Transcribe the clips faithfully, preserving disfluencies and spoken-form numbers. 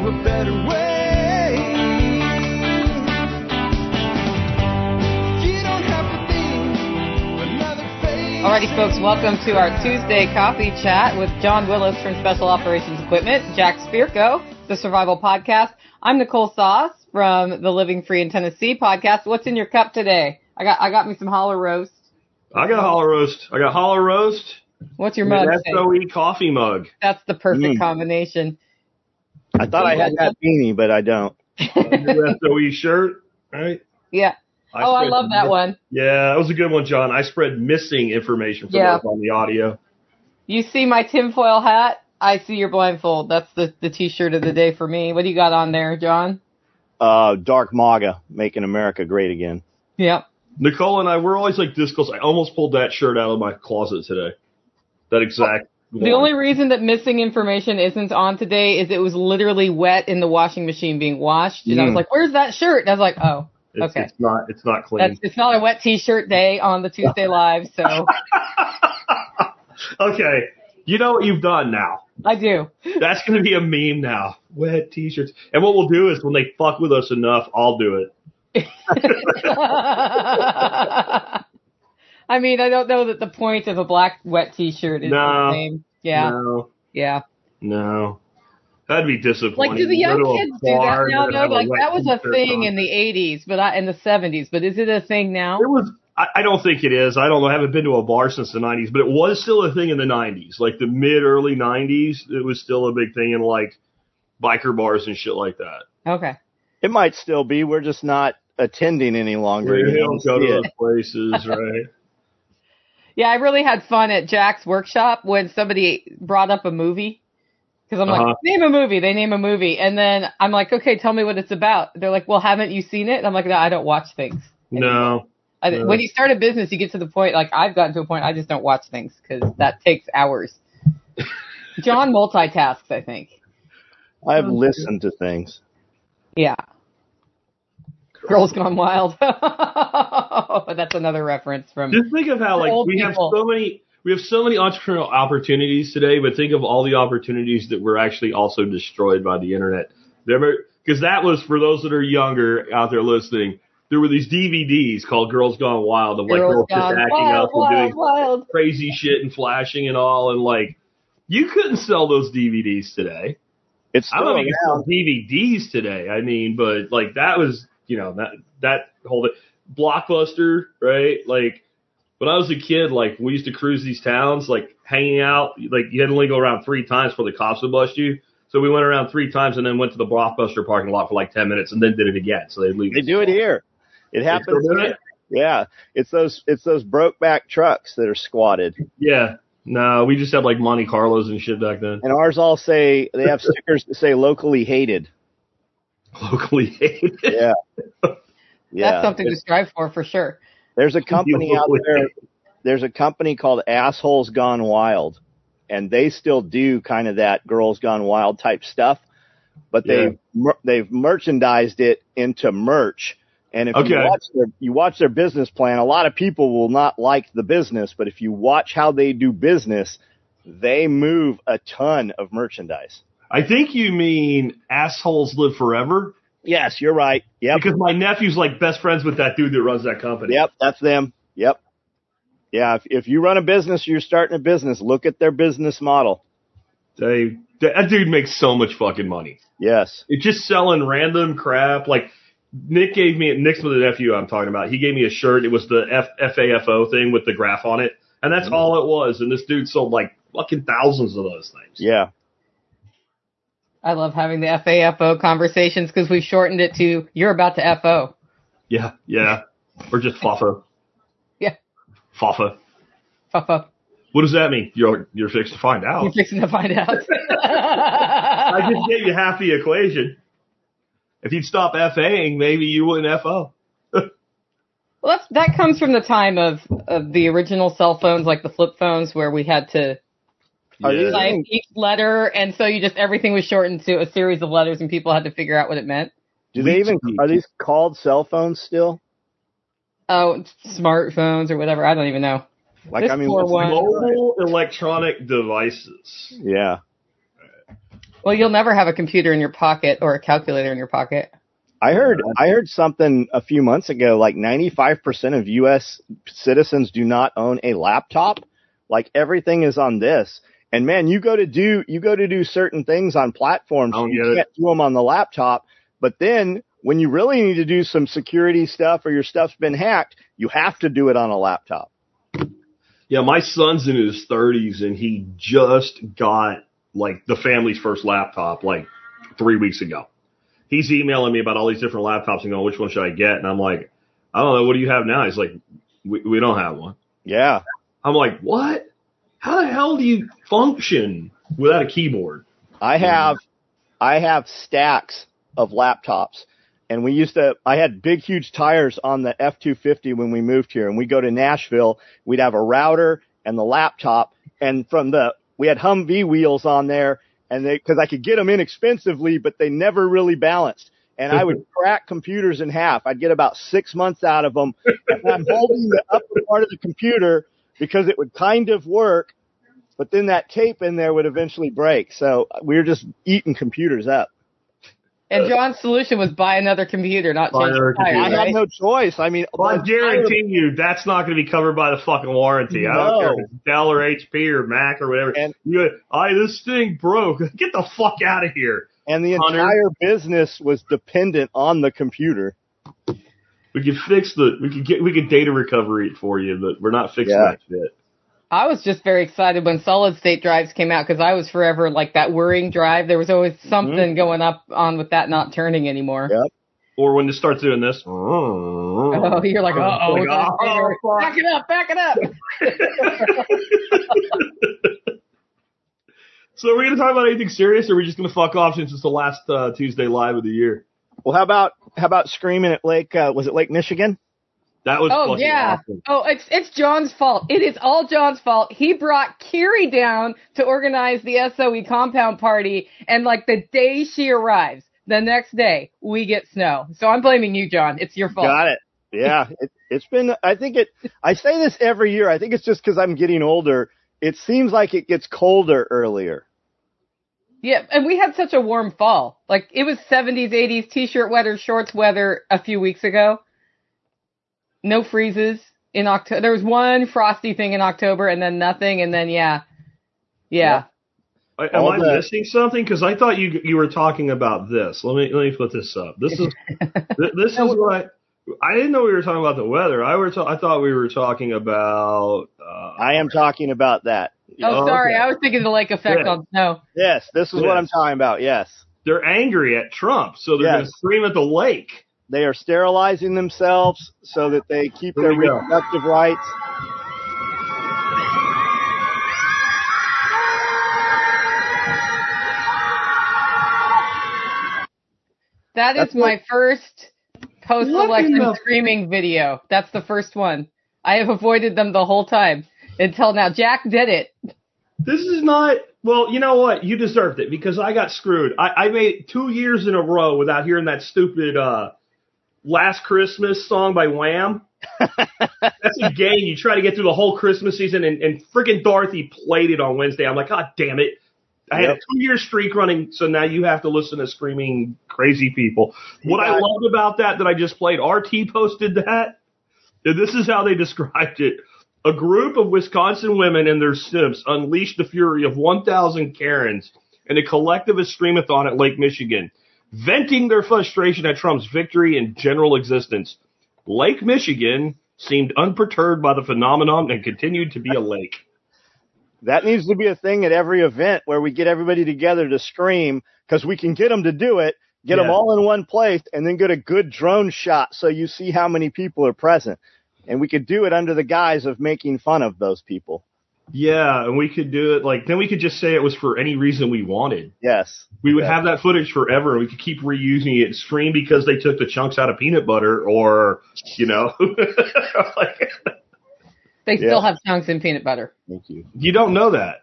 a better way. You don't have to be another face. Alrighty, folks, welcome to our Tuesday coffee chat with John Willis from Special Operations Equipment, Jack Spirko, the Survival Podcast. I'm Nicole Sauce from the Living Free in Tennessee podcast. What's in your cup today? I got I got me some Holler Roast. I got Holler Roast. I got Holler Roast. What's your mug? S O E coffee mug. That's the perfect Mm. combination. I thought I had that beanie, but I don't. Your S O E shirt, right? Yeah. I oh, I spread- love that one. Yeah, that was a good one, John. I spread missing information for Yeah. those on the audio. You see my tinfoil hat? I see your blindfold. That's the, the T-shirt of the day for me. What do you got on there, John? Uh, Dark MAGA, making America great again. Yep. Nicole and I, we're always like this close. I almost pulled that shirt out of my closet today. That exact The one. only reason that missing information isn't on today is it was literally wet in the washing machine being washed. And I was Mm. like, where's that shirt? And I was like, oh, it's, okay. It's not, it's not clean. That's, it's not a wet T-shirt day on the Tuesday Live, so Okay. You know what you've done now. I do. That's going to be a meme now. Wet T-shirts. And what we'll do is when they fuck with us enough, I'll do it. I mean, I don't know that the point of a black wet T-shirt is No. the same. Yeah, No. yeah. No. That'd be disappointing. Like, do the You young go to a kids do that bar now? and No, have a like wet that was a T-shirt thing on. in the eighties, but I, in the seventies. But is it a thing now? It was. I, I don't think it is. I don't know. I haven't been to a bar since the nineties, but it was still a thing in the nineties, like the mid early nineties. It was still a big thing in like biker bars and shit like that. Okay. It might still be. We're just not attending any longer. We You don't go see to it. those places, right? Yeah, I really had fun at Jack's workshop when somebody brought up a movie. Because I'm Uh-huh. like, name a movie. They name a movie. And then I'm like, okay, tell me what it's about. They're like, well, haven't you seen it? And I'm like, no, I don't watch things. No. I, No. When you start a business, you get to the point, like I've gotten to a point, I just don't watch things because that takes hours. John multitasks, I think. I've listened to things. Yeah. Girls Gone Wild. That's another reference from. Just think of how like Old we people. have so many. We have so many entrepreneurial opportunities today, but think of all the opportunities that were actually also destroyed by the internet. Because that was, for those that are younger out there listening, there were these D V Ds called Girls Gone Wild of like Girls girls just Gone acting Wild, up and wild, doing wild. crazy shit and flashing and all. And like, you couldn't sell those D V Ds today. It's I still don't know if you can sell around. D V Ds today. I mean, but like that was, you know, that, that whole Blockbuster, right? Like, when I was a kid, like, we used to cruise these towns, like, hanging out. Like, you had to only go around three times before the cops would bust you. So we went around three times and then went to the Blockbuster parking lot for like ten minutes and then did it again. So they'd leave. They do it here. It They still happens. do here. it? Yeah, it's those it's those broke back trucks that are squatted, Yeah. No, we just had like Monte Carlos and shit back then. and ours all say they have stickers that say locally hated. Locally hated. Yeah, yeah. That's something to strive for, for sure. There's a company out Locally there. hated. There's a company called Assholes Gone Wild, and they still do kind of that Girls Gone Wild type stuff, but Yeah. they've mer- they've merchandised it into merch. And if Okay. you watch their you watch their business plan, a lot of people will not like the business, but if you watch how they do business, they move a ton of merchandise. I think you mean Assholes Live Forever. Yes, you're right. Yep. Because my nephew's like best friends with that dude that runs that company. Yep, that's them. Yep. Yeah, if, if you run a business, you're starting a business, look at their business model. They, that dude makes so much fucking money. Yes. It's just selling random crap. Like, Nick gave me, Nick's the nephew I'm talking about. He gave me a shirt. It was the F, FAFO thing with the graph on it. And that's all it was. And this dude sold like fucking thousands of those things. Yeah. I love having the F A F O conversations because we've shortened it to you're about to F O. Yeah. Yeah. Or just Fafa. Yeah. Fafa. Fuff up. What does that mean? You're, you're fixed to find You're out. fixing to find out. I just gave you half the equation. If you'd stop FAing, maybe you wouldn't F O. Well, that's, that comes from the time of, of the original cell phones, like the flip phones, where we had to Are Yeah. these type things- each letter, and so you just everything was shortened to a series of letters, and people had to figure out what it meant. do they even are these called cell phones still? Oh, smartphones or whatever. I don't even know. Like This I mean, poor what's one. the- Mobile electronic devices. yeah. Well, you'll never have a computer in your pocket or a calculator in your pocket. I heard I heard something a few months ago, like ninety-five percent of U S citizens do not own a laptop. Like everything is on this. And man, you go to do you go to do certain things on platforms, I don't you get it. can't do them on the laptop. But then when you really need to do some security stuff or your stuff's been hacked, you have to do it on a laptop. Yeah, my son's in his thirties, and he just got, like, the family's first laptop, like, three weeks ago. He's emailing me about all these different laptops and going, which one should I get? And I'm like, I don't know. What do you have now? He's like, we, we don't have one. Yeah. I'm like, what? How the hell do you function without a keyboard? I have I have stacks of laptops. And we used to, I had big, huge tires on the F two fifty when we moved here. And we go to Nashville, we'd have a router and the laptop. And from the, we had Humvee wheels on there, and they, cause I could get them inexpensively, but they never really balanced. And I would crack computers in half. I'd get about six months out of them. And I'm holding the upper part of the computer because it would kind of work, but then that tape in there would eventually break. So we were just eating computers up. And John's solution was buy another computer, not Buy change another the tires, computer. I right? had no choice. I mean, Well, I the guarantee you that's not going to be covered by the fucking warranty. I don't No. care if it's Dell or H P or Mac or whatever. And- you, I, this thing broke. Get the fuck out of here. And the Hunter. entire business was dependent on the computer. We could fix the, we could get, we could data recovery it for you, but we're not fixing Yeah. that shit. I was just very excited when solid state drives came out because I was forever like that whirring drive. There was always something Mm-hmm. going up on with that not turning anymore. Yep. Or when it starts doing this. Oh, you're like, uh-oh. Like, oh, fuck. Back it up, back it up. So are we going to talk about anything serious, or are we just going to fuck off since it's the last uh, Tuesday live of the year? Well, how about how about screaming at Lake? Uh, was it Lake Michigan? That was Oh, fucking yeah. awesome. Oh, it's it's John's fault. It is all John's fault. He brought Kiri down to organize the S O E compound party, and like the day she arrives, the next day, we get snow. So I'm blaming you, John. It's your fault. Got it. Yeah, it, it's been. I think it. I say this every year. I think it's just because I'm getting older. It seems like it gets colder earlier. Yeah, and we had such a warm fall. Like, it was seventies, eighties, t-shirt weather, shorts weather a few weeks ago. No freezes in October. There was one frosty thing in October, and then nothing, and then, yeah. Yeah. I- Am All I the- missing something? Because I thought you you were talking about this. Let me let me put this up. This is th- this is what I, I didn't know we were talking about the weather. I were ta- I thought we were talking about. Uh, I am talking about that. Oh, Oh, sorry. okay. I was thinking the lake effect Yeah. on snow. Yes, this is Yes. what I'm talking about. Yes, They're angry at Trump, so they're Yes. going to scream at the lake. they are sterilizing themselves so that they keep Here their we go. reproductive rights. That is That's my what- first post-election What in the- screaming video. That's the first one. I have avoided them the whole time until now. Jack did it. This is not. Well, you know what? You deserved it because I got screwed. I, I made two years in a row without hearing that stupid uh, Last Christmas song by Wham. That's a game. You try to get through the whole Christmas season, and, and freaking Dorothy played it on Wednesday. I'm like, God damn it. I had a Yep. two-year streak running, so now you have to listen to screaming crazy people. What I got- loved about that that I just played, R T posted that. And this is how they described it. A group of Wisconsin women and their simps unleashed the fury of one thousand Karens in a collectivist streamathon at Lake Michigan, venting their frustration at Trump's victory and general existence. Lake Michigan seemed unperturbed by the phenomenon and continued to be a lake. That needs to be a thing at every event where we get everybody together to scream because we can get them to do it, get them Yeah. all in one place, and then get a good drone shot so you see how many people are present. And we could do it under the guise of making fun of those people. Yeah, and we could do it like, then we could just say it was for any reason we wanted. Yes. We would Yeah. have that footage forever, and we could keep reusing it. Scream because they took the chunks out of peanut butter, or, you know, like, They Yeah. still have chunks in peanut butter. Thank you. you don't know that.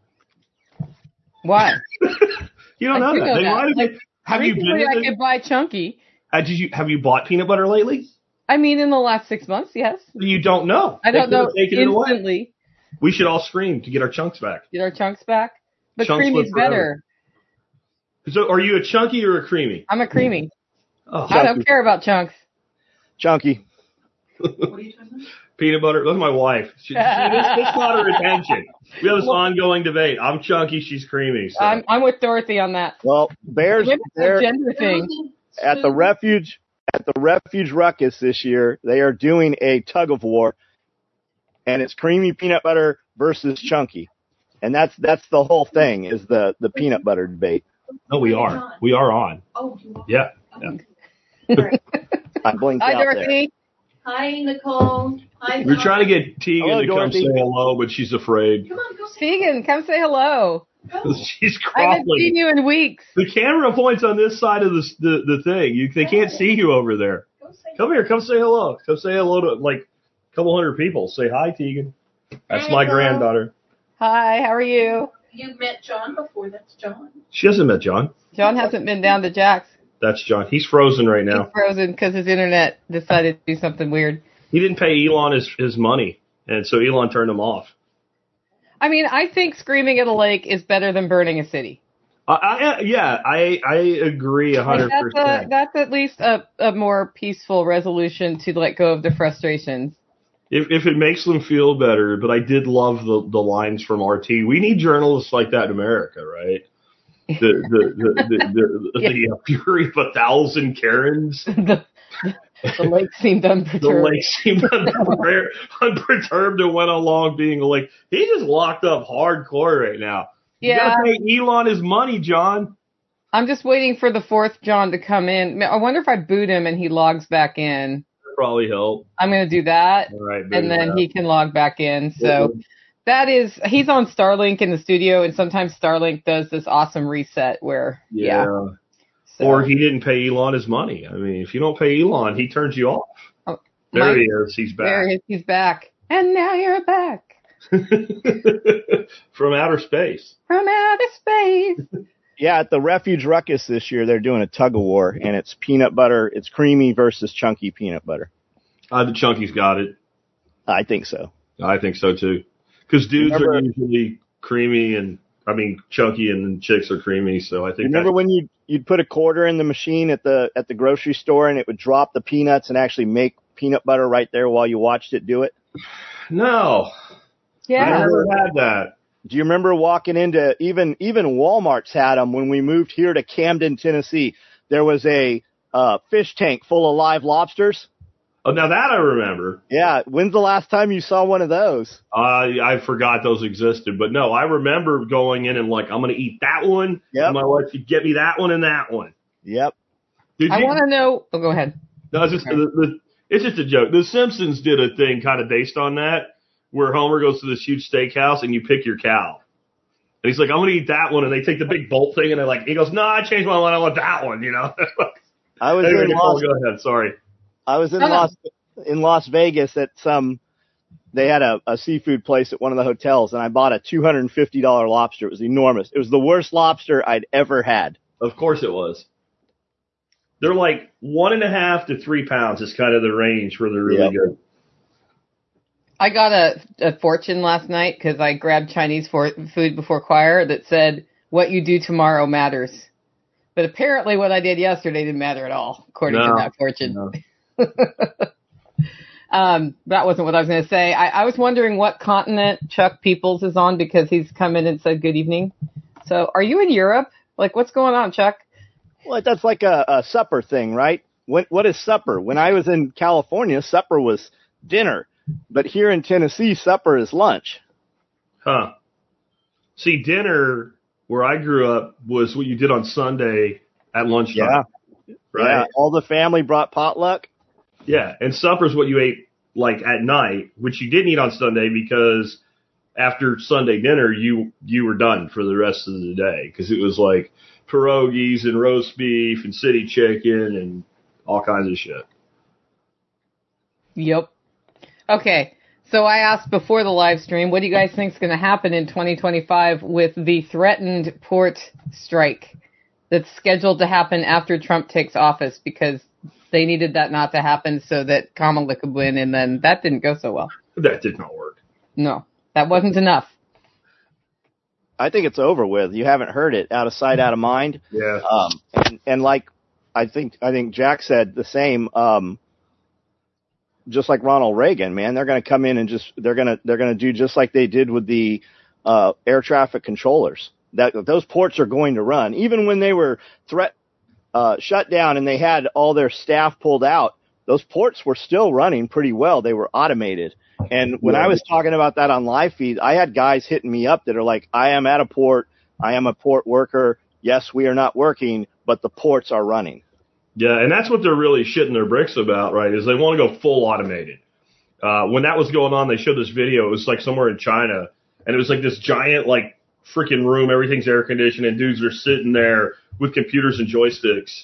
Why? You don't I know do that. know They that. might have Like, been- have you been? Recently, I in the- could buy chunky. uh, did you have you bought peanut butter lately? I mean, in the last six months, yes. You don't know. I They don't could have know taken it away. instantly. We should all scream to get our chunks back. Get our chunks back. But Chunks creamy's live forever. better. So, are you a chunky or a creamy? I'm a creamy. Oh, I don't care about chunks. Chunky. peanut butter. Look at my wife. She, she, this, this caught her attention. We have this ongoing debate. I'm chunky. She's creamy. So. I'm, I'm with Dorothy on that. Well, Bears, Maybe it's a they're gender thing. at the refuge at the refuge ruckus this year. They are doing a tug of war, and it's creamy peanut butter versus chunky, and that's that's the whole thing is the the peanut butter debate. No, we are. We are on. Oh, you are? Yeah. yeah. I blinked Hi, out there. Dorothy. Hi, Nicole. Hi, We're Bob. trying to get Tegan Hello, to come Dorothy. say hello, but she's afraid. Come on, go say Tegan, come say hello. hello. She's I haven't seen crawling. you in weeks. The camera points on this side of the the, the thing. You, they can't see you over there. Go say Come here. Come say hello. Come say hello to like a couple hundred people. Say hi, Tegan. That's Hi, my Nicole. granddaughter. Hi, how are you? You've met John before. That's John. She hasn't met John. John hasn't been down to Jack's. That's John. He's frozen right now. He's frozen because his internet decided to do something weird. He didn't pay Elon his, his money, and so Elon turned him off. I mean, I think screaming at a lake is better than burning a city. I, I yeah, I I agree a Like, hundred that's, a, percent. that's at least a, a more peaceful resolution to let go of the frustrations. If if it makes them feel better, but I did love the the lines from R T. We need journalists like that in America, right? The the the the, the, the, Yeah. the uh, fury of a thousand Karens. the, the lake seemed The unperturbed. lake seemed unper- unperturbed and went along being like, he just locked up hardcore right now. You Yeah, gotta pay Elon his money, John. I'm just waiting for the fourth John to come in. I wonder if I boot him and he logs back in. Probably help. I'm going to do that, All right, and then he. he can log back in. So that is, he's on Starlink in the studio, and sometimes Starlink does this awesome reset where, yeah. Yeah. So, Or he didn't pay Elon his money. I mean, if you don't pay Elon, he turns you off. Oh, There Mike- he is. He's there back. he is, he's back. And now you're back From outer space. from outer space. Yeah, at the refuge ruckus this year, they're doing a tug of war, and it's peanut butter. It's creamy versus chunky peanut butter. Uh, the Chunky's got it. I think so. I think so too. Because dudes Remember- are usually creamy and, I mean, chunky, and then chicks are creamy. So I think Remember that, when you you'd put a quarter in the machine at the at the grocery store, and it would drop the peanuts and actually make peanut butter right there while you watched it do it? no, I Yeah. never had that. Do you remember walking into even even Walmart's had them when we moved here to Camden, Tennessee? There was a uh, fish tank full of live lobsters. Oh, now that I remember. Yeah, when's the last time you saw one of those? Uh, I forgot those existed, but no, I remember going in and like, I'm going to eat that one. Yep. And my wife said, get me that one and that one. Yep. Did I you? want to know. Oh, go ahead. No, it's just the, the, it's just a joke. The Simpsons did a thing kind of based on that, where Homer goes to this huge steakhouse and you pick your cow. And he's like, I'm going to eat that one. And they take the big bolt thing and they're like, he goes, no, I changed my mind. I want that one, you know? I was anyway, in Nicole, Las, go ahead. Sorry. I was in No, no. Las in Las Vegas at some. They had a, a seafood place at one of the hotels, and I bought a two hundred fifty dollars lobster. It was enormous. It was the worst lobster I'd ever had. Of course it was. They're like one and a half to three pounds is kind of the range where they're really Yep. good. I got a, a fortune last night because I grabbed Chinese for, food before choir that said, what you do tomorrow matters. But apparently what I did yesterday didn't matter at all, according No. to that fortune. No. um, that wasn't what I was going to say. I, I was wondering what continent Chuck Peoples is on because he's come in and said good evening. So are you in Europe? Like, what's going on, Chuck? Well, that's like a, a supper thing, right? What, what is supper? When I was in California, supper was dinner. But here in Tennessee, supper is lunch. Huh. See, dinner where I grew up was what you did on Sunday at lunchtime. Yeah. Right? Yeah. All the family brought potluck. Yeah. And supper's what you ate like at night, which you didn't eat on Sunday because after Sunday dinner, you, you were done for the rest of the day because it was like pierogies and roast beef and city chicken and all kinds of shit. Yep. Okay. So I asked before the live stream, what do you guys think is going to happen in twenty twenty-five with the threatened port strike that's scheduled to happen after Trump takes office because they needed that not to happen so that Kamala could win, and then that didn't go so well. That did not work. No, that wasn't enough. I think it's over with. You haven't heard it. Out of sight, out of mind. Yeah. Um, and, and like I think I think Jack said the same. Um, just like Ronald Reagan, man, they're going to come in and just they're going to they're going to do just like they did with the uh, air traffic controllers. That those ports are going to run, even when they were threat uh, shut down and they had all their staff pulled out. Those ports were still running pretty well. They were automated. And when Yeah. I was talking about that on live feed, I had guys hitting me up that are like, I am at a port. I am a port worker. Yes, we are not working, but the ports are running. Yeah, and that's what they're really shitting their bricks about, right, is they want to go full automated. Uh, when that was going on, they showed this video. It was like somewhere in China, and it was like this giant, like, freaking room. Everything's air conditioned, and dudes are sitting there with computers and joysticks.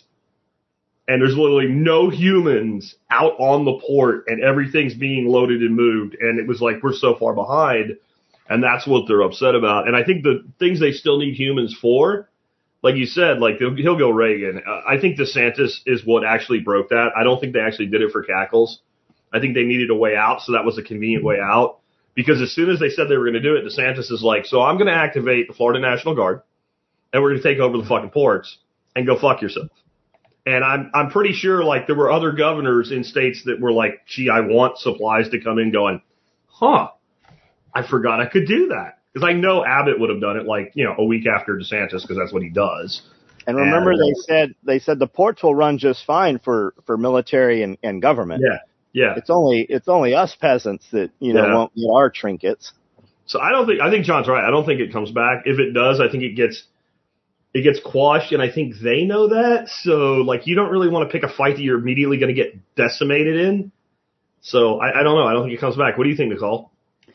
And there's literally no humans out on the port, and everything's being loaded and moved. And it was like, we're so far behind, and that's what they're upset about. And I think the things they still need humans for, like you said, like he'll go Reagan. Uh, I think DeSantis is what actually broke that. I don't think they actually did it for cackles. I think they needed a way out, so that was a convenient way out. Because as soon as they said they were going to do it, DeSantis is like, so I'm going to activate the Florida National Guard, and we're going to take over the fucking ports, and go fuck yourself. And I'm I'm pretty sure, like, there were other governors in states that were like, gee, I want supplies to come in, going, huh, I forgot I could do that. Because I know Abbott would have done it, like, you know, a week after DeSantis, because that's what he does. And remember, And, they said they said the ports will run just fine for, for military and, and government. Yeah, yeah. It's only it's only us peasants that you know Yeah. won't get our trinkets. So I don't think I think John's right. I don't think it comes back. If it does, I think it gets it gets quashed, and I think they know that. So, like, you don't really want to pick a fight that you're immediately going to get decimated in. So I, I don't know. I don't think it comes back. What do you think, Nicole?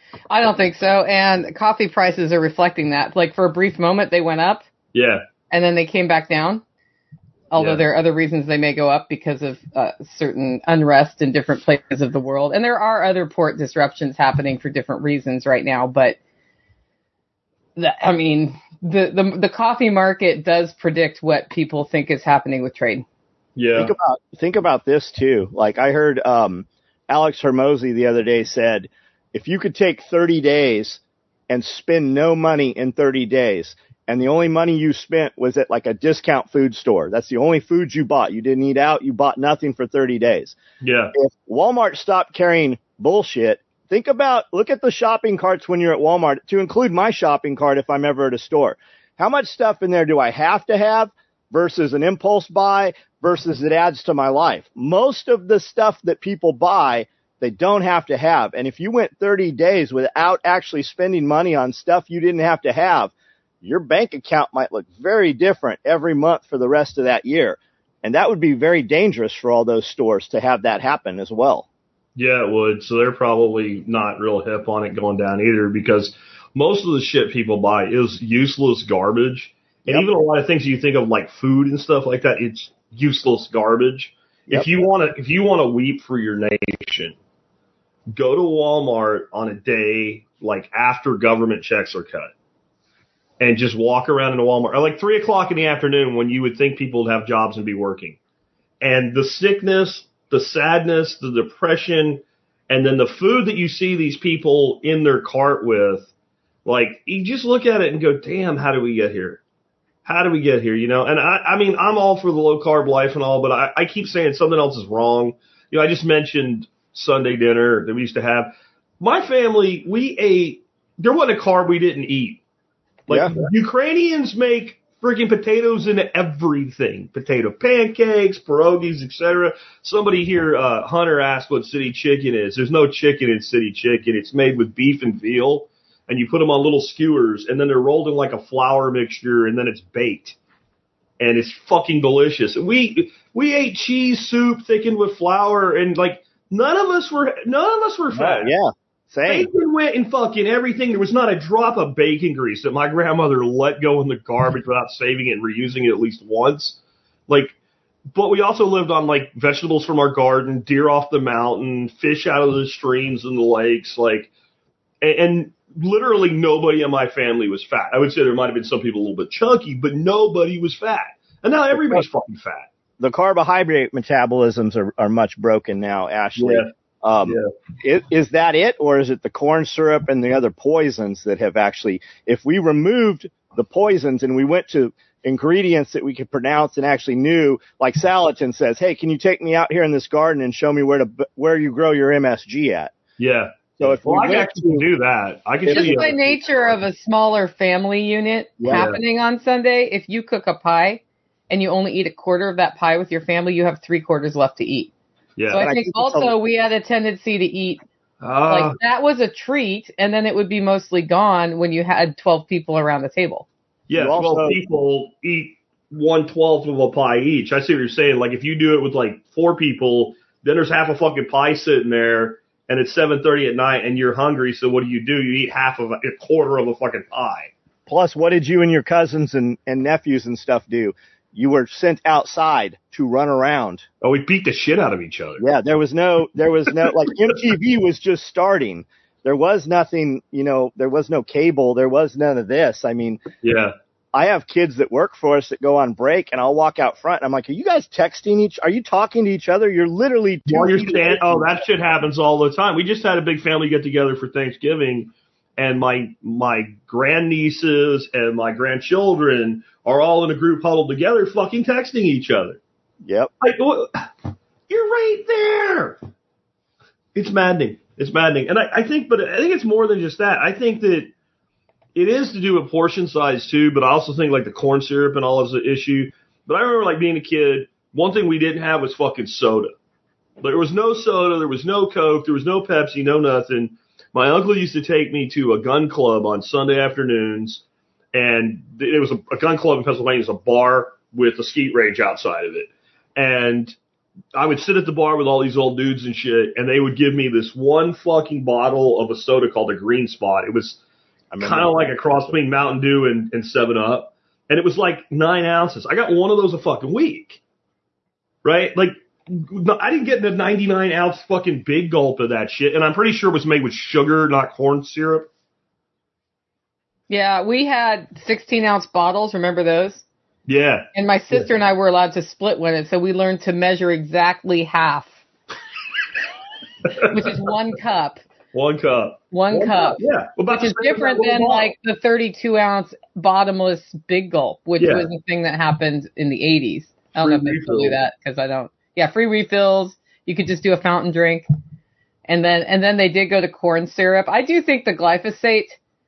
I don't think so. And coffee prices are reflecting that. Like, for a brief moment, they went up, Yeah, and then they came back down. Although Yeah. there are other reasons they may go up because of uh, certain unrest in different places of the world. And there are other port disruptions happening for different reasons right now. But, the, I mean, the, the the coffee market does predict what people think is happening with trade. yeah, Think about think about this too. Like I heard um, Alex Hermosi the other day said, if you could take thirty days and spend no money in thirty days, and the only money you spent was at like a discount food store, that's the only food you bought. You didn't eat out. You bought nothing for thirty days. yeah, If Walmart stopped carrying bullshit, think about, look at the shopping carts when you're at Walmart, to include my shopping cart if I'm ever at a store. How much stuff in there do I have to have versus an impulse buy versus it adds to my life? Most of the stuff that people buy, they don't have to have. And if you went thirty days without actually spending money on stuff you didn't have to have, your bank account might look very different every month for the rest of that year. And that would be very dangerous for all those stores to have that happen as well. yeah, it would. So they're probably not real hip on it going down either, because most of the shit people buy is useless garbage. And Yep. even a lot of things you think of, like food and stuff like that, it's useless garbage. Yep. If you want to, if you want to weep for your nation, go to Walmart on a day like after government checks are cut, and just walk around in a Walmart at like three o'clock in the afternoon when you would think people would have jobs and be working. And the sickness, the sadness, the depression, and then the food that you see these people in their cart with, like, you just look at it and go, damn, how did we get here? How do we get here? You know, and I, I mean, I'm all for the low carb life and all, but I, I keep saying something else is wrong. You know, I just mentioned Sunday dinner that we used to have. My family, we ate, there wasn't a carb we didn't eat. Like, Yeah. Ukrainians make freaking potatoes into everything. Potato pancakes, pierogies, et cetera. Somebody here, uh, Hunter asked what city chicken is. There's no chicken in city chicken. It's made with beef and veal, and you put them on little skewers, and then they're rolled in like a flour mixture, and then it's baked. And it's fucking delicious. We, we ate cheese soup thickened with flour, and like, none of us were, none of us were fat. Oh, yeah. Same. Bacon went in fucking everything. There was not a drop of bacon grease that my grandmother let go in the garbage without saving it and reusing it at least once. Like, but we also lived on like vegetables from our garden, deer off the mountain, fish out of the streams and the lakes, like, and, and literally nobody in my family was fat. I would say there might have been some people a little bit chunky, but nobody was fat. And now everybody's fucking fat. The carbohydrate metabolisms are, are much broken now, Ashley. Yeah. Um, Yeah. is, is that it, or is it the corn syrup and the other poisons that have actually, if we removed the poisons and we went to ingredients that we could pronounce and actually knew, like Salatin says, hey, can you take me out here in this garden and show me where to where you grow your M S G at? Yeah. So if well, we I can went actually to, do that. I can show Just you. by nature of a smaller family unit Yeah. happening on Sunday, if you cook a pie and you only eat a quarter of that pie with your family, you have three quarters left to eat. Yeah. So I And I think think it's also a- we had a tendency to eat Uh, like that was a treat, and then it would be mostly gone when you had twelve people around the table. yeah. you twelve also- people eat one twelfth of a pie each. I see what you're saying. Like if you do it with like four people, then there's half a fucking pie sitting there, and it's seven thirty at night, and you're hungry. So what do you do? You eat half of a, a quarter of a fucking pie. plus, what did you and your cousins and, and nephews and stuff do? You were sent outside to run around. Oh, we beat the shit out of each other. Yeah, there was no, there was no, like M T V was just starting. There was nothing, you know, there was no cable. There was none of this. I mean, Yeah. I have kids that work for us that go on break, and I'll walk out front and I'm like, are you guys texting each, are you talking to each other? You're literally two While you're feet stand, away oh, from that each shit happens all the time. We just had a big family get together for Thanksgiving, and my my grandnieces and my grandchildren are all in a group huddled together, fucking texting each other. other. Yep. Like, what? You're right there. It's maddening. It's maddening, and I, I think, but I think it's more than just that. I think that it is to do with portion size too, but I also think like the corn syrup and all is an issue. But I remember like being a kid, one thing we didn't have was fucking soda. There was no soda, there was no Coke, there was no Pepsi, no nothing. My uncle used to take me to a gun club on Sunday afternoons, and it was a, a gun club in Pennsylvania. It was a bar with a skeet range outside of it. And I would sit at the bar with all these old dudes and shit, and they would give me this one fucking bottle of a soda called a Green Spot. It was kind of like a cross between Mountain Dew and, and seven up. And it was like nine ounces. I got one of those a fucking week. Right? Like, I didn't get the ninety-nine ounce fucking big gulp of that shit. And I'm pretty sure it was made with sugar, not corn syrup. Yeah, we had sixteen ounce bottles. Remember those? Yeah. And my sister and I were allowed to split one, and so we learned to measure exactly half, which is one cup. One cup. One, cup. Yeah. Well, about Which is the same as different that little than bottle. like the thirty-two ounce bottomless big gulp, which Yeah. was a thing that happened in the eighties. I don't know if Free they still do refills. that because I don't. Yeah, free refills. You could just do a fountain drink, and then and then they did go to corn syrup. I do think the glyphosate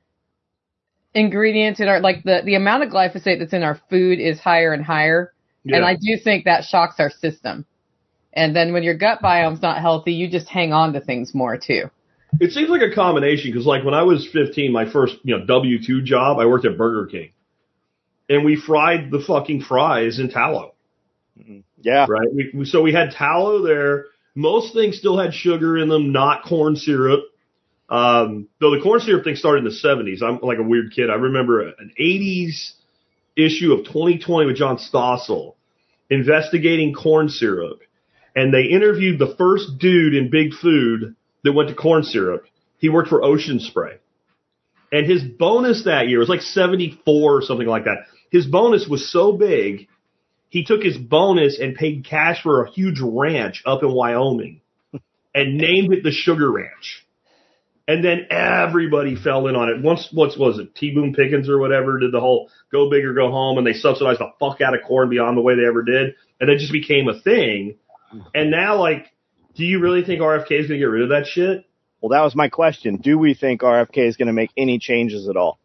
ingredients in our like the the amount of glyphosate that's in our food is higher and higher, Yeah. and I do think that shocks our system. And then when your gut biome's not healthy, you just hang on to things more too. It seems like a combination because, like, when I was fifteen, my first, you know, W two job, I worked at Burger King, and we fried the fucking fries in tallow, Yeah. right? We, we so we had tallow there. Most things still had sugar in them, not corn syrup. Um, though the corn syrup thing started in the seventies. I'm like a weird kid. I remember an eighties issue of twenty twenty with John Stossel investigating corn syrup, and they interviewed the first dude in Big Food that went to corn syrup. He worked for Ocean Spray. And his bonus that year was like seventy-four or something like that. His bonus was so big, he took his bonus and paid cash for a huge ranch up in Wyoming and named it the Sugar Ranch. And then everybody fell in on it. Once, what was it, T. Boone Pickens or whatever did the whole go big or go home, and they subsidized the fuck out of corn beyond the way they ever did. And it just became a thing. And now, like, do you really think R F K is going to get rid of that shit? Well, that was my question. Do we think R F K is going to make any changes at all?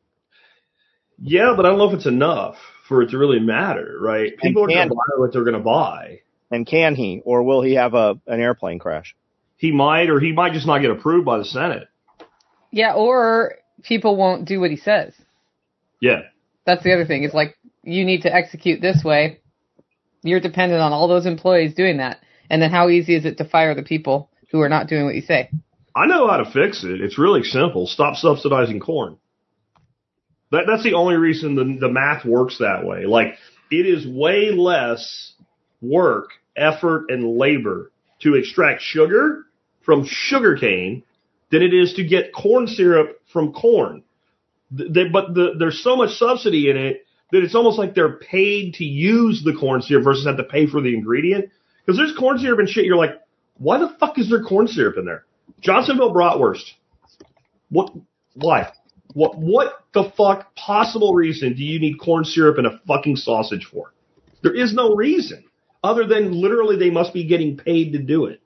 Yeah, but I don't know if it's enough for it to really matter, right? People are going can- to buy what they're going to buy. And can he, or will he have a an airplane crash? He might, or he might just not get approved by the Senate. Yeah, or people won't do what he says. Yeah. That's the other thing. It's like, you need to execute this way. You're dependent on all those employees doing that. And then how easy is it to fire the people who are not doing what you say? I know how to fix it. It's really simple. Stop subsidizing corn. That, that's the only reason the, the math works that way. Like, it is way less work, effort, and labor to extract sugar from sugarcane than it is to get corn syrup from corn. They, but the, there's so much subsidy in it that it's almost like they're paid to use the corn syrup versus have to pay for the ingredient. Because there's corn syrup and shit, you're like, Why the fuck is there corn syrup in there? Johnsonville bratwurst. What? Why? What? What the fuck possible reason do you need corn syrup in a fucking sausage for? There is no reason other than literally they must be getting paid to do it.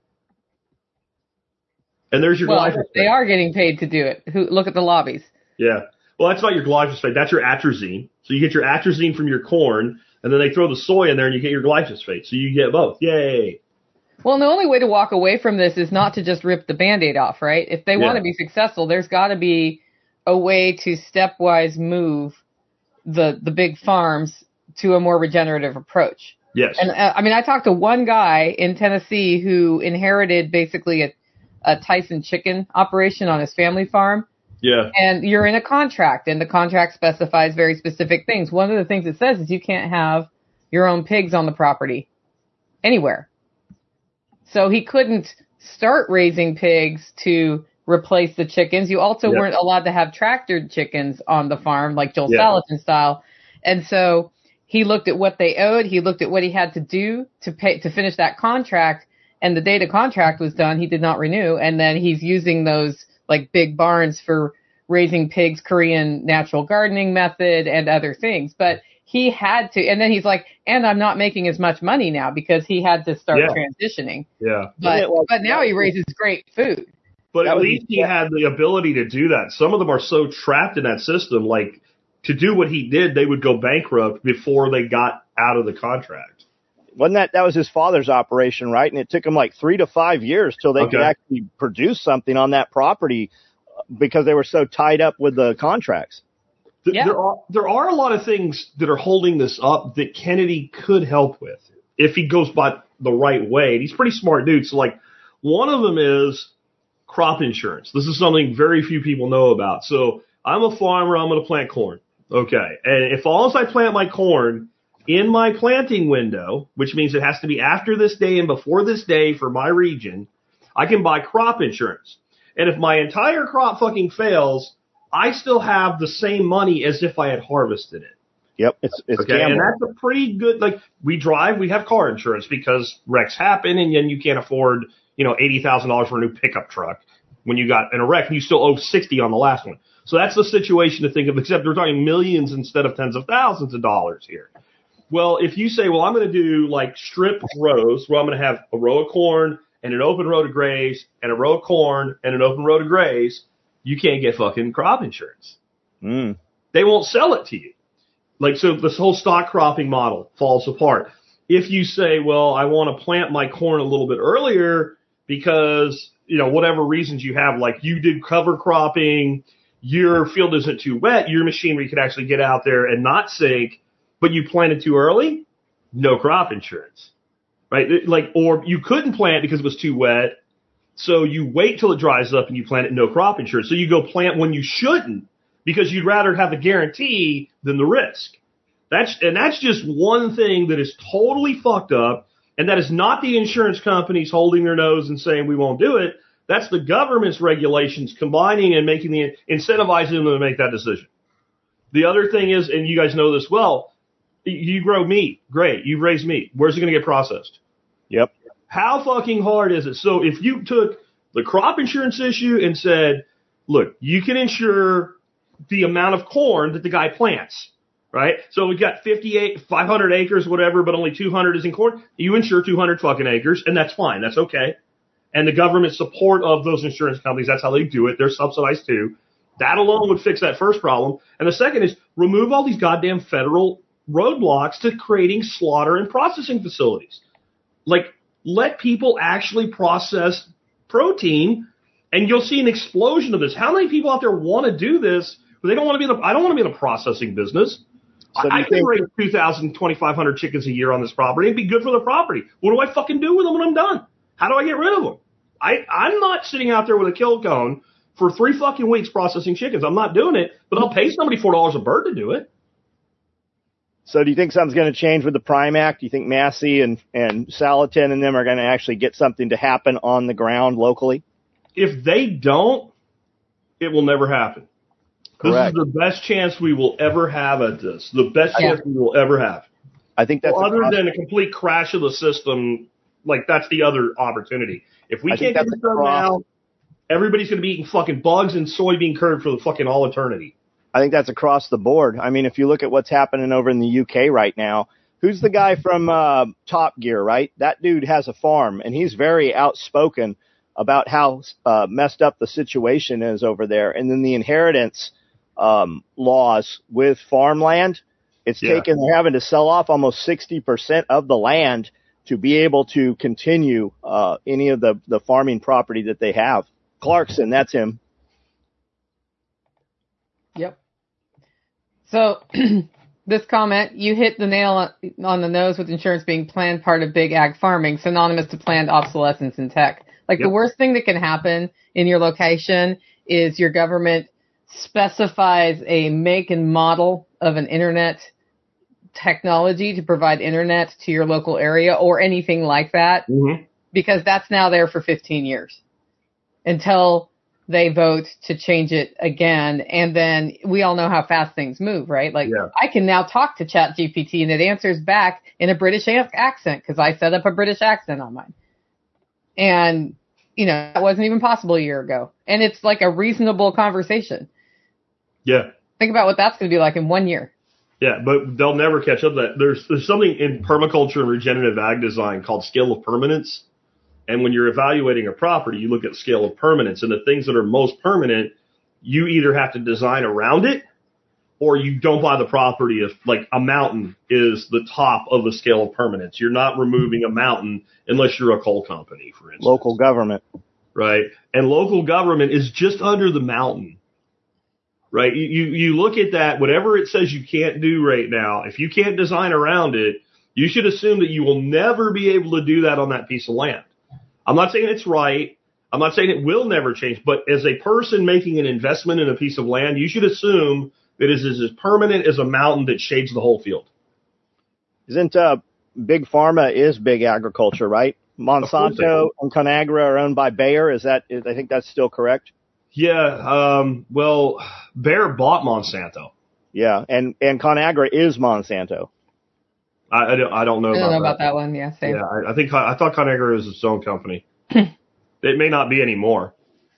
And there's your Well, glyphosate. they are getting paid to do it. Who look at the lobbies. Yeah. Well, that's not your glyphosate. That's your atrazine. So you get your atrazine from your corn, and then they throw the soy in there, and you get your glyphosate. So you get both. Yay. Well, and the only way to walk away from this is not to just rip the Band-Aid off, right? If they Yeah. want to be successful, there's got to be a way to stepwise move the the big farms to a more regenerative approach. Yes. And uh, I mean, I talked to one guy in Tennessee who inherited basically a, a Tyson chicken operation on his family farm. Yeah. And you're in a contract, and the contract specifies very specific things. One of the things it says is you can't have your own pigs on the property anywhere. So he couldn't start raising pigs to replace the chickens. You also Yeah. weren't allowed to have tractored chickens on the farm, like Joel Yeah. Salatin style. And so he looked at what they owed. He looked at what he had to do to pay to finish that contract. And the day the contract was done, he did not renew. And then he's using those like big barns for raising pigs, Korean natural gardening method, and other things. But he had to, and then he's like, and I'm not making as much money now because he had to start Yeah. transitioning. Yeah. But Yeah, well, but now he raises great food. But That at was- least he yeah. had the ability to do that. Some of them are so trapped in that system, like to do what he did, they would go bankrupt before they got out of the contract. Wasn't that that was his father's operation, right? And it took him like three to five years till they Okay. could actually produce something on that property because they were so tied up with the contracts. Th- Yeah. There are there are a lot of things that are holding this up that Kennedy could help with if he goes by the right way. And he's a pretty smart dude. So like one of them is crop insurance. This is something very few people know about. So I'm a farmer. I'm going to plant corn. Okay. And if all I plant my corn in my planting window, which means it has to be after this day and before this day for my region, I can buy crop insurance. And if my entire crop fucking fails, I still have the same money as if I had harvested it. Yep, it's it's Okay, and gambling. that's a pretty good, like, we drive, we have car insurance because wrecks happen and then you can't afford, you know, eighty thousand dollars for a new pickup truck when you got in a wreck and you still owe sixty on the last one. So that's the situation to think of, except we're talking millions instead of tens of thousands of dollars here. Well, if you say, well, I'm going to do like strip rows where I'm going to have a row of corn and an open row to graze and a row of corn and an open row to graze, you can't get fucking crop insurance. Mm. They won't sell it to you. Like, so this whole stock cropping model falls apart. If you say, well, I want to plant my corn a little bit earlier because, you know, whatever reasons you have, like you did cover cropping, your field isn't too wet, your machinery could actually get out there and not sink, but you planted too early, no crop insurance, right? Like, or you couldn't plant because it was too wet, so you wait till it dries up and you plant it, no crop insurance. So you go plant when you shouldn't because you'd rather have the guarantee than the risk. That's, and that's just one thing that is totally fucked up, and that is not the insurance companies holding their nose and saying we won't do it. That's the government's regulations combining and making the, incentivizing them to make that decision. The other thing is, and you guys know this well, you grow meat. Great. You raise meat. Where's it going to get processed? Yep. How fucking hard is it? So if you took the crop insurance issue and said, look, you can insure the amount of corn that the guy plants, right? So we've got fifty-eight, five hundred acres, whatever, but only two hundred is in corn. You insure two hundred fucking acres, and that's fine. That's okay. And the government support of those insurance companies, that's how they do it. They're subsidized too. That alone would fix that first problem. And the second is remove all these goddamn federal roadblocks to creating slaughter and processing facilities. Like, let people actually process protein, and you'll see an explosion of this. How many people out there want to do this, but they don't want to be in the, I don't want to be in the processing business. So do I, I you can think- raise two thousand, twenty-five hundred chickens a year on this property. It'd be good for the property. What do I fucking do with them when I'm done? How do I get rid of them? I, I'm not sitting out there with a kill cone for three fucking weeks processing chickens. I'm not doing it, but I'll pay somebody four dollars a bird to do it. So do you think something's going to change with the Prime Act? Do you think Massey and, and Salatin and them are going to actually get something to happen on the ground locally? If they don't, it will never happen. Correct. This is the best chance we will ever have at this. The best Yeah. chance we will ever have. I think that's Well, a other process. than a complete crash of the system like that's the other opportunity. If we I think can't get that's this done across- now, everybody's going to be eating fucking bugs and soybean curd for the fucking all eternity. I think that's across the board. I mean, if you look at what's happening over in the U K right now, who's the guy from uh, Top Gear, right? That dude has a farm, and he's very outspoken about how uh, messed up the situation is over there. And then the inheritance um, laws with farmland, it's Yeah. taken, they're having to sell off almost sixty percent of the land to be able to continue uh, any of the, the farming property that they have. Clarkson, that's him. Yep. So this comment, you hit the nail on, on the nose with insurance being planned part of big ag farming, synonymous to planned obsolescence in tech. Like Yep. the worst thing that can happen in your location is your government specifies a make and model of an internet technology to provide internet to your local area or anything like that, Mm-hmm. because that's now there for fifteen years until they vote to change it again. And then we all know how fast things move, right? Like Yeah. I can now talk to ChatGPT and it answers back in a British a- accent because I set up a British accent on mine. And, you know, that wasn't even possible a year ago. And it's like a reasonable conversation. Yeah. Think about what that's going to be like in one year. Yeah, but they'll never catch up to that. There's there's something in permaculture and regenerative ag design called scale of permanence. And when you're evaluating a property, you look at scale of permanence. And the things that are most permanent, you either have to design around it or you don't buy the property. If like a mountain is the top of the scale of permanence. You're not removing a mountain unless you're a coal company, for instance. Local government. Right? And local government is just under the mountain. Right? You, you, you look at that, whatever it says you can't do right now, if you can't design around it, you should assume that you will never be able to do that on that piece of land. I'm not saying it's right. I'm not saying it will never change, but as a person making an investment in a piece of land, you should assume that it is as permanent as a mountain that shades the whole field. Isn't uh, Big Pharma is big agriculture, right? Monsanto and Conagra are owned by Bayer. Is that? Is, I think that's still correct. Yeah. Um, well, Bayer bought Monsanto. Yeah, and and Conagra is Monsanto. I, I, don't, I don't know I about don't know that. about that one. Yeah, same. Yeah, I, I think I thought Conagra is its own company. It may not be anymore.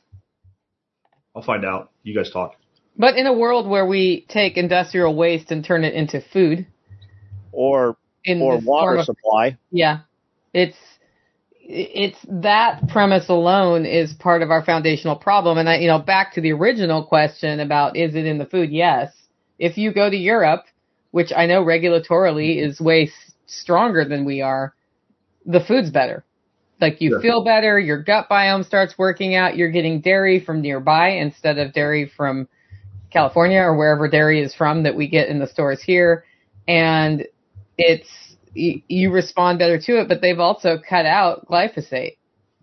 I'll find out. You guys talk. But in a world where we take industrial waste and turn it into food, Or in or the water form of, supply. yeah, it's it's that premise alone is part of our foundational problem. And I, you know, back to the original question about is it in the food? Yes. If you go to Europe, which I know regulatorily is way s- stronger than we are, the food's better. Like you Yeah. feel better, your gut biome starts working out, you're getting dairy from nearby instead of dairy from California or wherever dairy is from that we get in the stores here. And it's, y- you respond better to it, but they've also cut out glyphosate.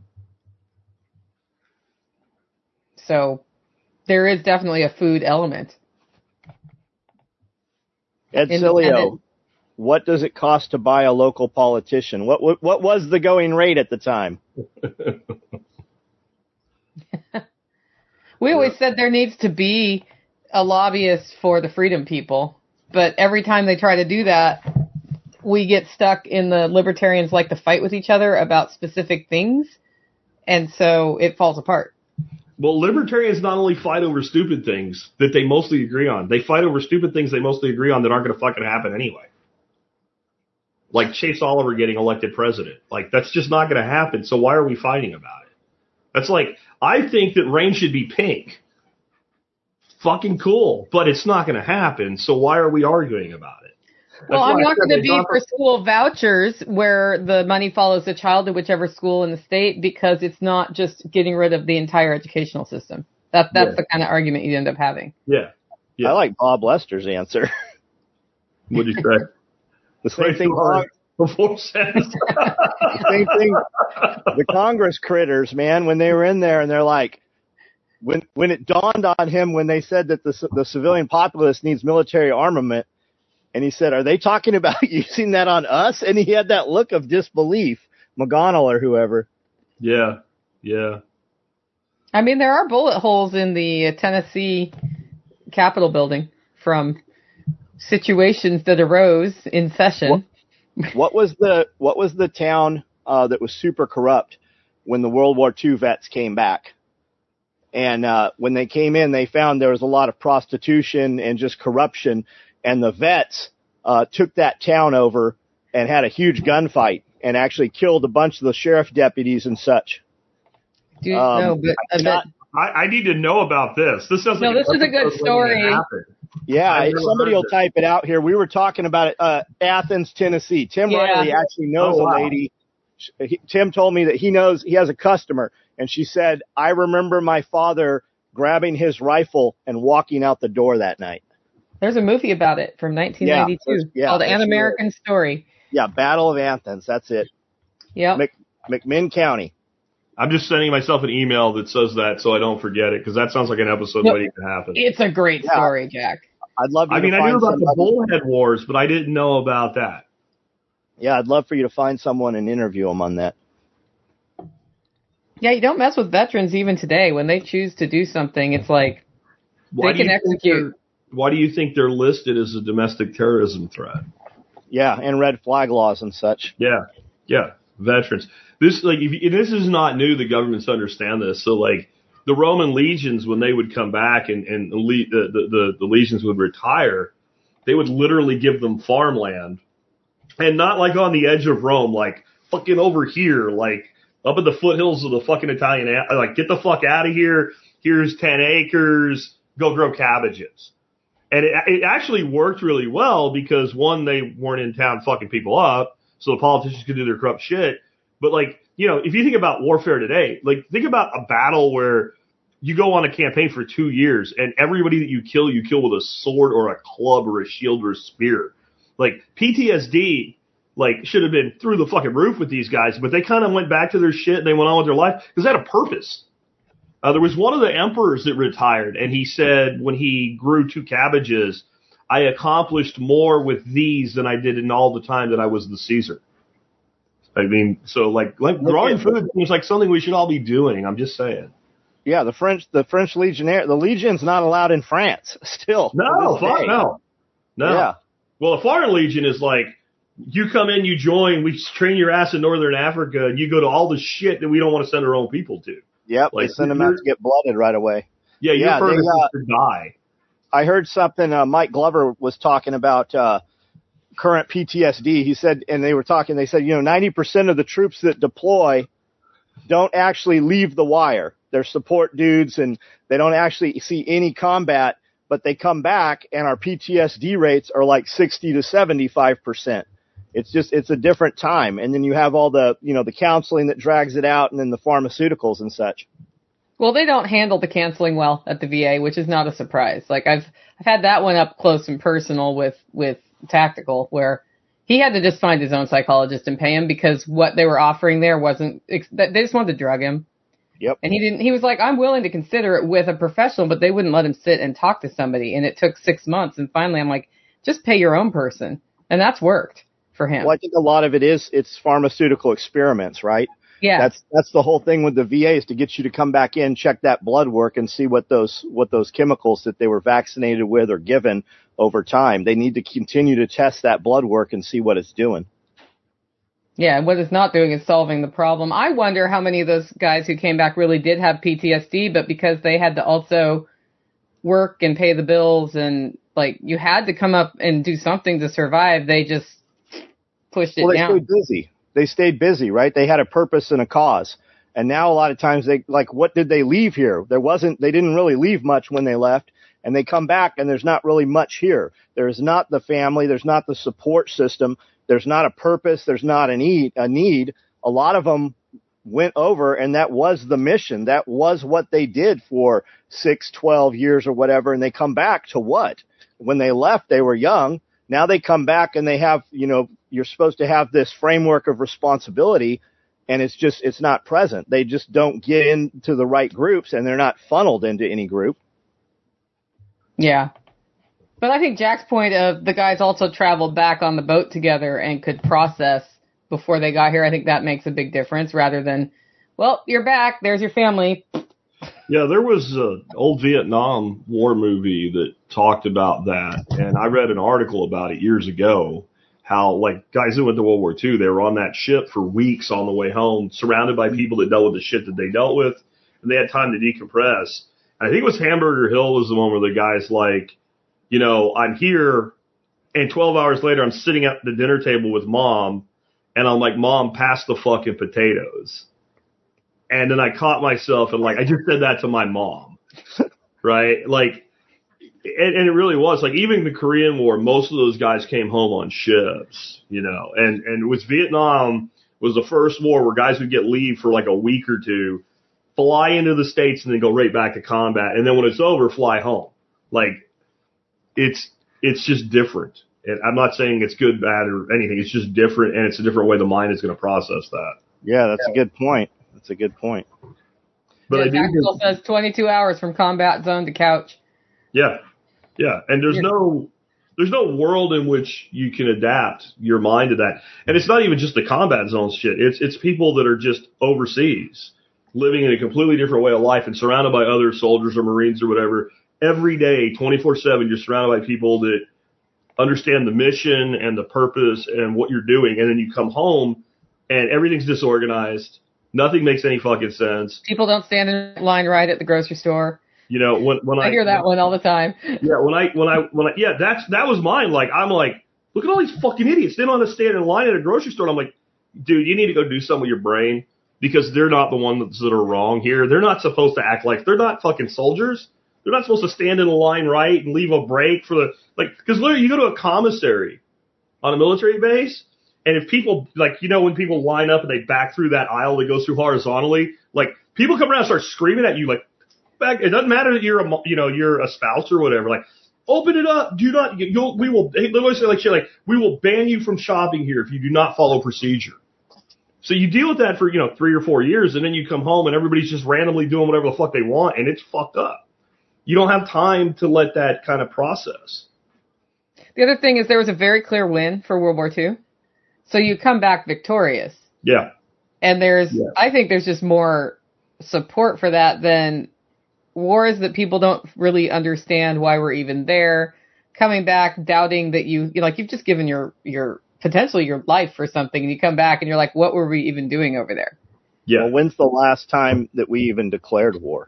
So there is definitely a food element. Ed Independent. Cilio, what does it cost to buy a local politician? What what, what was the going rate at the time? We always said there needs to be a lobbyist for the freedom people, but every time they try to do that, we get stuck in the libertarians like to fight with each other about specific things, and so it falls apart. Well, libertarians not only fight over stupid things that they mostly agree on, they fight over stupid things they mostly agree on that aren't going to fucking happen anyway. Like Chase Oliver getting elected president. Like, that's just not going to happen, so why are we fighting about it? That's like, I think that rain should be pink. Fucking cool, but it's not going to happen, so why are we arguing about it? That's Well, why I'm I not said going to they be don't- for school vouchers where the money follows the child to whichever school in the state, because it's not just getting rid of the entire educational system. That, that's Yeah. the kind of argument you end up having. Yeah. Yeah. I like Bob Lester's answer. What'd you say? The same Way thing. too hard. Before says. The same thing. The Congress critters, man, when they were in there and they're like, when when it dawned on him when they said that the c- the civilian populace needs military armament, and he said, "Are they talking about using that on us?" And he had that look of disbelief, McGonnell or whoever. Yeah. Yeah. I mean, there are bullet holes in the Tennessee Capitol building from situations that arose in session. What was the what was the town uh, that was super corrupt when the World War Two vets came back. And uh, when they came in, they found there was a lot of prostitution and just corruption. And the vets uh, took that town over and had a huge gunfight and actually killed a bunch of the sheriff deputies and such. Dude, Um, no, but, I uh, cannot- I, I need to know about this. This sounds No, like this is a good episode waiting to story. happen. Yeah, I've if never somebody heard will this. type it out here. We were talking about it. Uh, Athens, Tennessee. Tim Yeah. Riley actually knows Oh, wow. a lady. Sh- He, Tim told me that he knows he has a customer, and she said, "I remember my father grabbing his rifle and walking out the door that night." there's a movie about it from nineteen ninety-two Yeah, yeah, called that's An American Story. Yeah, Battle of Athens. That's it. Yep. Mc, McMinn County. I'm just sending myself an email that says that so I don't forget it because that sounds like an episode No. waiting to happen. It's a great Yeah. story, Jack. I'd love you I to mean, I find knew about the somebody- Bullhead Wars, but I didn't know about that. Yeah, I'd love for you to find someone and interview them on that. Yeah, you don't mess with veterans even today. When they choose to do something, it's like Why they do can you think execute. they're- Why do you think they're listed as a domestic terrorism threat? Yeah, and red flag laws and such. Yeah, yeah, veterans. This like if you, this is not new. The governments understand this. So like the Roman legions, when they would come back and and the le- the, the, the, the legions would retire, they would literally give them farmland, and not like on the edge of Rome, like fucking over here, like up at the foothills of the fucking Italian. A- Like get the fuck out of here. Here's ten acres. Go grow cabbages. And it, it actually worked really well because, one, they weren't in town fucking people up, so the politicians could do their corrupt shit. But, like, you know, if you think about warfare today, like, think about a battle where you go on a campaign for two years and everybody that you kill, you kill with a sword or a club or a shield or a spear. Like, P T S D, like, should have been through the fucking roof with these guys, but they kind of went back to their shit and they went on with their life because they had a purpose. Uh, there was one of the emperors that retired, and he said when he grew two cabbages, I accomplished more with these than I did in all the time that I was the Caesar. I mean, so like, like growing food seems like something we should all be doing. I'm just saying. Yeah, the French, the French Legionnaire, the Legion's not allowed in France still. to No, this fuck day. no. No. Yeah. Well, a Foreign Legion is like, you come in, you join, we train your ass in Northern Africa, and you go to all the shit that we don't want to send our own people to. Yep, Like, they send them out to get blooded right away. Yeah, your Yeah, they, purpose uh, is to die. I heard something, uh, Mike Glover was talking about, uh, current P T S D. He said, and they were talking, they said, you know, ninety percent of the troops that deploy don't actually leave the wire. They're support dudes and they don't actually see any combat, but they come back and our P T S D rates are like sixty to seventy-five percent. It's just, it's a different time. And then you have all the, you know, the counseling that drags it out and then the pharmaceuticals and such. Well, they don't handle the canceling well at the V A, which is not a surprise. Like I've I've had that one up close and personal with with Tactical, where he had to just find his own psychologist and pay him because what they were offering there wasn't. They just wanted to drug him. Yep. And he didn't. He was like, I'm willing to consider it with a professional, but they wouldn't let him sit and talk to somebody. And it took six months. And finally, I'm like, just pay your own person, and that's worked for him. Well, I think a lot of it is, it's pharmaceutical experiments, right? Yeah. That's that's the whole thing with the V A is to get you to come back in, check that blood work, and see what those what those chemicals that they were vaccinated with or given over time. They need to continue to test that blood work and see what it's doing. Yeah, what it's not doing is solving the problem. I wonder how many of those guys who came back really did have P T S D, but because they had to also work and pay the bills and like you had to come up and do something to survive, they just pushed it Well, they down. stayed busy. They stayed busy, right? They had a purpose and a cause. And now a lot of times they, like, what did they leave here? There wasn't, they didn't really leave much when they left. And they come back and there's not really much here. There's not the family. There's not the support system. There's not a purpose. There's not a need, a need. A lot of them went over and that was the mission. That was what they did for six, twelve years or whatever. And they come back to what? When they left, they were young. Now they come back and they have, you know, you're supposed to have this framework of responsibility and it's just, it's not present. They just don't get into the right groups and they're not funneled into any group. Yeah. But I think Jack's point of the guys also traveled back on the boat together and could process before they got here, I think that makes a big difference rather than, well, you're back, there's your family. Yeah, there was an old Vietnam War movie that talked about that, and I read an article about it years ago. how, like, guys that went to World War Two, they were on that ship for weeks on the way home, surrounded by people that dealt with the shit that they dealt with, and they had time to decompress. And I think it was Hamburger Hill was the one where the guy's like, you know, I'm here, and twelve hours later I'm sitting at the dinner table with Mom, and I'm like, Mom, pass the fucking potatoes. And then I caught myself, and, like, I just said that to my mom, right? Like, And, and it really was, like, even the Korean War, most of those guys came home on ships, you know, and, and it was Vietnam was the first war where guys would get leave for like a week or two, fly into the States and then go right back to combat. And then when it's over, fly home. Like, it's, it's just different. And I'm not saying it's good, bad, or anything. It's just different, and it's a different way the mind is going to process that. Yeah, that's a good point. That's a good point. But yeah, I do Maxwell says twenty-two hours from combat zone to couch. Yeah. Yeah. And there's no, there's no world in which you can adapt your mind to that. And it's not even just the combat zone shit. It's, it's people that are just overseas living in a completely different way of life and surrounded by other soldiers or Marines or whatever. Every day, twenty-four seven, you're surrounded by people that understand the mission and the purpose and what you're doing. And then you come home and everything's disorganized. Nothing makes any fucking sense. People don't stand in line right at the grocery store. You know, when, when I, I hear that one all the time. Yeah, when I, when I, when I, yeah, that's, that was mine. Like, I'm like, look at all these fucking idiots. They don't want to stand in line at a grocery store. And I'm like, dude, you need to go do something with your brain because they're not the ones that are wrong here. They're not supposed to act like, they're not fucking soldiers. They're not supposed to stand in a line right and leave a break for the, like, cause literally you go to a commissary on a military base. And if people, like, you know, when people line up and they back through that aisle that goes through horizontally, like, people come around and start screaming at you, like, back, it doesn't matter that you're a, you know, you're a spouse or whatever, like, open it up, do not, you'll, we will, they literally say like shit, like, we will ban you from shopping here if you do not follow procedure. So you deal with that for, you know, three or four years, and then you come home and everybody's just randomly doing whatever the fuck they want, and it's fucked up. You don't have time to let that kind of process. The other thing is there was a very clear win for World War Two. So you come back victorious. Yeah. And there's, Yeah. I think there's just more support for that than wars that people don't really understand why we're even there. Coming back, doubting that you, you like, you've just given your, your, potentially your life for something, and you come back and you're like, what were we even doing over there? Yeah. Well, when's the last time that we even declared war?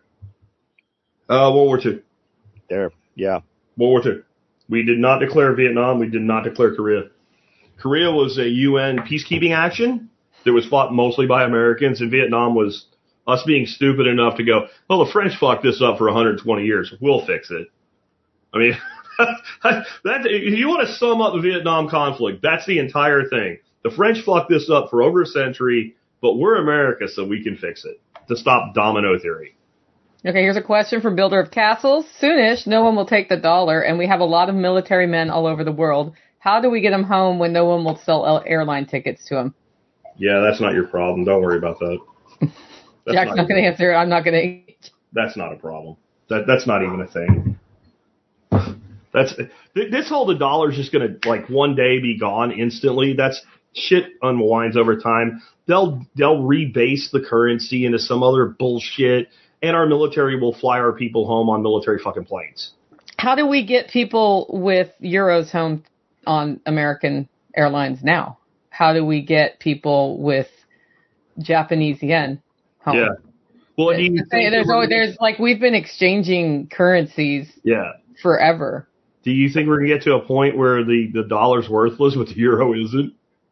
Uh, World War Two. There, yeah. World War Two. We did not declare Vietnam. We did not declare Korea. Korea was a U N peacekeeping action that was fought mostly by Americans, and Vietnam was us being stupid enough to go, well, the French fucked this up for one hundred twenty years. We'll fix it. I mean, that, if you want to sum up the Vietnam conflict, that's the entire thing. The French fucked this up for over a century, but we're America, so we can fix it to stop domino theory. Okay, here's a question from Builder of Castles. Soonish, no one will take the dollar, and we have a lot of military men all over the world. How do we get them home when no one will sell airline tickets to them? Yeah, that's not your problem. Don't worry about that. That's Jack's not, not going to answer it. I'm not going to. That's not a problem. That That's not even a thing. That's this whole the dollar's just going to like one day be gone instantly. That's shit unwinds over time. They'll they'll rebase the currency into some other bullshit, and our military will fly our people home on military fucking planes. How do we get people with euros home on American Airlines now? How do we get people with Japanese yen home? Yeah. Well, do you think there's always, there's like we've been exchanging currencies yeah. forever. Do you think we're going to get to a point where the, the dollar's worthless but the euro isn't?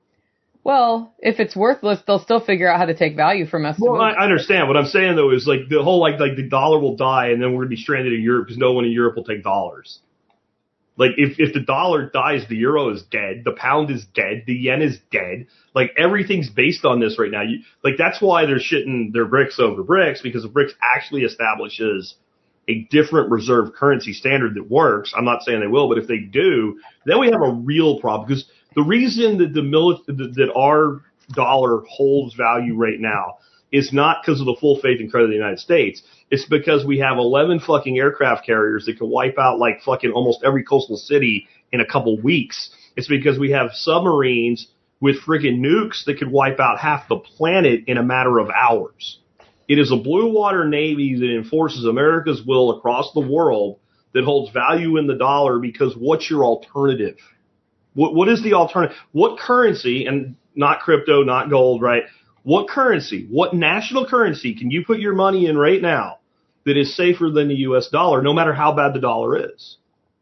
Well, if it's worthless, they'll still figure out how to take value from us. Well, I, I understand. What I'm saying, though, is like the whole like like the dollar will die and then we're going to be stranded in Europe because no one in Europe will take dollars. Like, if, if the dollar dies, the euro is dead, the pound is dead, the yen is dead. Like, everything's based on this right now. You, like, that's why they're shitting their bricks over bricks, because the bricks actually establishes a different reserve currency standard that works. I'm not saying they will, but if they do, then we have a real problem. Because the reason that the mili- that our dollar holds value right now is not because of the full faith and credit of the United States. It's because we have eleven fucking aircraft carriers that can wipe out like fucking almost every coastal city in a couple weeks. It's because we have submarines with friggin' nukes that could wipe out half the planet in a matter of hours. It is a blue water navy that enforces America's will across the world that holds value in the dollar because what's your alternative? What what is the alternative? What currency, and not crypto, not gold, right? What currency, what national currency can you put your money in right now that is safer than the U S dollar, no matter how bad the dollar is?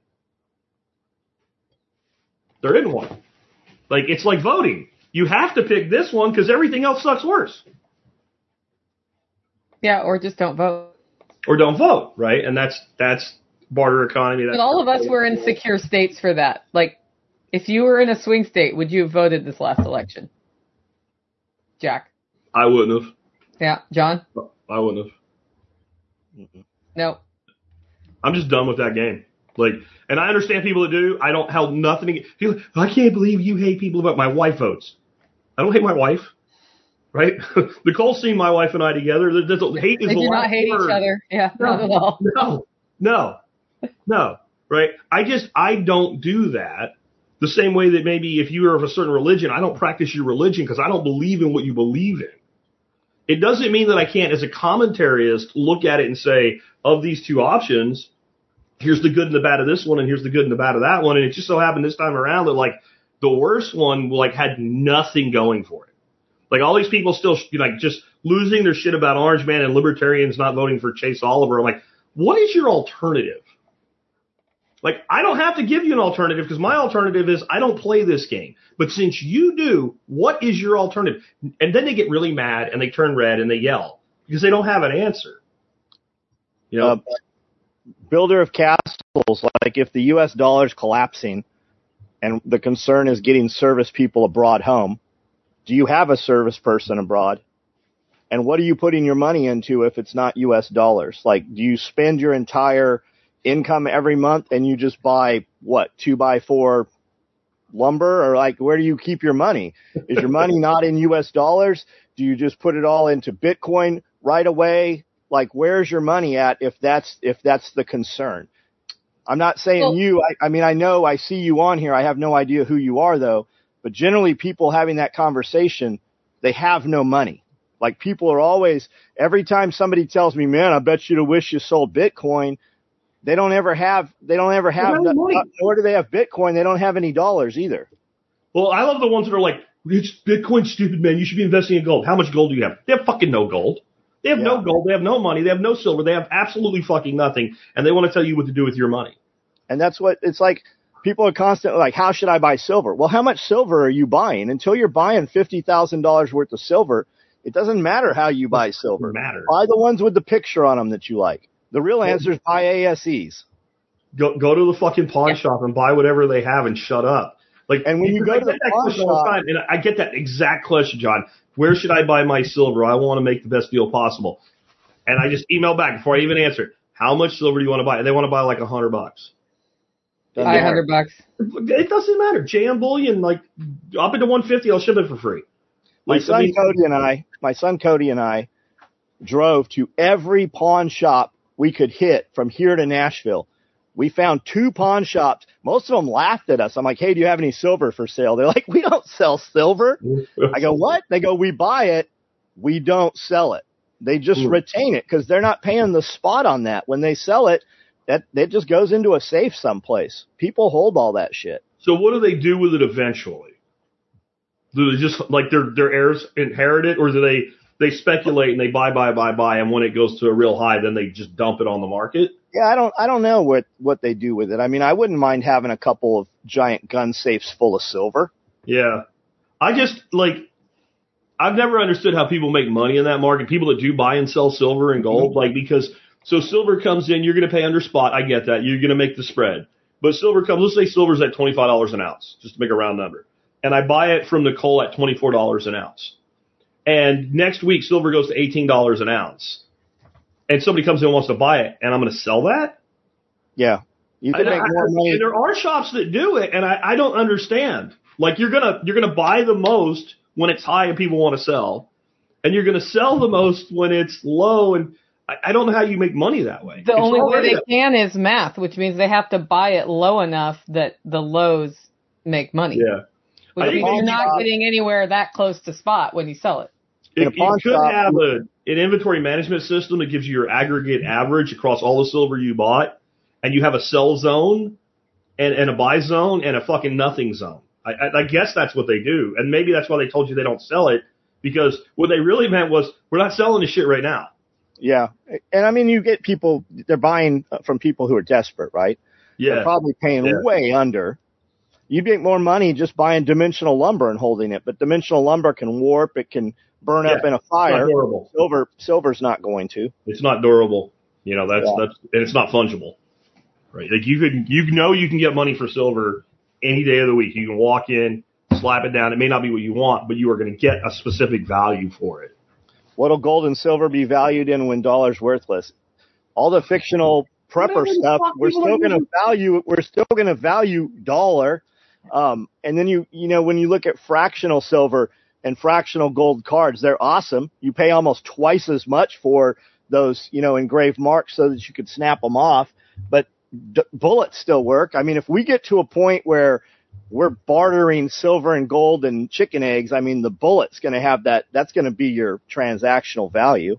There isn't one. Like, it's like voting. You have to pick this one because everything else sucks worse. Yeah, or just don't vote. Or don't vote, right? And that's that's barter economy. That's But all of us were in secure states for that. Like, if you were in a swing state, would you have voted this last election? Jack? I wouldn't have. Yeah. John? I wouldn't have. No. I'm just done with that game. Like, and I understand people that do. I don't have nothing. To, people, I can't believe you hate people about my wife votes. I don't hate my wife, right? Nicole's seen my wife and I together. There's, there's, hate is They the do not last hate word. each other. Yeah, No, not at all. No, no, no, right? I just, I don't do that the same way that maybe if you are of a certain religion, I don't practice your religion because I don't believe in what you believe in. It doesn't mean that I can't, as a commentarist, look at it and say, of these two options, here's the good and the bad of this one, and here's the good and the bad of that one. And it just so happened this time around that, like, the worst one, like, had nothing going for it. Like, all these people still, like, just losing their shit about Orange Man and libertarians not voting for Chase Oliver. I'm like, what is your alternative? Like, I don't have to give you an alternative because my alternative is I don't play this game. But since you do, what is your alternative? And then they get really mad and they turn red and they yell because they don't have an answer. You know, Uh, builder of castles, like if the U S dollar's collapsing and the concern is getting service people abroad home, do you have a service person abroad? And what are you putting your money into if it's not U S dollars? Like, do you spend your entire income every month and you just buy, what, two by four lumber? Or, like, where do you keep your money? Is your money not in U S dollars? Do you just put it all into Bitcoin right away? Like, where's your money at if that's if that's the concern? I'm not saying Well, you. I, I mean, I know I see you on here. I have no idea who you are, though. But generally, people having that conversation, they have no money. Like, people are always, every time somebody tells me, man, I bet you'd have wished you sold Bitcoin, they don't ever have, they don't ever have, have no money. nor do they have Bitcoin. They don't have any dollars either. well, I love the ones that are like, it's Bitcoin stupid, man. You should be investing in gold. How much gold do you have? They have fucking no gold. They have Yeah. no gold. They have no money. They have no silver. They have absolutely fucking nothing. And they want to tell you what to do with your money. And that's what it's like. People are constantly like, how should I buy silver? Well, how much silver are you buying? Until you're buying fifty thousand dollars worth of silver, it doesn't matter how you buy silver. Doesn't matter. Buy the ones with the picture on them that you like. The real answer is buy A S Es. Go go to the fucking pawn Yeah. shop and buy whatever they have and shut up. Like, And when you because go I to the get that pawn question all the shop- time, and I get that exact question, John. Where should I buy my silver? I want to make the best deal possible. And I just email back before I even answer it. How much silver do you want to buy? And they want to buy like a hundred bucks. Doesn't Five matter. hundred bucks. It doesn't matter. J M Bullion, like up into one fifty, I'll ship it for free. My Like, I son mean- Cody and I, my son Cody and I drove to every pawn shop we could hit from here to Nashville. We found two pawn shops. Most of them laughed at us. I'm like, hey, do you have any silver for sale? They're like, we don't sell silver. I go, what? They go, we buy it. We don't sell it. They just Mm. retain it because they're not paying the spot on that. When they sell it, that it just goes into a safe someplace. People hold all that shit. So what do they do with it eventually? Do they just like their their heirs inherit it, or do they they speculate and they buy buy buy buy, and when it goes to a real high, then they just dump it on the market? Yeah, I don't, I don't know what, what they do with it. I mean, I wouldn't mind having a couple of giant gun safes full of silver. Yeah, I just like I've never understood how people make money in that market. People that do buy and sell silver and gold, like because so silver comes in, you're going to pay under spot. I get that. You're going to make the spread, but silver comes. Let's say silver's at twenty-five dollars an ounce, just to make a round number, and I buy it from Nicole at twenty-four dollars an ounce. And next week, silver goes to eighteen dollars an ounce. And somebody comes in and wants to buy it, and I'm going to sell that? Yeah. You can I- make I- more money. and there are shops that do it, and I, I don't understand. Like, you're going to you're gonna buy the most when it's high and people want to sell, and you're going to sell the most when it's low, and I, I don't know how you make money that way. The It's only way already they a- can is math, which means they have to buy it low enough that the lows make money. Yeah. Which I think means you're pawn not shop- getting anywhere that close to spot when you sell it. In It, a pawn it could shop- have a, an inventory management system that gives you your aggregate average across all the silver you bought, and you have a sell zone, and, and a buy zone and a fucking nothing zone. I, I, I guess that's what they do. And maybe that's why they told you they don't sell it, because what they really meant was, we're not selling this shit right now. Yeah. And I mean, you get people, they're buying from people who are desperate, right? Yeah. They're probably paying Yeah. way under. You make more money just buying dimensional lumber and holding it, but dimensional lumber can warp, it can burn up Yeah. in a It's not fire. durable. Silver, silver's not going to. It's not durable. You know, that's, Yeah. that's, and it's not fungible. Right. Like you could, you know, you can get money for silver any day of the week. You can walk in, slap it down. It may not be what you want, but you are going to get a specific value for it. What'll gold and silver be valued in when dollar's worthless? All the fictional prepper Whatever the stuff, fuck we're people still are going to doing. value, we're still going to value dollar. Um, and then you, you know, when you look at fractional silver and fractional gold cards, they're awesome. You pay almost twice as much for those, you know, engraved marks so that you could snap them off, but d- bullets still work. I mean, if we get to a point where we're bartering silver and gold and chicken eggs, I mean, the bullet's going to have that, that's going to be your transactional value.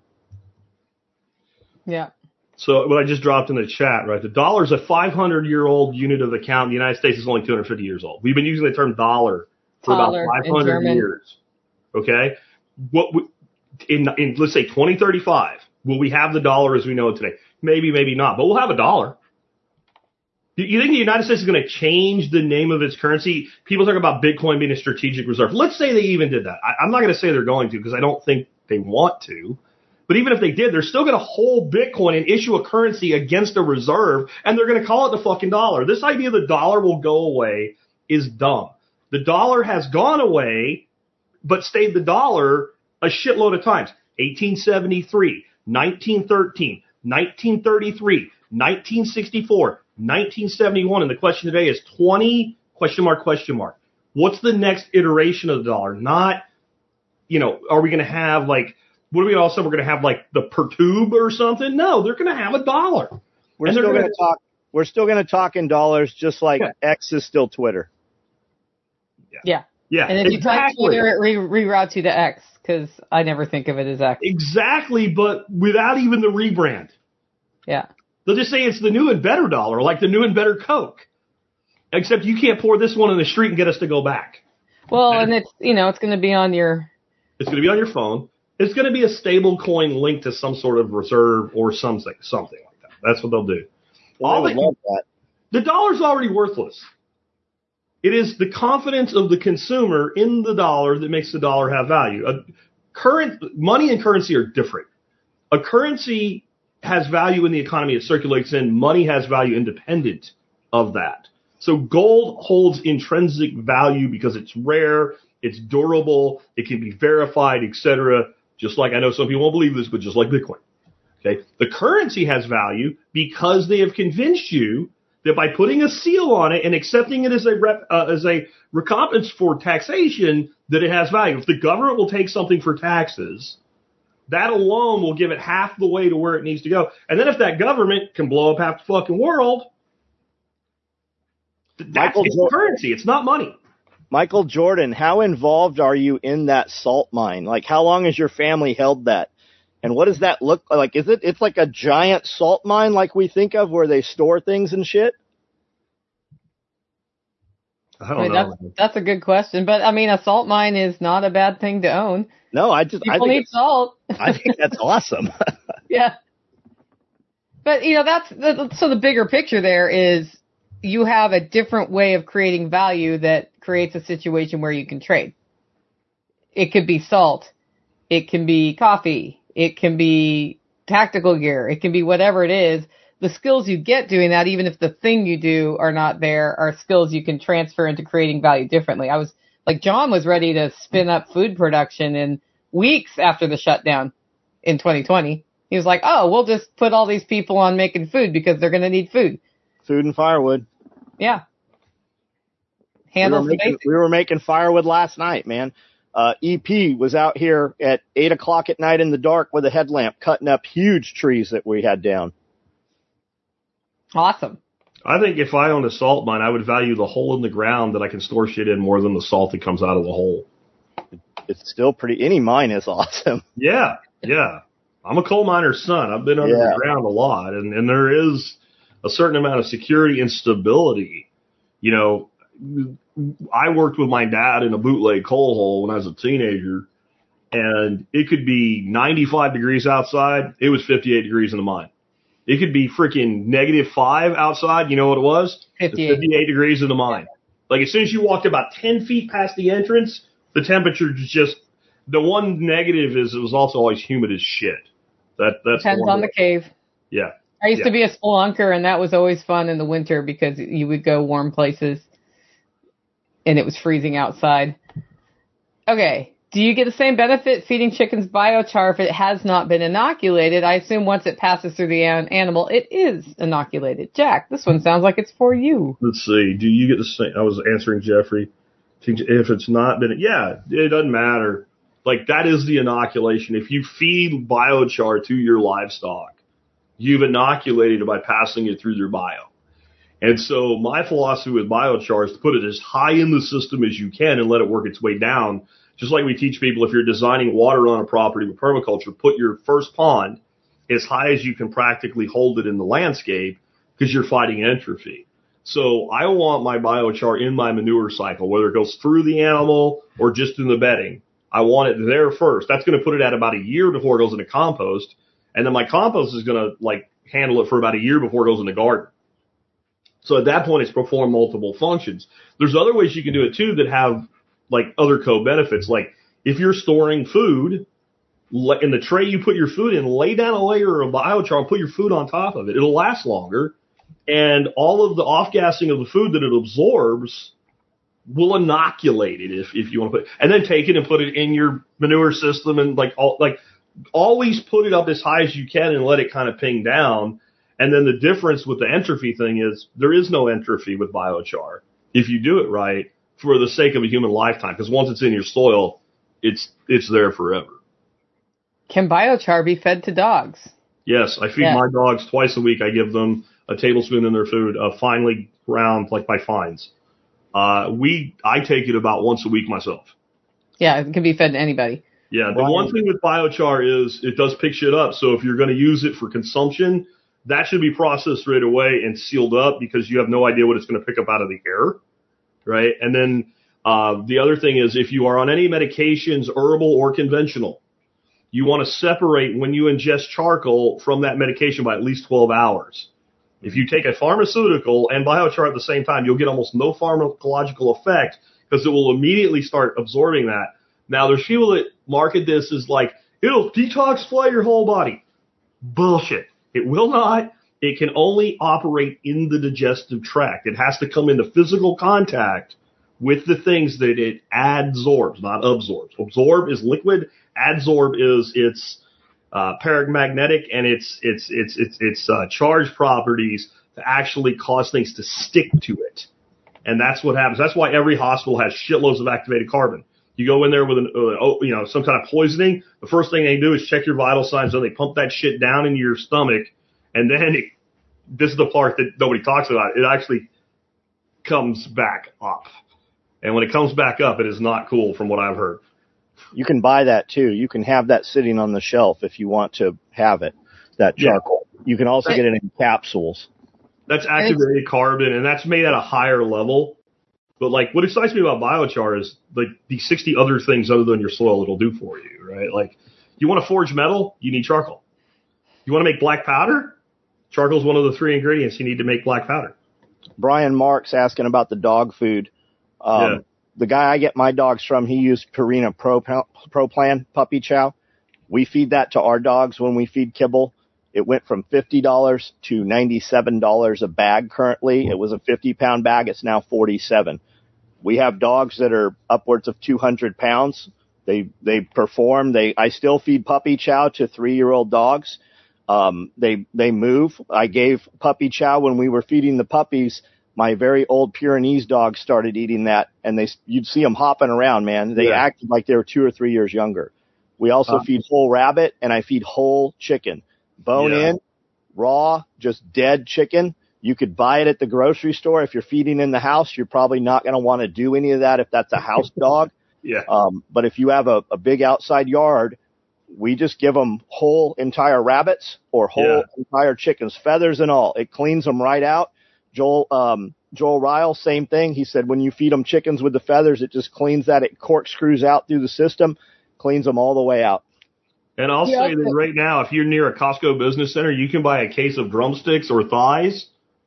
Yeah. So what I just dropped in the chat, right? The dollar is a five hundred year old unit of account. The United States is only two hundred fifty years old. We've been using the term dollar for Dollar about in five hundred German. years. Okay. What we, in, in, let's say twenty thirty-five, will we have the dollar as we know it today? Maybe, maybe not, but we'll have a dollar. You, you think the United States is going to change the name of its currency? People talk about Bitcoin being a strategic reserve. Let's say they even did that. I, I'm not going to say they're going to, because I don't think they want to. But even if they did, they're still going to hold Bitcoin and issue a currency against a reserve, and they're going to call it the fucking dollar. This idea the dollar will go away is dumb. The dollar has gone away, but stayed the dollar a shitload of times. eighteen seventy-three, nineteen thirteen, nineteen thirty-three, nineteen sixty-four, nineteen seventy-one, and the question today is twenty, question mark, question mark. What's the next iteration of the dollar? Not, you know, are we going to have like, what are we all say? We're going to have like the per tube or something? No, they're going to have a dollar. We're And they're still gonna- going to talk, we're still going to talk in dollars, just like Yeah. X is still Twitter. Yeah. Yeah, And if you type exactly. Twitter, it re- reroutes you to X, because I never think of it as X. Exactly, but without even the rebrand. Yeah. They'll just say it's the new and better dollar, like the new and better Coke. Except you can't pour this one in the street and get us to go back. Well, and it's, you know, it's going to be on your, It's going to be on your phone. It's going to be a stable coin linked to some sort of reserve or something, something like that. That's what they'll do. Well, I All would they- love that. The dollar's already worthless. It is the confidence of the consumer in the dollar that makes the dollar have value. A current money and currency are different. A currency has value in the economy it circulates in. Money has value independent of that. So gold holds intrinsic value because it's rare, it's durable, it can be verified, et cetera. Just like, I know some people won't believe this, but just like Bitcoin. Okay. The currency has value because they have convinced you that by putting a seal on it and accepting it as a rep, uh, as a recompense for taxation, that it has value. If the government will take something for taxes, that alone will give it half the way to where it needs to go. And then if that government can blow up half the fucking world, that's Michael it's Jo- currency. It's not money. Michael Jordan, how involved are you in that salt mine? Like, how long has your family held that? And what does that look like? Is it, it's like a giant salt mine like we think of where they store things and shit? I I don't mean, know. that's, that's a good question. But I mean, a salt mine is not a bad thing to own. No, I just, I People think, need salt. I think that's awesome. Yeah. But, you know, that's, the, so the bigger picture there is you have a different way of creating value that creates a situation where you can trade. It could be salt. It can be coffee. It can be tactical gear. It can be whatever it is. The skills you get doing that, even if the thing you do are not there, are skills you can transfer into creating value differently. I was like, John was ready to spin up food production in weeks after the shutdown in twenty twenty. He was like, oh, we'll just put all these people on making food because they're going to need food. Food and firewood. Yeah. We were, Handles the making, basics. we were making firewood last night, man. Uh, E P was out here at eight o'clock at night in the dark with a headlamp cutting up huge trees that we had down. Awesome. I think if I owned a salt mine, I would value the hole in the ground that I can store shit in more than the salt that comes out of the hole. It's still pretty, any mine is awesome. Yeah, yeah. I'm a coal miner's son. I've been under Yeah. the ground a lot, and, and there is a certain amount of security and stability You know, I worked with my dad in a bootleg coal hole when I was a teenager, and it could be ninety-five degrees outside. It was fifty-eight degrees in the mine. It could be freaking negative five outside. You know what it was? fifty-eight. It's fifty-eight degrees in the mine. Like as soon as you walked about ten feet past the entrance, the temperature just, the one negative is it was also always humid as shit. That that's Depends the on the cave. Yeah. I used Yeah. to be a spelunker, and that was always fun in the winter because you would go warm places, and it was freezing outside. Okay. Do you get the same benefit feeding chickens biochar if it has not been inoculated? I assume once it passes through the an- animal, it is inoculated. Jack, this one sounds like it's for you. Let's see. Do you get the same? I was answering Jeffrey. If it's not been, yeah, it doesn't matter. Like that is the inoculation. If you feed biochar to your livestock, you've inoculated it by passing it through their bio. And so my philosophy with biochar is to put it as high in the system as you can and let it work its way down. Just like we teach people, if you're designing water on a property with permaculture, put your first pond as high as you can practically hold it in the landscape because you're fighting entropy. So I want my biochar in my manure cycle, whether it goes through the animal or just in the bedding. I want it there first. That's going to put it at about a year before it goes into compost. And then my compost is going to like handle it for about a year before it goes in the garden. So at that point, it's performed multiple functions. There's other ways you can do it too that have like other co-benefits. Like if you're storing food in the tray you put your food in, lay down a layer of biochar and put your food on top of it. It'll last longer. And all of the off-gassing of the food that it absorbs will inoculate it if, if you want to put, and then take it and put it in your manure system and like all, like always put it up as high as you can and let it kind of ping down. And then the difference with the entropy thing is there is no entropy with biochar if you do it right for the sake of a human lifetime. Because once it's in your soil, it's, it's there forever. Can biochar be fed to dogs? Yes. I feed Yeah. my dogs twice a week. I give them a tablespoon in their food, uh, finely ground, like by fines. Uh, we, I take it about once a week myself. Yeah, it can be fed to anybody. Yeah. The one thing with biochar is it does pick shit up. So if you're going to use it for consumption, that should be processed right away and sealed up because you have no idea what it's going to pick up out of the air. Right. And then, uh, the other thing is if you are on any medications, herbal or conventional, you want to separate when you ingest charcoal from that medication by at least twelve hours. If you take a pharmaceutical and biochar at the same time, you'll get almost no pharmacological effect because it will immediately start absorbing that. Now, there's people that market this as like, it'll detoxify your whole body. Bullshit. It will not. It can only operate in the digestive tract. It has to come into physical contact with the things that it adsorbs, not absorbs. Absorb is liquid. Adsorb is its Uh, paramagnetic and its its its its its uh, charge properties to actually cause things to stick to it, and that's what happens. That's why every hospital has shitloads of activated carbon. You go in there with an uh, you know some kind of poisoning. The first thing they do is check your vital signs, and they pump that shit down into your stomach, and then it, this is the part that nobody talks about. It actually comes back up, and when it comes back up, it is not cool, from what I've heard. You can buy that too. You can have that sitting on the shelf if you want to have it, that charcoal. Yeah. You can also right. get it in capsules. That's activated carbon, and that's made at a higher level. But like, what excites me about biochar is like the sixty other things other than your soil it'll do for you, right? Like, you want to forge metal, you need charcoal. You want to make black powder? Charcoal is one of the three ingredients you need to make black powder. Brian Marks asking about the dog food. Um, yeah. The guy I get my dogs from, he used Purina Pro, Pro Plan puppy chow. We feed that to our dogs when we feed kibble. It went from fifty dollars to ninety-seven dollars a bag currently. It was a fifty pound bag. It's now forty-seven. We have dogs that are upwards of two hundred pounds. They, they perform. They, I still feed puppy chow to three year old dogs. Um, they, they move. I gave puppy chow when we were feeding the puppies. My very old Pyrenees dogs started eating that, and they you'd see them hopping around, man. They yeah. acted like they were two or three years younger. We also uh, feed whole rabbit, and I feed whole chicken. Bone yeah. in, raw, just dead chicken. You could buy it at the grocery store. If you're feeding in the house, you're probably not going to want to do any of that if that's a house dog. Yeah. Um, but if you have a, a big outside yard, we just give them whole entire rabbits or whole yeah. entire chickens, feathers and all. It cleans them right out. Joel, um, Joel Ryle, same thing. He said when you feed them chickens with the feathers, it just cleans that. It corkscrews out through the system, cleans them all the way out. And I'll Yeah, say that but- right now, if you're near a Costco business center, you can buy a case of drumsticks or thighs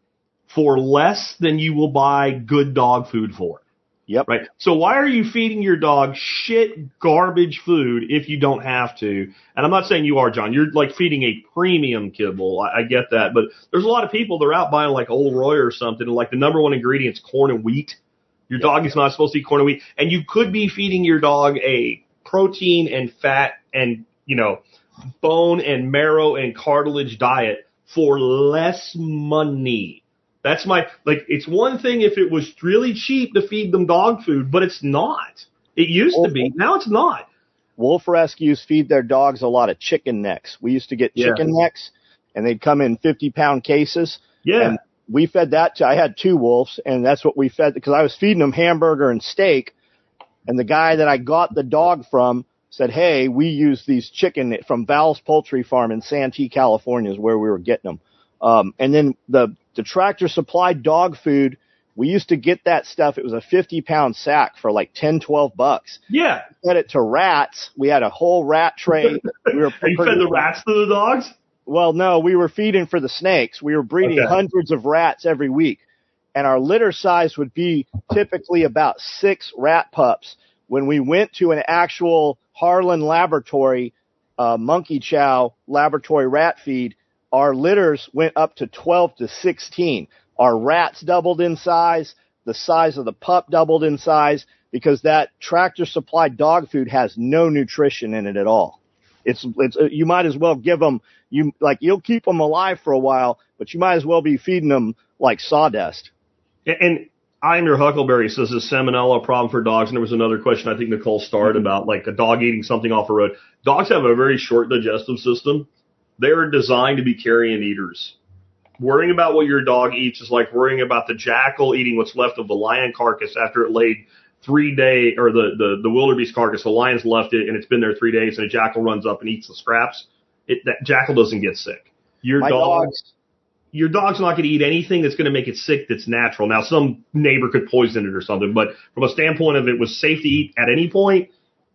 for less than you will buy good dog food for. Yep. Right. So why are you feeding your dog shit garbage food if you don't have to? And I'm not saying you are, John. You're like feeding a premium kibble. I, I get that. But there's a lot of people that are out buying like Old Roy or something, and like the number one ingredient is corn and wheat. Your dog is not supposed to eat corn and wheat. And you could be feeding your dog a protein and fat and, you know, bone and marrow and cartilage diet for less money. That's my, like, it's one thing if it was really cheap to feed them dog food, but it's not. It used to be. Now it's not. Wolf rescues feed their dogs a lot of chicken necks. We used to get Yeah. chicken necks, and they'd come in fifty pound cases. Yeah. And we fed that to, I had two wolves, and that's what we fed, because I was feeding them hamburger and steak. And the guy that I got the dog from said, hey, we use these chicken from Val's Poultry Farm in Santee, California is where we were getting them. Um, and then the, the Tractor Supply dog food, we used to get that stuff. It was a fifty pound sack for like ten, twelve bucks. Yeah. Fed it to rats. We had a whole rat tray. We were you fed the rats to the dogs? Well, no, we were feeding for the snakes. We were breeding Okay. hundreds of rats every week. And our litter size would be typically about six rat pups. When we went to an actual Harlan laboratory, uh, monkey chow laboratory rat feed, our litters went up to twelve to sixteen. Our rats doubled in size. The size of the pup doubled in size because that Tractor Supply dog food has no nutrition in it at all. It's, it's, you might as well give them, you, like, you'll keep them alive for a while, but you might as well be feeding them like sawdust. And, and I'm your Huckleberry says is salmonella a problem for dogs? And there was another question I think Nicole started about, like a dog eating something off the road. Dogs have a very short digestive system. They're designed to be carrion eaters. Worrying about what your dog eats is like worrying about the jackal eating what's left of the lion carcass after it laid three day, or the, the, the wildebeest carcass. The lion's left it and it's been there three days and a jackal runs up and eats the scraps. It, that jackal doesn't get sick. Your My dog, dogs, your dog's not going to eat anything that's going to make it sick that's natural. Now, some neighbor could poison it or something, but from a standpoint of it was safe to eat at any point,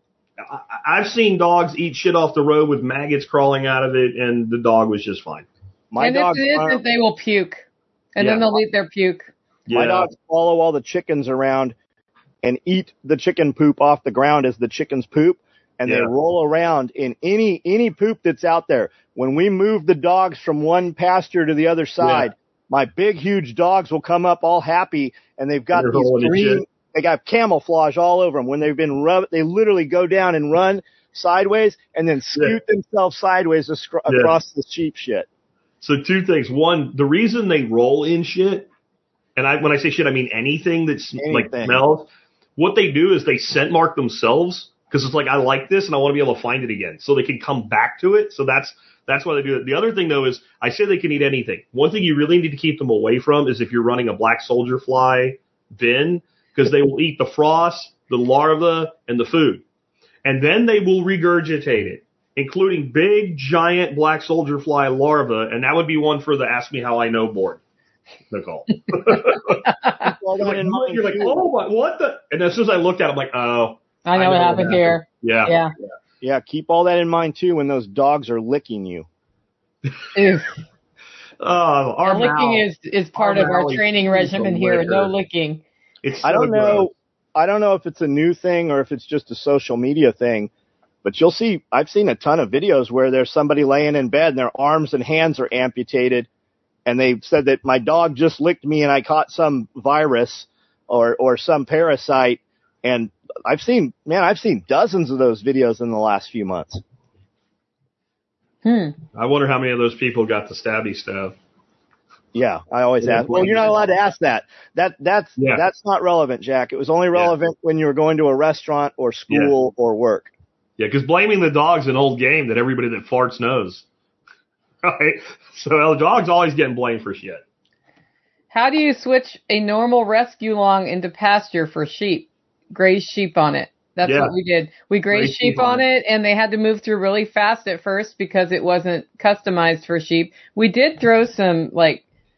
I, I've seen dogs eat shit off the road with maggots crawling out of it, and the dog was just fine. my and dogs, if it aren't- isn't, they will puke. And Yeah. then they'll eat their puke. my dogs follow all the chickens around and eat the chicken poop off the ground as the chickens poop, and they Yeah. roll around in any any poop that's out there. When we move the dogs from one pasture to the other side, my big huge dogs will come up all happy, and they've got They're these rolling in green, shit. they got camouflage all over them. When they've been rubbed, they literally go down and run sideways and then scoot themselves sideways ascro- Yeah. across the sheep shit. So two things. One, the reason they roll in shit, and I when I say shit, I mean anything that's like Anything. smells. What they do is they scent mark themselves because it's like, I like this and I want to be able to find it again so they can come back to it. So that's that's why they do it. The other thing, though, is I say they can eat anything. One thing you really need to keep them away from is if you're running a black soldier fly bin, because they will eat the frost, the larva, and the food. And then they will regurgitate it, including big, giant black soldier fly larvae, and that would be one for the Ask Me How I Know board, Nicole. All You're that like, in mind, you're like, too. oh, my, what the? And as soon as I looked at it, I'm like, oh. I know, I what know happened what here. Yeah. Yeah. Yeah, keep all that in mind too when those dogs are licking you. Ew. Oh, our And licking mouth. is is part our of our mouth training is regimen the here. No liquor. licking. It's I so don't know. gross. I don't know if it's a new thing or if it's just a social media thing, but you'll see. I've seen a ton of videos where there's somebody laying in bed and their arms and hands are amputated, and they said that my dog just licked me and I caught some virus or or some parasite. And I've seen, man, I've seen dozens of those videos in the last few months. Hmm. I wonder how many of those people got the stabby stuff. Yeah, I always Yeah, ask. Well, you're not allowed to ask that. That that's Yeah. that's not relevant, Jack. It was only relevant when you were going to a restaurant or school or work. Yeah, because blaming the dog's an old game that everybody that farts knows. Right? So the dog's always getting blamed for shit. How do you switch a normal rescue long into pasture for sheep? Graze sheep on it. That's Yeah. what we did. We grazed Graze sheep on it, and they had to move through really fast at first because it wasn't customized for sheep. We did throw some, like,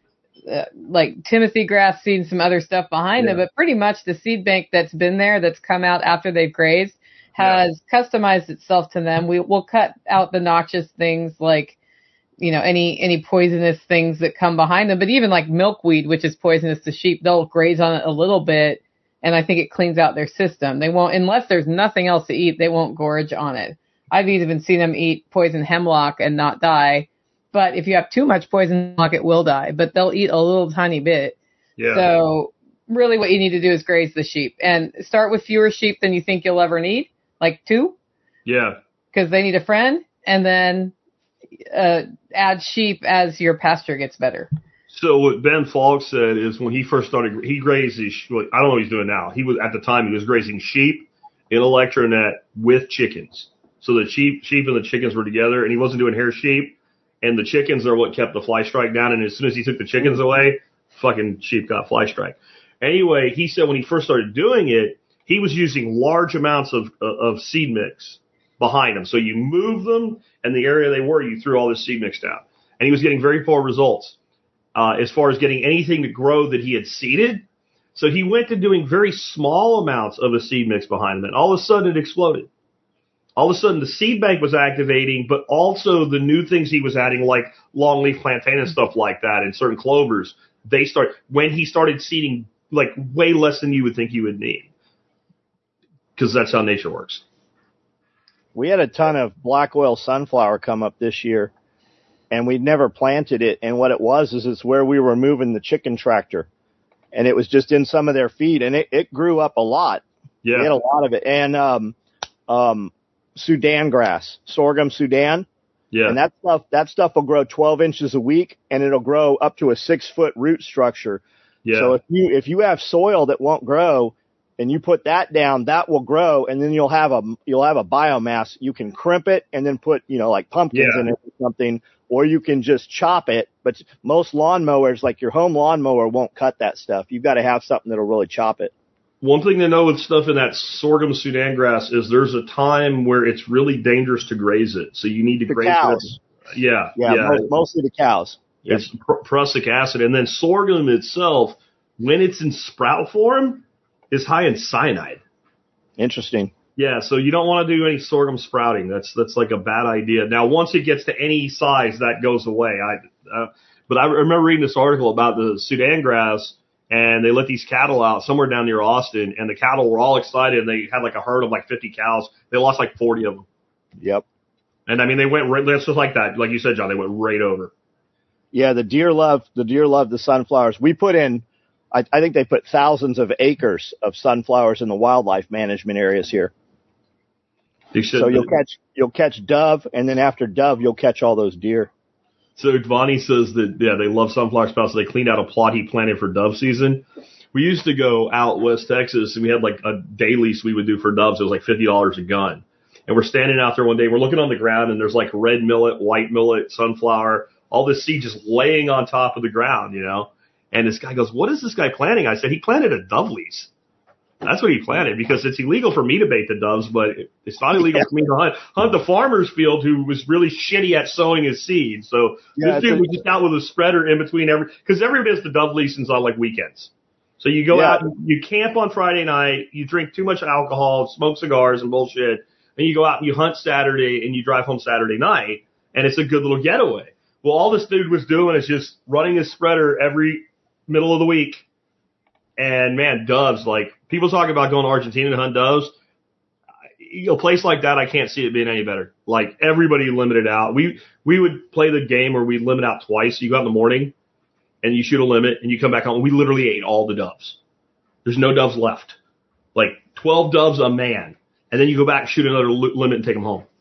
uh, like Timothy grass seed and some other stuff behind Yeah. them, but pretty much the seed bank that's been there, that's come out after they've grazed, has customized itself to them. We will cut out the noxious things like, you know, any, any poisonous things that come behind them. But even like milkweed, which is poisonous to sheep, they'll graze on it a little bit. And I think it cleans out their system. They won't, unless there's nothing else to eat, they won't gorge on it. I've even seen them eat poison hemlock and not die. But if you have too much poison hemlock, it will die. But they'll eat a little tiny bit. Yeah. So really what you need to do is graze the sheep. And start with fewer sheep than you think you'll ever need, like two, Yeah. because they need a friend. And then uh, add sheep as your pasture gets better. So what Ben Falk said is when he first started, he grazed his, well, I don't know what he's doing now. He was, at the time, he was grazing sheep in electronet with chickens. So the sheep, sheep and the chickens were together, and he wasn't doing hair sheep. And the chickens are what kept the fly strike down. And as soon as he took the chickens away, fucking sheep got fly strike. Anyway, he said when he first started doing it, he was using large amounts of, of seed mix behind them. So you move them, and the area they were, you threw all this seed mix down. And he was getting very poor results. Uh, as far as getting anything to grow that he had seeded. So he went to doing very small amounts of a seed mix behind him, and all of a sudden it exploded. All of a sudden the seed bank was activating, but also the new things he was adding, like longleaf plantain and stuff like that, and certain clovers, they start, when he started seeding, like way less than you would think you would need. Because that's how nature works. We had a ton of black oil sunflower come up this year, and we'd never planted it. And what it was is it's where we were moving the chicken tractor, and it was just in some of their feed, and it, it grew up a lot. Yeah. We had a lot of it. And um, um, Sudan grass, sorghum Sudan. Yeah. And that stuff, that stuff will grow twelve inches a week, and it'll grow up to a six foot root structure. Yeah. So if you, if you have soil that won't grow and you put that down, that will grow, and then you'll have a, you'll have a biomass. You can crimp it and then put, you know, like pumpkins Yeah. in it or something, or you can just chop it. But most lawnmowers, like your home lawnmower, won't cut that stuff. You've got to have something that'll really chop it. One thing to know with stuff in that sorghum Sudan grass is there's a time where it's really dangerous to graze it. So you need to The graze cows. it. Yeah. Yeah, Yeah. mo- mostly the cows. It's pr- prussic acid. And then sorghum itself, when it's in sprout form, is high in cyanide. Interesting. Yeah, so you don't want to do any sorghum sprouting. That's that's like a bad idea. Now, once it gets to any size, that goes away. I, uh, but I remember reading this article about the Sudan grass, and they let these cattle out somewhere down near Austin, and the cattle were all excited, and they had like a herd of like fifty cows. They lost like forty of them. Yep. And I mean, they went right, just like that. Like you said, John, they went right over. Yeah, the deer love the deer love the sunflowers. We put in, I, I think they put thousands of acres of sunflowers in the wildlife management areas here. They said So you'll that- catch you'll catch dove, and then after dove, you'll catch all those deer. So Vonnie says that, yeah, they love sunflower sprouts. So they cleaned out a plot he planted for dove season. We used to go out West Texas, and we had like a day lease we would do for doves. It was like fifty dollars a gun. And we're standing out there one day. We're looking on the ground, and there's like red millet, white millet, sunflower, all this seed just laying on top of the ground, you know. And this guy goes, "What is this guy planting?" I said, "He planted a dove lease. That's what he planted, because it's illegal for me to bait the doves, but it's not illegal for me to hunt, hunt the farmer's field who was really shitty at sowing his seed." So Yeah, this dude it's a- was just out with a spreader in between every, because everybody does the dove leasings on like weekends. So you go Yeah. out, you camp on Friday night, you drink too much alcohol, smoke cigars and bullshit, and you go out and you hunt Saturday and you drive home Saturday night, and it's a good little getaway. Well, all this dude was doing is just running his spreader every middle of the week. And man, doves, like people talk about going to Argentina to hunt doves. A place like that, I can't see it being any better. Like everybody limited out. We, we would play the game where we limit out twice. You go out in the morning and you shoot a limit and you come back home. We literally ate all the doves. There's no doves left. Like twelve doves a man. And then you go back, shoot another li- limit and take them home.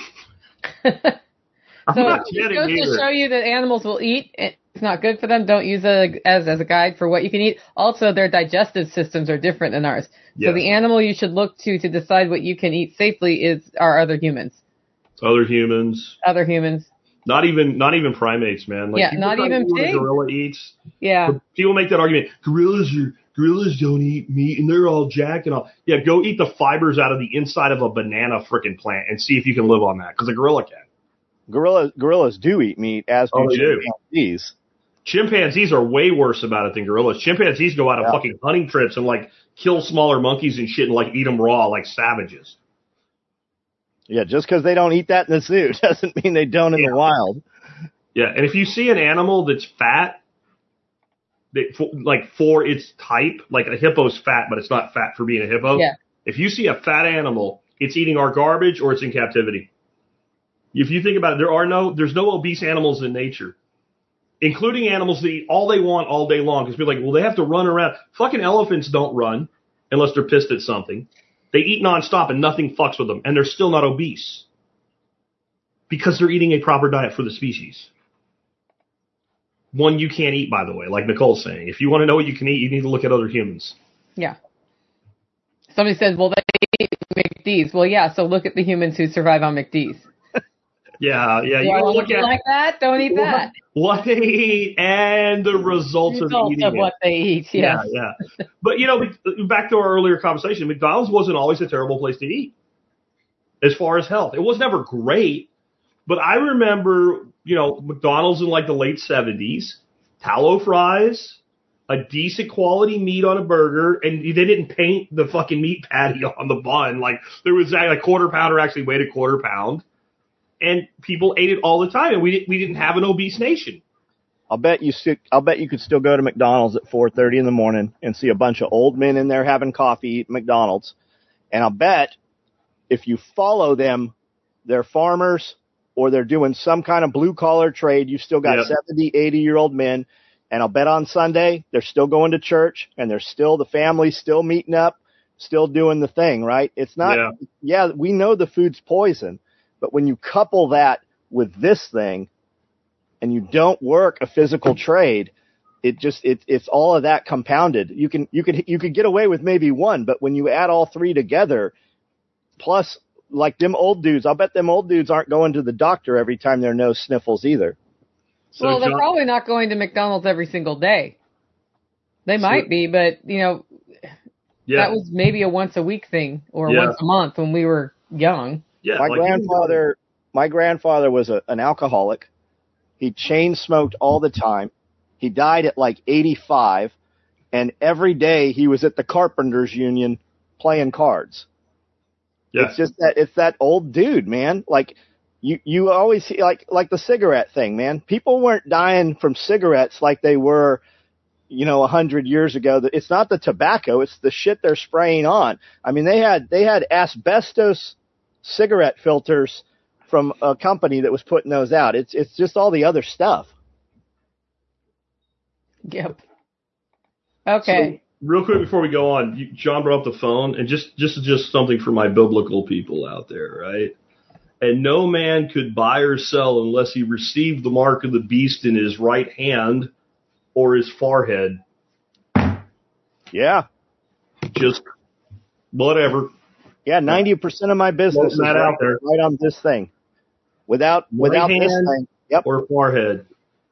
I'm So not it just kidding goes to either. show you that animals will eat. It's not good for them. Don't use it as as a guide for what you can eat. Also, their digestive systems are different than ours. Yeah. So the animal you should look to to decide what you can eat safely is are other humans. Other humans, Other humans. not even not even primates, man. Like, Yeah, people not try to even eat what a pigs. gorilla eats. Yeah. People make that argument. Gorillas are gorillas don't eat meat and they're all jacked and all. Yeah, go eat the fibers out of the inside of a banana frickin' plant and see if you can live on that, because a gorilla can. Gorillas gorillas do eat meat, as do Oh, they do. chimpanzees. Chimpanzees are way worse about it than gorillas. Chimpanzees go out on Yeah. fucking hunting trips and like kill smaller monkeys and shit and like eat them raw like savages. Yeah, just because they don't eat that in the zoo doesn't mean they don't in Yeah. the wild. Yeah, and if you see an animal that's fat, that, for, like for its type, like a hippo's fat, but it's not fat for being a hippo. Yeah. If you see a fat animal, it's eating our garbage or it's in captivity. If you think about it, there are no, there's no obese animals in nature, including animals that eat all they want all day long. Because people are like, well, they have to run around. Fucking elephants don't run unless they're pissed at something. They eat nonstop and nothing fucks with them, and they're still not obese because they're eating a proper diet for the species. One you can't eat, by the way, like Nicole's saying. If you want to know what you can eat, you need to look at other humans. Yeah. Somebody says, well, they eat McD's. Well, yeah, so look at the humans who survive on McD's. Yeah, yeah. Do You I gotta want look to be at like that? Don't eat that. what they eat and the results of Results eating of it. what they eat, Yeah, yes. yeah. But, you know, back to our earlier conversation, McDonald's wasn't always a terrible place to eat as far as health. It was never great, but I remember, you know, McDonald's in like the late seventies, tallow fries, a decent quality meat on a burger, and they didn't paint the fucking meat patty on the bun. Like, there was a quarter pounder actually weighed a quarter pound, and people ate it all the time, and we didn't, we didn't have an obese nation. I'll bet you sti- I'll bet you could still go to McDonald's at four thirty in the morning and see a bunch of old men in there having coffee eating McDonald's. And I'll bet if you follow them, they're farmers or they're doing some kind of blue collar trade. You've still got Yep. seventy, eighty year old men. And I'll bet on Sunday they're still going to church and they're still, the family's still meeting up, still doing the thing, right? It's not, Yeah. yeah, we know the food's poison, but when you couple that with this thing, and you don't work a physical trade, it just it it's all of that compounded. You can you could you could get away with maybe one, but when you add all three together, plus like them old dudes, I'll bet them old dudes aren't going to the doctor every time their nose sniffles either. So Well, they're John- probably not going to McDonald's every single day. They So- might be, but, you know, yeah, that was maybe a once a week thing or Yeah. once a month when we were young. yeah. My like- grandfather my grandfather was a, an alcoholic. He chain smoked all the time. He died at like eighty-five, and every day he was at the Carpenters Union playing cards. Yeah. It's just that it's that old dude, man. Like you, you always see like like the cigarette thing, man. People weren't dying from cigarettes like they were, you know, a hundred years ago. It's not the tobacco; it's the shit they're spraying on. I mean, they had they had asbestos cigarette filters from a company that was putting those out. It's it's just all the other stuff. Yep. Okay. So, real quick before we go on, you, John brought up the phone, and just just just something for my biblical people out there, right? And no man could buy or sell unless he received the mark of the beast in his right hand or his forehead. Yeah, Just whatever. yeah. Ninety percent of my business is Floating that right, out there. right on this thing. Without Right without this hand. thing, yep. Or forehead.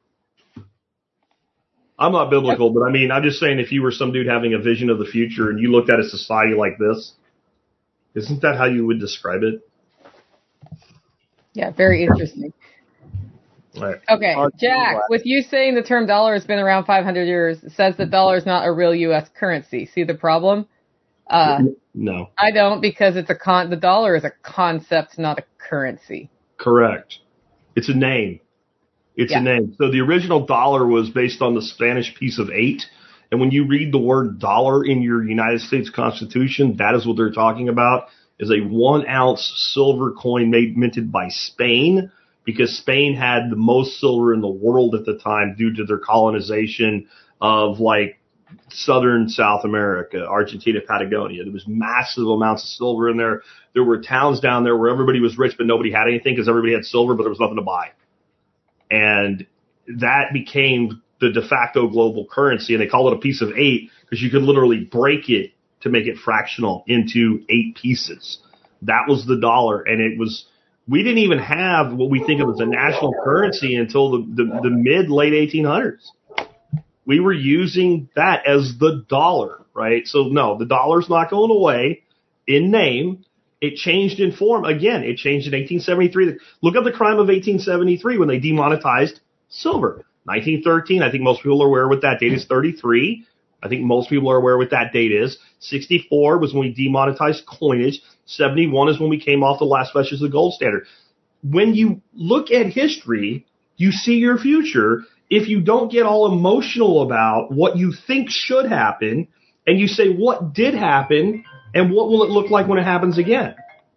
I'm not biblical, but I mean, I'm just saying if you were some dude having a vision of the future and you looked at a society like this, isn't that how you would describe it? Yeah, very interesting. All right. Okay, Hard to Jack, do. with you saying the term dollar has been around five hundred years, it says that dollar is not a real U S currency. See the problem? Uh, No. I don't, because it's a con. The dollar is a concept, not a currency. Correct. It's a name. It's Yeah. a name. So the original dollar was based on the Spanish piece of eight. And when you read the word dollar in your United States Constitution, that is what they're talking about, is a one ounce silver coin made minted by Spain, because Spain had the most silver in the world at the time due to their colonization of like southern South America, Argentina, Patagonia. There was massive amounts of silver in there. There were towns down there where everybody was rich, but nobody had anything because everybody had silver, but there was nothing to buy. And that became the de facto global currency. And they call it a piece of eight because you could literally break it to make it fractional into eight pieces. That was the dollar. And it was, we didn't even have what we think of as a national currency until the, the, the mid late eighteen hundreds. We were using that as the dollar, right? So no, the dollar's not going away in name. It changed in form. Again, it changed in eighteen seventy-three. Look up the crime of eighteen seventy-three when they demonetized silver. nineteen thirteen, I think most people are aware what that date is. thirty-three, I think most people are aware what that date is. sixty-four was when we demonetized coinage. seventy-one is when we came off the last vestiges of the gold standard. When you look at history, you see your future. If you don't get all emotional about what you think should happen, and you say what did happen, and what will it look like when it happens again?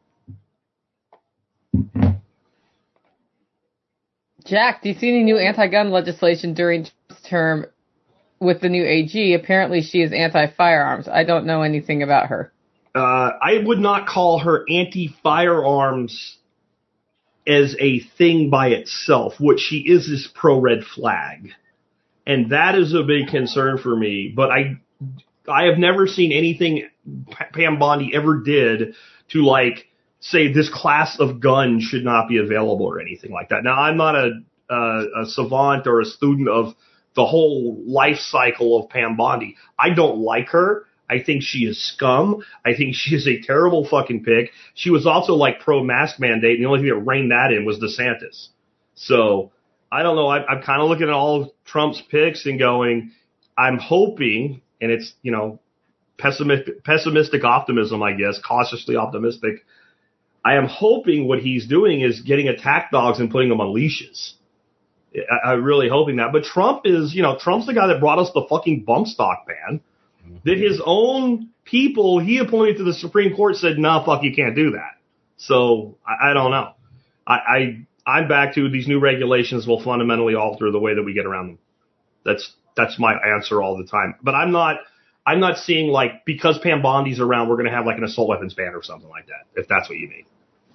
Jack, do you see any new anti-gun legislation during Trump's term with the new A G? Apparently she is anti-firearms. I don't know anything about her. Uh, I would not call her anti-firearms as a thing by itself. What she is is pro-red flag. And that is a big concern for me. But I I have never seen anything Pam Bondi ever did to, like, say this class of gun should not be available or anything like that. Now, I'm not a, a, a savant or a student of the whole life cycle of Pam Bondi. I don't like her. I think she is scum. I think she is a terrible fucking pig. She was also like pro-mask mandate, and the only thing that reined that in was DeSantis. So, I don't know. I, I'm kind of looking at all of Trump's picks and going, I'm hoping, and it's, you know, pessimistic, pessimistic optimism, I guess, cautiously optimistic. I am hoping what he's doing is getting attack dogs and putting them on leashes. I, I'm really hoping that. But Trump is, you know, Trump's the guy that brought us the fucking bump stock ban. That his own people he appointed to the Supreme Court said, no, nah, fuck, you can't do that. So I, I don't know. I, I, I'm back to these new regulations will fundamentally alter the way that we get around them. That's, that's my answer all the time. But I'm not, I'm not seeing like, because Pam Bondi's around, we're going to have like an assault weapons ban or something like that, if that's what you mean.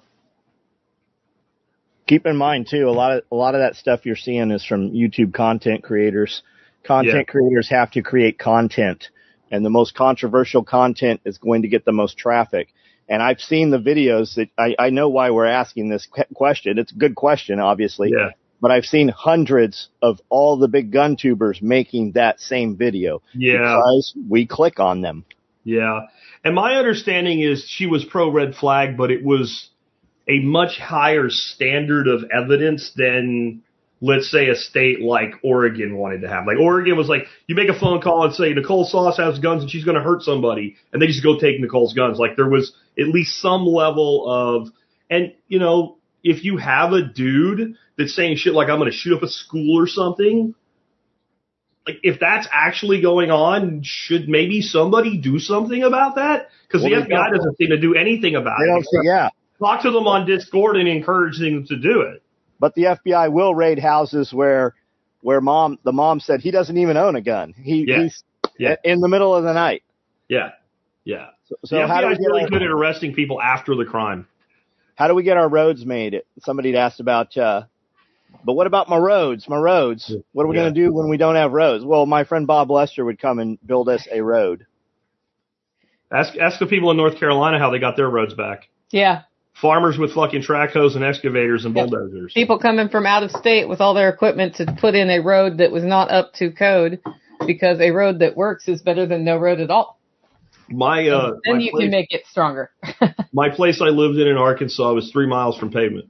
Keep in mind too, a lot of, a lot of that stuff you're seeing is from YouTube content creators. Content Yeah. creators have to create content. And the most controversial content is going to get the most traffic. And I've seen the videos that I, I know why we're asking this question. It's a good question, obviously. Yeah. But I've seen hundreds of all the big gun tubers making that same video. Yeah. Because we click on them. Yeah. And my understanding is she was pro red flag, but it was a much higher standard of evidence than, let's say, a state like Oregon wanted to have. Like, Oregon was like, you make a phone call and say, Nicole Sauce has guns and she's going to hurt somebody, and they just go take Nicole's guns. Like, there was at least some level of, and, you know, if you have a dude that's saying shit like, I'm going to shoot up a school or something, like, if that's actually going on, should maybe somebody do something about that? Because Well, the they F B I don't- doesn't seem to do anything about They it. don't say, yeah. Talk to them on Discord and encourage them to do it. But the F B I will raid houses where, where mom, the mom said he doesn't even own a gun. He, Yeah. he's Yeah. in the middle of the night. Yeah. Yeah. So, so the how do F B I we is get really our, good at arresting people after the crime. how do we get our roads made? Somebody had asked about, uh, but what about my roads? My roads. What are we Yeah. going to do when we don't have roads? Well, my friend Bob Lester would come and build us a road. Ask ask the people in North Carolina how they got their roads back. Yeah. Farmers with fucking track hoes and excavators and Yeah. bulldozers. People coming from out of state with all their equipment to put in a road that was not up to code, because a road that works is better than no road at all. My uh, Then my you place, can make it stronger. my place I lived in in Arkansas was three miles from pavement,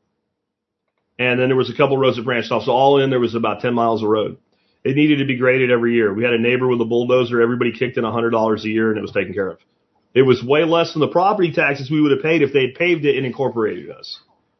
and then there was a couple roads that branched off. So all in, there was about ten miles of road. It needed to be graded every year. We had a neighbor with a bulldozer. Everybody kicked in a hundred dollars a year, and it was taken care of. It was way less than the property taxes we would have paid if they had paved it and incorporated us.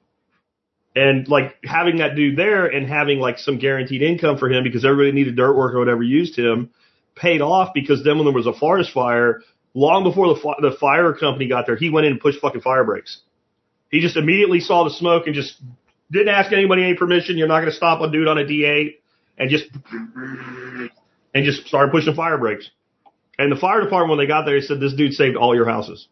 And like having that dude there and having like some guaranteed income for him because everybody needed dirt work or whatever used him paid off, because then when there was a forest fire, long before the fi- the fire company got there, he went in and pushed fucking fire brakes. He just immediately saw the smoke and just didn't ask anybody any permission. You're not going to stop a dude on a D eight, and just and just started pushing fire brakes. And the fire department, when they got there, they said, this dude saved all your houses.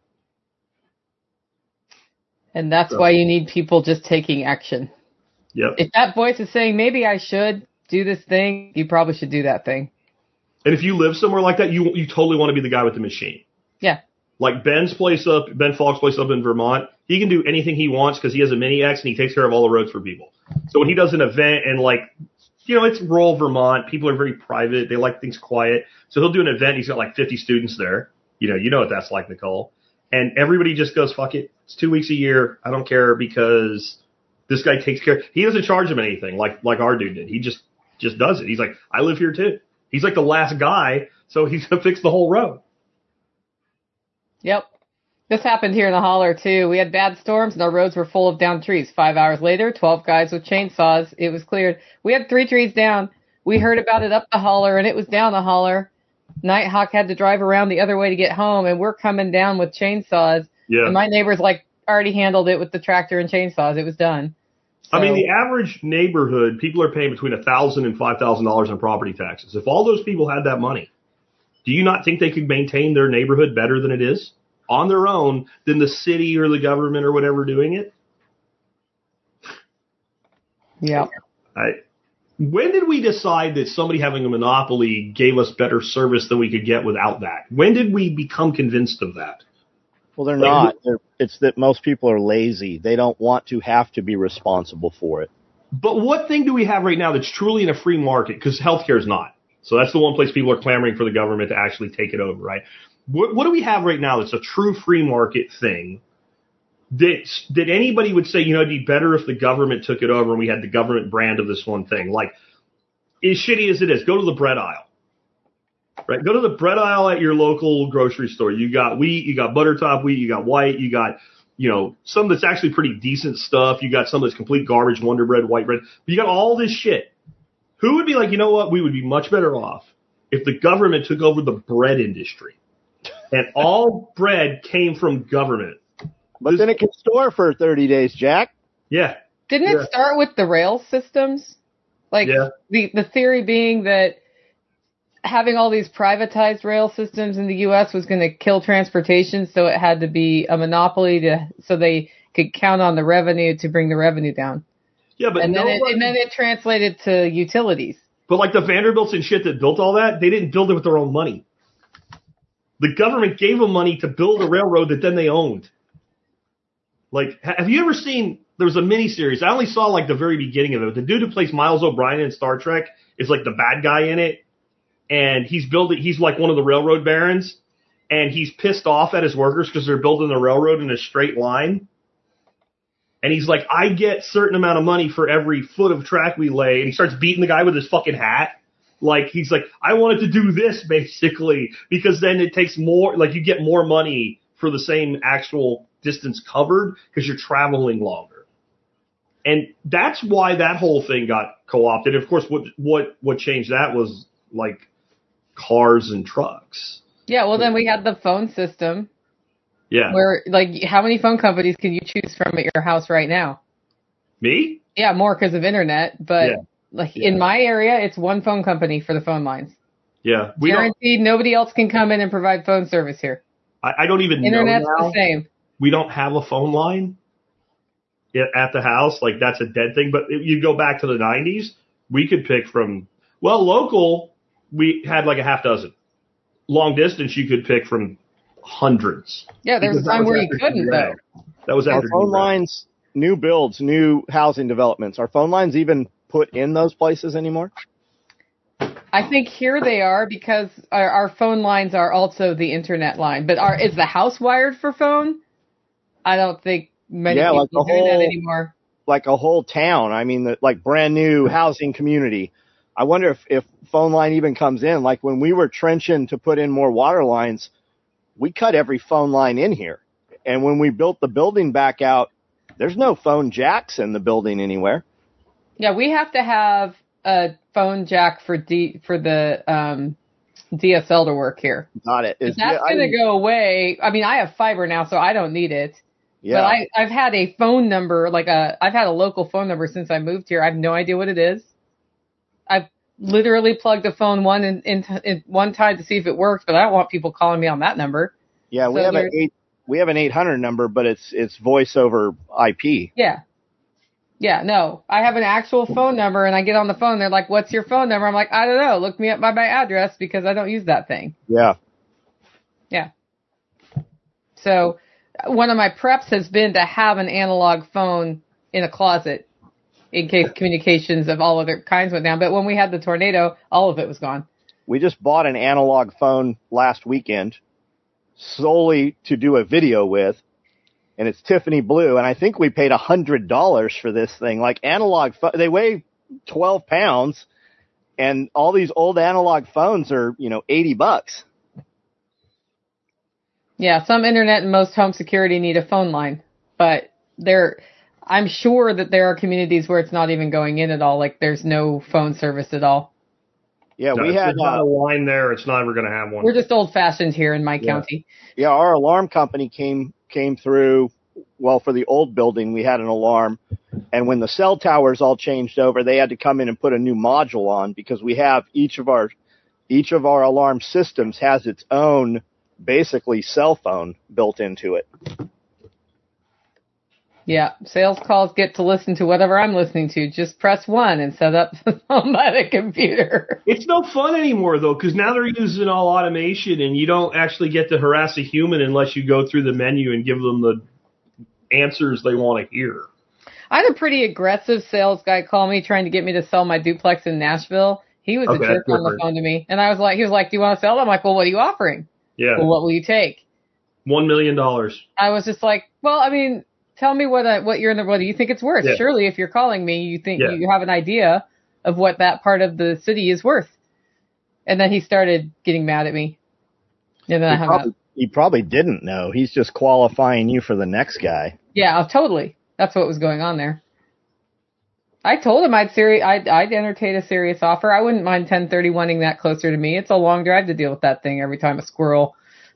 And that's why you need people just taking action. Yep. If that voice is saying, maybe I should do this thing, you probably should do that thing. And if you live somewhere like that, you you totally want to be the guy with the machine. Yeah. Like Ben's place up, Ben Falk's place up in Vermont, he can do anything he wants because he has a Mini X and he takes care of all the roads for people. So when he does an event and like, you know, it's rural Vermont, people are very private, they like things quiet. So he'll do an event, he's got like fifty students there. You know, you know what that's like, Nicole. And everybody just goes, fuck it, it's two weeks a year, I don't care, because this guy takes care. He doesn't charge him anything like like our dude did. He just just does it. He's like, I live here too. He's like the last guy, so he's gonna fix the whole road. Yep. This happened here in the holler too. We had bad storms and our roads were full of downed trees. Five hours later, twelve guys with chainsaws. It was cleared. We had three trees down. We heard about it up the holler and it was down the holler. Nighthawk had to drive around the other way to get home and we're coming down with chainsaws. Yeah. And my neighbors like already handled it with the tractor and chainsaws. It was done. So, I mean, the average neighborhood, people are paying between a thousand and five thousand dollars on property taxes. If all those people had that money, do you not think they could maintain their neighborhood better than it is on their own than the city or the government or whatever doing it? yeah. I, when did we decide that somebody having a monopoly gave us better service than we could get without that? When did we become convinced of that? Well, they're Like, not. They're, it's that most people are lazy. They don't want to have to be responsible for it. But what thing do we have right now that's truly in a free market? Because healthcare is not. So that's the one place people are clamoring for the government to actually take it over, right? What, what do we have right now that's a true free market thing that, that anybody would say, you know, it'd be better if the government took it over and we had the government brand of this one thing? Like, as shitty as it is, go to the bread aisle. Right? Go to the bread aisle at your local grocery store. You got wheat, you got butter top wheat, you got white, you got, you know, some that's actually pretty decent stuff. You got some that's complete garbage, Wonder Bread, white bread. But you got all this shit. Who would be like, you know what? We would be much better off if the government took over the bread industry and all bread came from government. But then it can store for thirty days, Jack. Yeah. Didn't Yeah. it start with the rail systems? Like Yeah. the, the theory being that having all these privatized rail systems in the U S was going to kill transportation, so it had to be a monopoly to so they could count on the revenue to bring the revenue down. Yeah, but And then, it, nobody- and then it translated to utilities. But like the Vanderbilts and shit that built all that, they didn't build it with their own money. The government gave them money to build a railroad that then they owned. Like, ha- have you ever seen, there was a miniseries, I only saw like the very beginning of it. The dude who plays Miles O'Brien in Star Trek is like the bad guy in it. And he's building, he's like one of the railroad barons. And he's pissed off at his workers because they're building the railroad in a straight line. And he's like, I get certain amount of money for every foot of track we lay. And he starts beating the guy with his fucking hat. Like, he's like, I wanted to do this basically because then it takes more, like you get more money for the same actual distance covered because you're traveling longer. And that's why that whole thing got co-opted. Of course, what, what, what changed that was like cars and trucks. Yeah, well then we had the phone system. Yeah. Where, like, how many phone companies can you choose from at your house right now? Me? Yeah, more because of internet, but Yeah. like Yeah. in my area, it's one phone company for the phone lines. Yeah. We don't, Guaranteed, nobody else can come in and provide phone service here. I, I don't even Internet's know now. the same. We don't have a phone line at at the house. Like, that's a dead thing. But if you go back to the nineties, we could pick from, well, local, we had like a half dozen. Long distance, you could pick from hundreds. Yeah, there was a Because that time was where you after couldn't New Ray. though. That was Our after phone New Ray. lines, new builds, new housing developments. Are phone lines even put in those places anymore? I think here they are because our, our phone lines are also the internet line. But are, is the house wired for phone? I don't think many Yeah, people like the do that whole- anymore. Like a whole town. I mean, the, like brand new housing community. I wonder if, if phone line even comes in. Like when we were trenching to put in more water lines, we cut every phone line in here. And when we built the building back out, there's no phone jacks in the building anywhere. Yeah, we have to have a phone jack for D for the um, D S L to work here. Got it. If Is- that's yeah, I- going to go away. I mean, I have fiber now, so I don't need it. yeah. But I, I've had a phone number, like a, I've had a local phone number since I moved here. I have no idea what it is. I've literally plugged a phone one in, in, in one time to see if it works, but I don't want people calling me on that number. yeah, we so have an there's- eight, we have an eight hundred number, but it's, it's voice over I P. Yeah. Yeah, no. I have an actual phone number and I get on the phone. They're like, what's your phone number? I'm like, I don't know. Look me up by my address because I don't use that thing. Yeah. Yeah. So one of my preps has been to have an analog phone in a closet in case communications of all other kinds went down. But when we had the tornado, all of it was gone. We just bought an analog phone last weekend solely to do a video with, and it's Tiffany blue, and I think we paid a hundred dollars for this thing. Like analog, pho- they weigh twelve pounds, and all these old analog phones are, you know, eighty bucks. Yeah, some internet and most home security need a phone line, but there, I'm sure that there are communities where it's not even going in at all. Like there's no phone service at all. Yeah, No, we it's had not uh, a line there. It's not ever going to have one. We're just old fashioned here in my Yeah. county. yeah, our alarm company came came through. Well, for the old building, we had an alarm, and when the cell towers all changed over, they had to come in and put a new module on because we have each of our each of our alarm systems has its own basically cell phone built into it. Yeah, sales calls get to listen to whatever I'm listening to. Just press one and set up the phone by the computer. It's no fun anymore, though, because now they're using all automation, and you don't actually get to harass a human unless you go through the menu and give them the answers they want to hear. I had a pretty aggressive sales guy call me trying to get me to sell my duplex in Nashville. He was Okay, a jerk on the different. phone to me. And I was like, he was like, do you want to sell it? I'm like, well, what are you offering? Yeah, Well, what will you take? one million dollars. I was just like, well, I mean, tell me what I, what you're in the, what do you think it's worth? Yeah. Surely if you're calling me, you think Yeah. you have an idea of what that part of the city is worth. And then he started getting mad at me. And then I He hung probably, up. he probably didn't know. He's just qualifying you for the next guy. Yeah, totally. That's what was going on there. I told him I'd seri- I'd, I'd entertain a serious offer. I wouldn't mind ten thirty-one-ing that closer to me. It's a long drive to deal with that thing every time a squirrel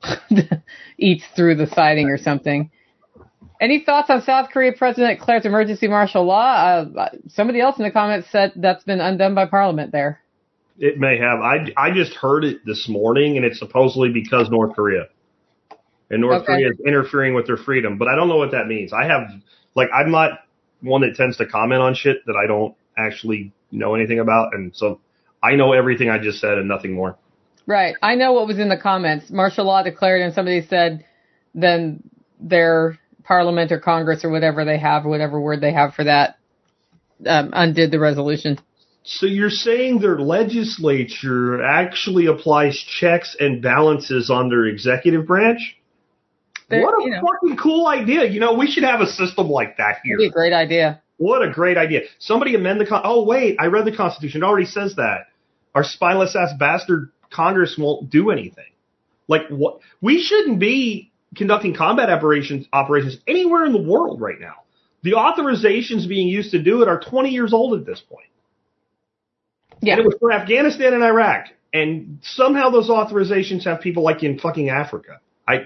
eats through the siding or something. Any thoughts on South Korea President declares emergency martial law? Uh, somebody else in the comments said that's been undone by Parliament there. It may have. I, I just heard it this morning, and it's supposedly because North Korea. And North Okay. Korea is interfering with their freedom. But I don't know what that means. I have, like, I'm not one that tends to comment on shit that I don't actually know anything about. And so I know everything I just said and nothing more. Right. I know what was in the comments. Martial law declared, and somebody said then their Parliament or Congress or whatever they have, whatever word they have for that, um, undid the resolution. So you're saying their legislature actually applies checks and balances on their executive branch? They're- What a you know, fucking cool idea. You know, we should have a system like that here. it'd be a great idea. What a great idea. Somebody amend the con- Oh, wait, I read the Constitution. It already says that. Our spineless ass bastard Congress won't do anything. Like, what? We shouldn't be conducting combat operations operations anywhere in the world right now. The authorizations being used to do it are twenty years old at this point. Yeah. And it was for Afghanistan and Iraq. And somehow those authorizations have people like in fucking Africa. I,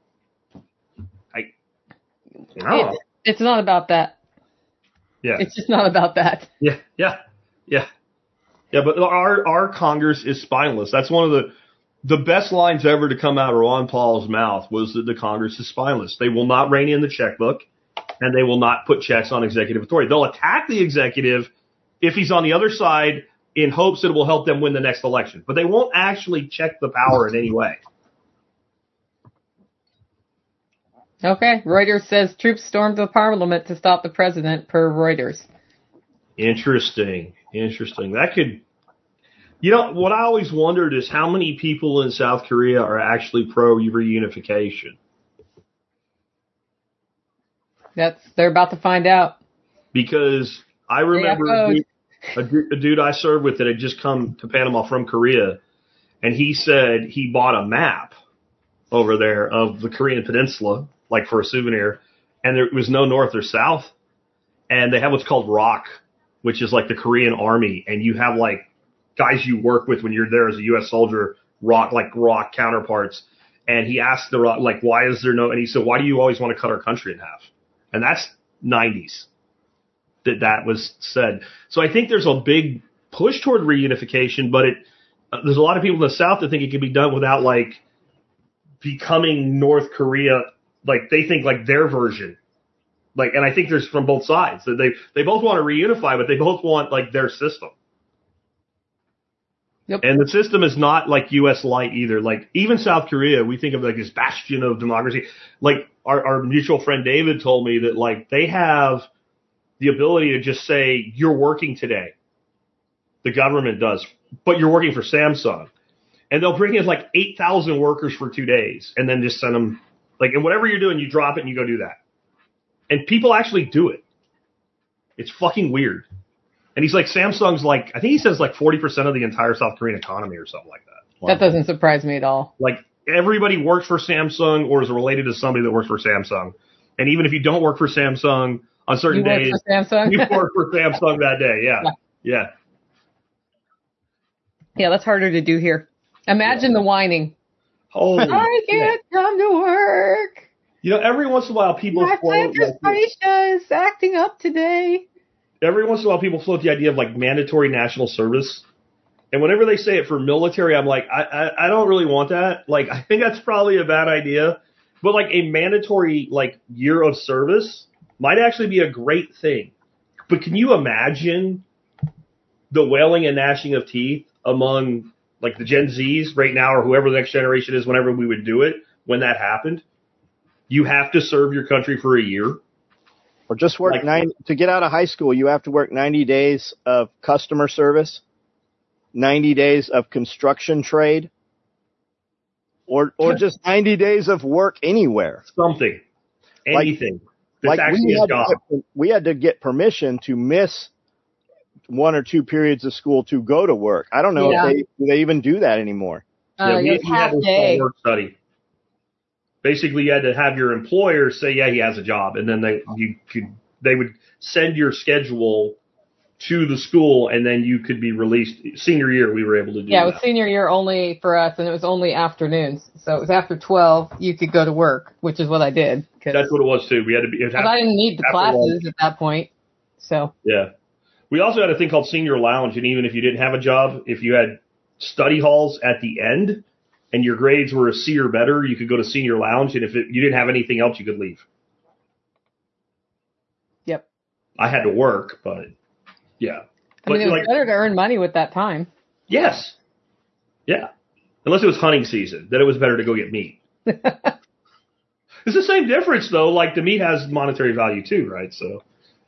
I, I don't know. It, it's not about that. Yeah. It's just not about that. Yeah, yeah, yeah, yeah. But our our Congress is spineless. That's one of the the best lines ever to come out of Ron Paul's mouth was that the Congress is spineless. They will not rein in the checkbook, and they will not put checks on executive authority. They'll attack the executive if he's on the other side in hopes that it will help them win the next election. But they won't actually check the power in any way. Okay. Reuters says troops stormed the parliament to stop the president, per Reuters. Interesting. Interesting. That could, you know, what I always wondered is how many people in South Korea are actually pro reunification. That's, they're about to find out. Because I remember a dude, a, du- a dude I served with that had just come to Panama from Korea, and he said he bought a map over there of the Korean Peninsula, like for a souvenir, and there was no north or south, and they have what's called ROK, which is like the Korean Army, and you have like guys you work with when you're there as a U S soldier, ROK, like ROK counterparts, and he asked the ROK, like, why is there no, and he said, why do you always want to cut our country in half? And that's nineties that that was said. So I think there's a big push toward reunification, but it, uh, there's a lot of people in the South that think it can be done without like becoming North Korea. Like they think like their version. Like, and I think there's from both sides that they, they both want to reunify, but they both want like their system. Yep. And the system is not like U S light either. Like even South Korea, we think of like this bastion of democracy. Like our, our mutual friend David told me that like they have the ability to just say, you're working today. The government does, but you're working for Samsung. And they'll bring in like eight thousand workers for two days and then just send them like, and whatever you're doing, you drop it and you go do that. And people actually do it. It's fucking weird. And he's like, Samsung's like, I think he says like forty percent of the entire South Korean economy or something like that. Wow. That doesn't surprise me at all. Like everybody works for Samsung or is related to somebody that works for Samsung. And even if you don't work for Samsung on certain You work days, for Samsung? you work for Samsung that day. Yeah. Yeah. Yeah, that's harder to do here. Imagine the whining. Holy I can't come to work. You know, every once in a while people My float plantar like, fascia is acting up today. every once in a while people float the idea of like mandatory national service. And whenever they say it for military, I'm like, I, I, I don't really want that. Like, I think that's probably a bad idea. But like a mandatory like year of service might actually be a great thing. But can you imagine the wailing and gnashing of teeth among like the Gen Zs right now or whoever the next generation is whenever we would do it when that happened? You have to serve your country for a year. Or just work Like- nine to get out of high school. You have to work ninety days of customer service, ninety days of construction trade, or or just ninety days of work anywhere. Something. Like- Anything. That's Like actually we a had, job. to get, we had to get permission to miss one or two periods of school to go to work. I don't know Yeah. if they do they even do that anymore. Uh, Yeah, we, it was we had half to day. work study. Basically, you had to have your employer say, "Yeah, he has a job," and then they you could they would send your schedule to the school, and then you could be released. Senior year, we were able to do Yeah, it that. was senior year only for us, and it was only afternoons. So it was after twelve, you could go to work, which is what I did. Cause, That's what it was too. We had to be. It had, But I didn't need the after classes lunch. at that point. So, Yeah. We also had a thing called senior lounge, and even if you didn't have a job, if you had study halls at the end and your grades were a C or better, you could go to senior lounge, and if it, you didn't have anything else, you could leave. yep. I had to work, but yeah. I mean, But, it was like, better to earn money with that time. yes. Yeah. Unless it was hunting season, then it was better to go get meat. It's the same difference, though. Like, the meat has monetary value, too, right? So,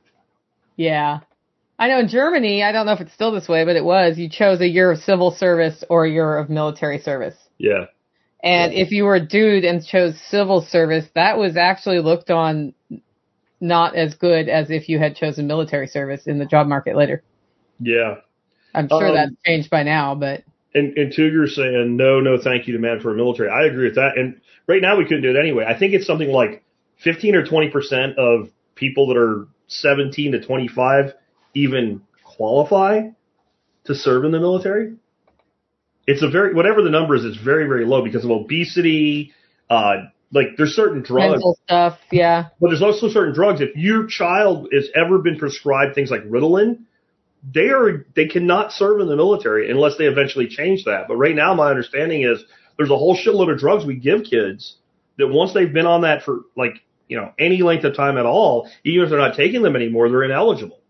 Yeah. I know in Germany, I don't know if it's still this way, but it was, you chose a year of civil service or a year of military service. yeah. And if you were a dude and chose civil service, that was actually looked on not as good as if you had chosen military service in the job market later. Yeah. I'm sure Um, that's changed by now, but And, and Cougar's saying, no, no, thank you to mandatory military. I agree with that. And right now we couldn't do it anyway. I think it's something like fifteen or twenty percent of people that are seventeen to twenty-five even qualify to serve in the military. It's a very, whatever the number is, it's very, very low because of obesity. Uh, like there's certain drugs, mental stuff, yeah. but there's also certain drugs. If your child has ever been prescribed things like Ritalin, they are, they cannot serve in the military unless they eventually change that. But right now, my understanding is there's a whole shitload of drugs we give kids that once they've been on that for like, you know, any length of time at all, even if they're not taking them anymore, they're ineligible.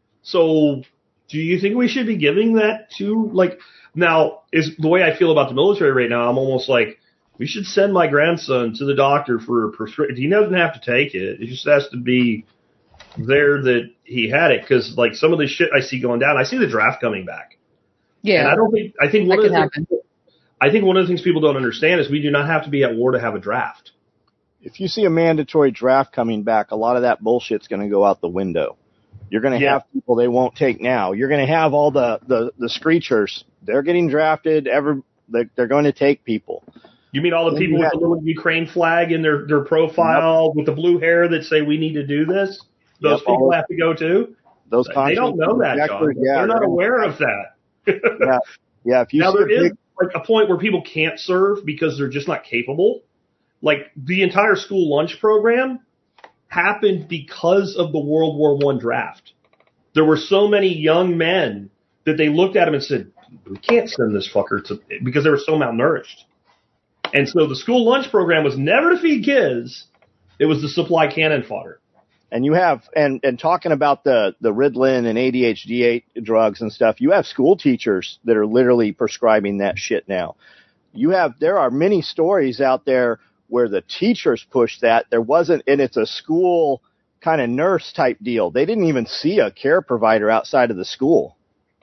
So do you think we should be giving that to like, now is the way I feel about the military right now, I'm almost like, we should send my grandson to the doctor for a prescription. He doesn't have to take it. It just has to be there that he had it. Cause like some of the shit I see going down, I see the draft coming back. Yeah. And I don't think, I think one That of the could things, I think one of the things people don't understand is we do not have to be at war to have a draft. If you see a mandatory draft coming back, a lot of that bullshit's going to go out the window. You're going to Yeah. have people they won't take now. You're going to have all the, the, the screechers. They're getting drafted. Every, they're, they're going to take people. You mean all the Well, people you with had- the little Ukraine flag in their, their profile with the blue hair that say we need to do this? Those Yep, people all- have to go too? Those They don't know that, John. objectors, yeah, They're not they're- aware of that. Yeah, yeah. If you Now see there a is big, like a point where people can't serve because they're just not capable. Like the entire school lunch program happened because of the World War One draft. There were so many young men that they looked at him and said, "We can't send this fucker to," because they were so malnourished. And so the school lunch program was never to feed kids; it was to supply cannon fodder. and you have, and, and talking about the, the Ritalin and A D H D drugs and stuff, you have school teachers that are literally prescribing that shit now. You have, there are many stories out there where the teachers push that. There wasn't, and it's a school kind of nurse type deal. They didn't even see a care provider outside of the school.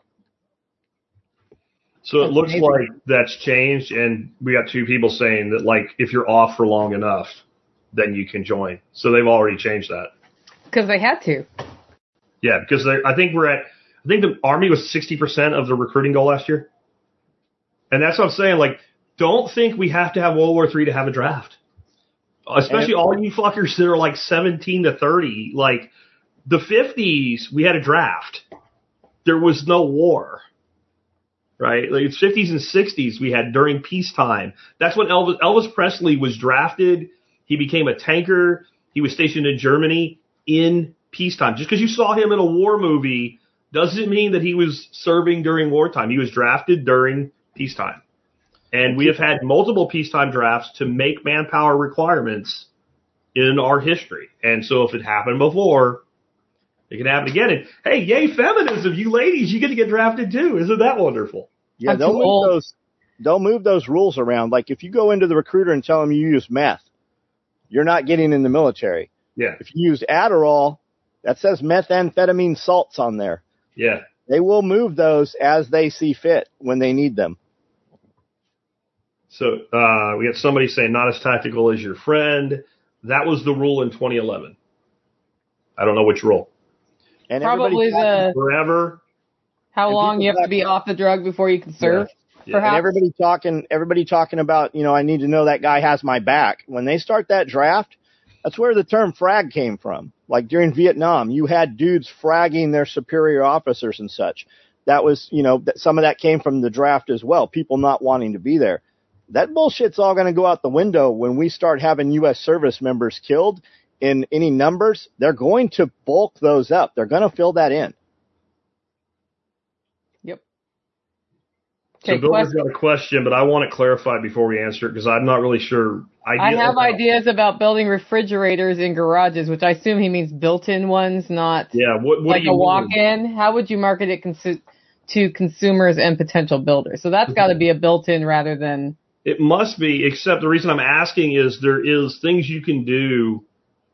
So it That's looks amazing. like that's changed, and we got two people saying that, like, if you're off for long enough, then you can join. So they've already changed that. Because they had to. Yeah, because they, I think we're at, I think the Army was sixty percent of the recruiting goal last year. And that's what I'm saying. Like, don't think we have to have World War Three to have a draft. Especially all you fuckers that are like seventeen to thirty. Like, the fifties, we had a draft. There was no war. Right? Like, it's fifties and sixties we had during peacetime. That's when Elvis, Elvis Presley was drafted. He became a tanker. He was stationed in Germany in peacetime. Just because you saw him in a war movie doesn't mean that he was serving during wartime. He was drafted during peacetime. And we have had multiple peacetime drafts to make manpower requirements in our history. And so if it happened before, it can happen again. And hey, yay feminism, you ladies, you get to get drafted too. Isn't that wonderful? Yeah, I'm they'll too move old. those. They'll move those rules around. Like if you go into the recruiter and tell them you use meth, you're not getting in the military. Yeah. If you use Adderall, that says methamphetamine salts on there. Yeah. They will move those as they see fit when they need them. So uh, we got somebody saying not as tactical as your friend. That was the rule in twenty eleven. I don't know which rule. And Probably everybody- the Forever. how and long people you have to back- be off the drug before you can serve. Yeah. Perhaps. And everybody talking, everybody talking about, you know, I need to know that guy has my back. When they start that draft, that's where the term frag came from. Like during Vietnam, you had dudes fragging their superior officers and such. That was, you know, that some of that came from the draft as well. People not wanting to be there. That bullshit's all going to go out the window when we start having U S service members killed in any numbers. They're going to bulk those up. They're going to fill that in. Yep. So Okay, Builder's question. got a question, but I want it clarified before we answer it because I'm not really sure. I Idea have about- ideas about building refrigerators in garages, which I assume he means built-in ones, not Yeah, what, what like do you a mean? walk-in. How would you market it consu- to consumers and potential builders? So that's got to be a built-in rather than. It must be, except the reason I'm asking is there is things you can do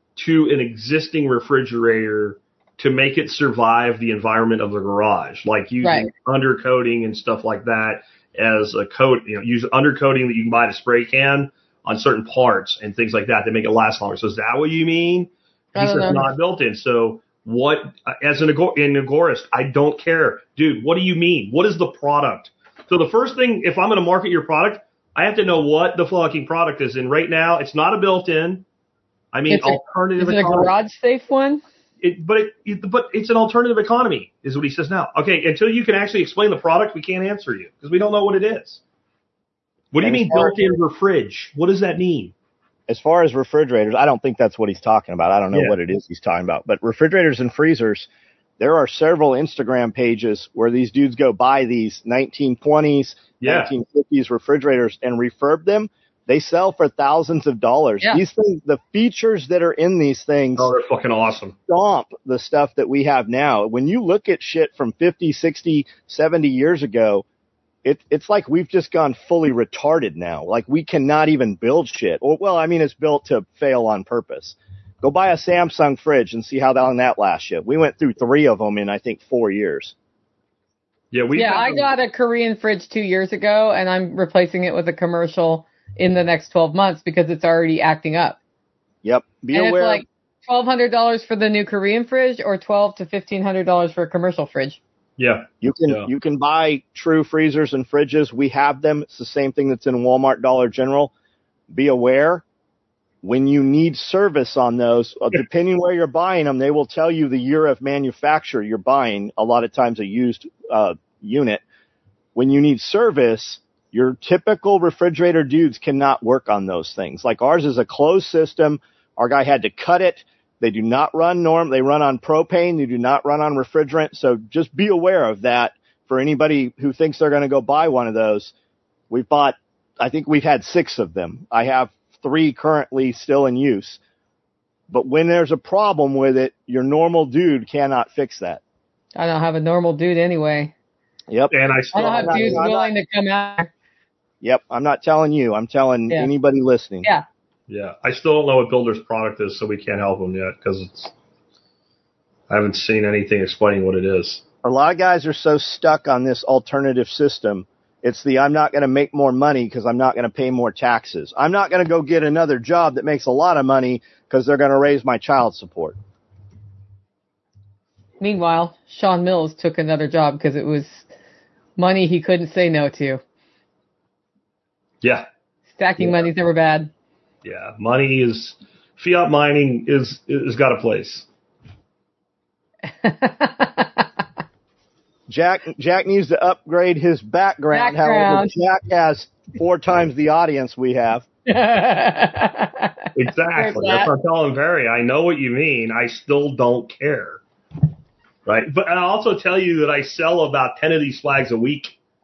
to an existing refrigerator to make it survive the environment of the garage, like using Right. undercoating and stuff like that as a coat, you know, use undercoating that you can buy at a spray can on certain parts and things like that to make it last longer. So is that what you mean? I He don't says know. not built in. So what, as an, agor- an agorist, I don't care. Dude, what do you mean? What is the product? So the first thing, if I'm going to market your product, I have to know what the fucking product is. And right now, it's not a built-in. I mean, It's a- alternative Is it a economy. garage safe one? It, but it, it, but it's an alternative economy, is what he says now. Okay, until you can actually explain the product, we can't answer you because we don't know what it is. What do you And mean as far- built-in fridge? What does that mean? As far as refrigerators, I don't think that's what he's talking about. I don't know Yeah. what it is he's talking about. But refrigerators and freezers, there are several Instagram pages where these dudes go buy these nineteen twenties, Yeah. nineteen fifties refrigerators and refurb them. They sell for thousands of dollars. Yeah. These things, the features that are in these things Oh, they're fucking awesome. stomp the stuff that we have now. When you look at shit from fifty, sixty, seventy years ago, it, it's like we've just gone fully retarded now. Like we cannot even build shit. Or, well, I mean, it's built to fail on purpose. Go buy a Samsung fridge and see how long that lasts you. We went through three of them in, I think, four years. Yeah, we. Yeah, I got a Korean fridge two years ago, and I'm replacing it with a commercial in the next twelve months because it's already acting up. Yep. Be and aware. it's like twelve hundred dollars for the new Korean fridge or twelve to fifteen hundred dollars for a commercial fridge. Yeah. You can Yeah. you can buy true freezers and fridges. We have them. It's the same thing that's in Walmart, Dollar General. Be aware when you need service on those, uh, depending where you're buying them, they will tell you the year of manufacture you're buying. A lot of times a used uh, unit. When you need service, your typical refrigerator dudes cannot work on those things. Like ours is a closed system. Our guy had to cut it. They do not run norm. They run on propane. They do not run on refrigerant. So just be aware of that for anybody who thinks they're going to go buy one of those. We've bought, I think we've had six of them. I have three currently still in use. But when there's a problem with it, your normal dude cannot fix that. I don't have a normal dude anyway. Yep. And I I still. don't have not- dudes I'm not- willing to come out. Yep. I'm not telling you. I'm telling Yeah. anybody listening. Yeah. Yeah, I still don't know what Builder's product is, so we can't help them yet because it's. I haven't seen anything explaining what it is. A lot of guys are so stuck on this alternative system. It's the I'm not going to make more money because I'm not going to pay more taxes. I'm not going to go get another job that makes a lot of money because they're going to raise my child support. Meanwhile, Sean Mills took another job because it was money he couldn't say no to. Yeah. Stacking Yeah. money's never bad. Yeah. Money is, fiat mining is, is got a place. Jack Jack needs to upgrade his background. Background. However, Jack has four times the audience we have. Exactly. There's That's that. what I'm telling Barry. I know what you mean. I still don't care. Right. But I'll also tell you that I sell about ten of these flags a week.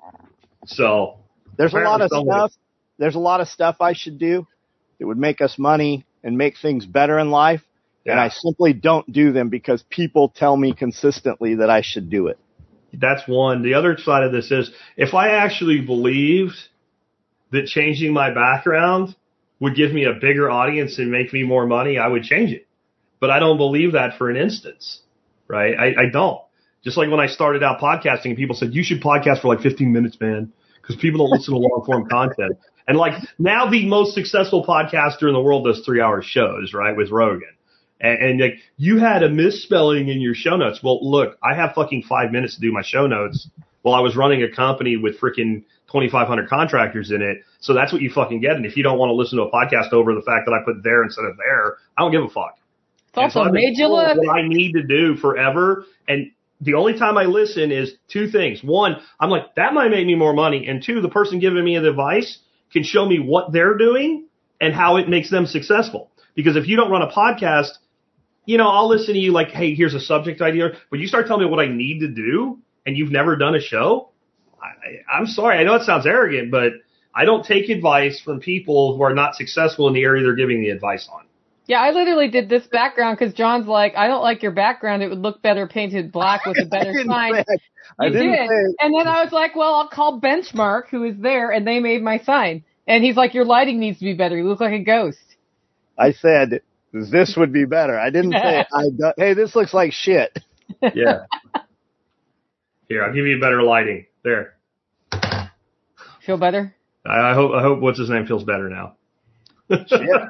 So There's a lot of apparently somebody- stuff. There's a lot of stuff I should do that would make us money and make things better in life. And Yeah. I simply don't do them because people tell me consistently that I should do it. That's one. The other side of this is if I actually believed that changing my background would give me a bigger audience and make me more money, I would change it. But I don't believe that for an instance, right? I, I don't. Just like when I started out podcasting, people said, you should podcast for like fifteen minutes, man, because people don't listen to long form content. And like now the most successful podcaster in the world does three hour shows, right, with Rogan. And, and like you had a misspelling in your show notes. Well, look, I have fucking five minutes to do my show notes while I was running a company with freaking twenty-five hundred contractors in it. So that's what you fucking get. And if you don't want to listen to a podcast over the fact that I put there instead of there, I don't give a fuck. It's also And so I've been made you told look. what I need to do forever. And the only time I listen is two things. One, I'm like, that might make me more money. And two, the person giving me the advice can show me what they're doing and how it makes them successful. Because if you don't run a podcast, you know, I'll listen to you like, hey, here's a subject idea. But you start telling me what I need to do and you've never done a show, I, I'm sorry. I know it sounds arrogant, but I don't take advice from people who are not successful in the area they're giving the advice on. Yeah, I literally did this background because John's like, I don't like your background. It would look better painted black with a better I didn't sign. say it. I You didn't did. say it. And then I was like, well, I'll call Benchmark, who is there, and they made my sign. And he's like, your lighting needs to be better. You look like a ghost. I said this would be better. I didn't say I do- hey, this looks like shit. Yeah. Here, I'll give you better lighting. There. Feel better? I, I hope. I hope what's his name feels better now. Shit.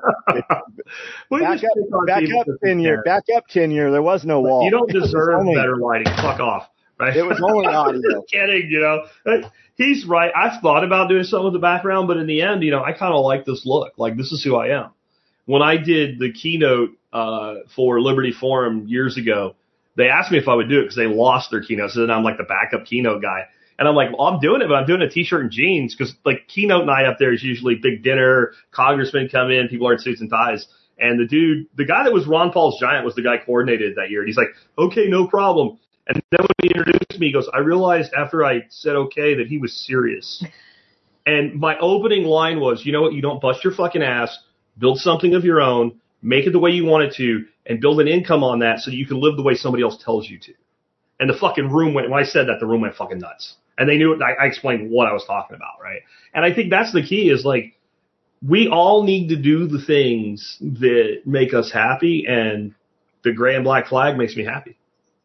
We Back just up, pick on back people up that we tenure. care. Back up tenure. There was no wall. You don't It was deserve only- better lighting. Fuck off. Right? It was only audio. Kidding, you know. He's right. I've thought about doing something with the background, but in the end, you know, I kind of like this look. Like, this is who I am. When I did the keynote uh for Liberty Forum years ago, they asked me if I would do it because they lost their keynote. So then I'm like the backup keynote guy. And I'm like, well, I'm doing it, but I'm doing a t-shirt and jeans because like keynote night up there is usually big dinner, congressmen come in, people are in suits and ties. And the dude, the guy that was Ron Paul's Giant was the guy coordinated that year. And he's like, okay, no problem. And then when he introduced me, he goes, I realized after I said okay that he was serious. And my opening line was, you know what? You don't bust your fucking ass, build something of your own, make it the way you want it to, and build an income on that so that you can live the way somebody else tells you to. And the fucking room went, when I said that, the room went fucking nuts. And they knew it. I, I explained what I was talking about, right? And I think that's the key is like, we all need to do the things that make us happy, and the gray and black flag makes me happy.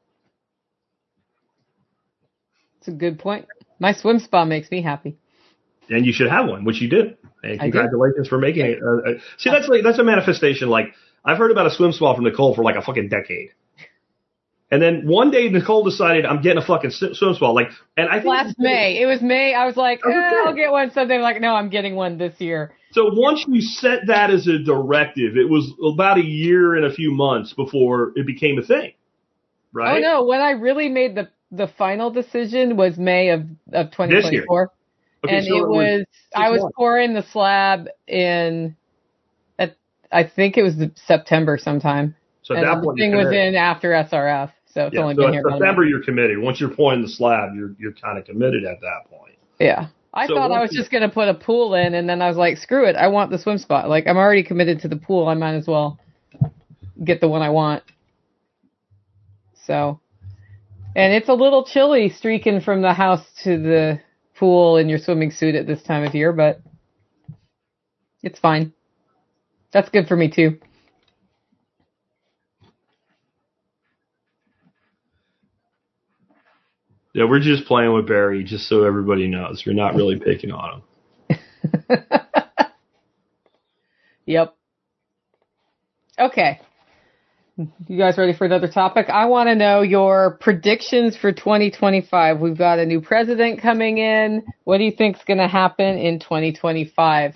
It's a good point. My swim spa makes me happy. And you should have one, which you did. And I did. congratulations for making it. Uh, uh, see, that's like, that's a manifestation. Like, I've heard about a swim spa from Nicole for like a fucking decade. And then one day Nicole decided I'm getting a fucking swim spa. Like, and I think Last May. It was May. I was like, Okay. eh, I'll get one someday. Like, no, I'm getting one this year. So once you set that as a directive, it was about a year and a few months before it became a thing, right? Oh, no. When I really made the, the final decision was May of, of twenty twenty-four. Okay, and so it was, I was months. pouring the slab in, at, I think it was the September sometime. So at and that the point, you thing was committed. in after S R F. So it's Yeah, only so been in here about a September, month. you're committed. Once you're pouring the slab, you're you're kind of committed at that point. Yeah. I So thought I once was you- just going to put a pool in, and then I was like, screw it. I want the swim spot. Like, I'm already committed to the pool. I might as well get the one I want. So, and it's a little chilly streaking from the house to the pool in your swimming suit at this time of year, but it's fine. That's good for me, too. Yeah, we're just playing with Barry, just so everybody knows. You're not really picking on him. Yep. Okay. You guys ready for another topic? I want to know your predictions for twenty twenty-five. We've got a new president coming in. What do you think's going to happen in twenty twenty-five?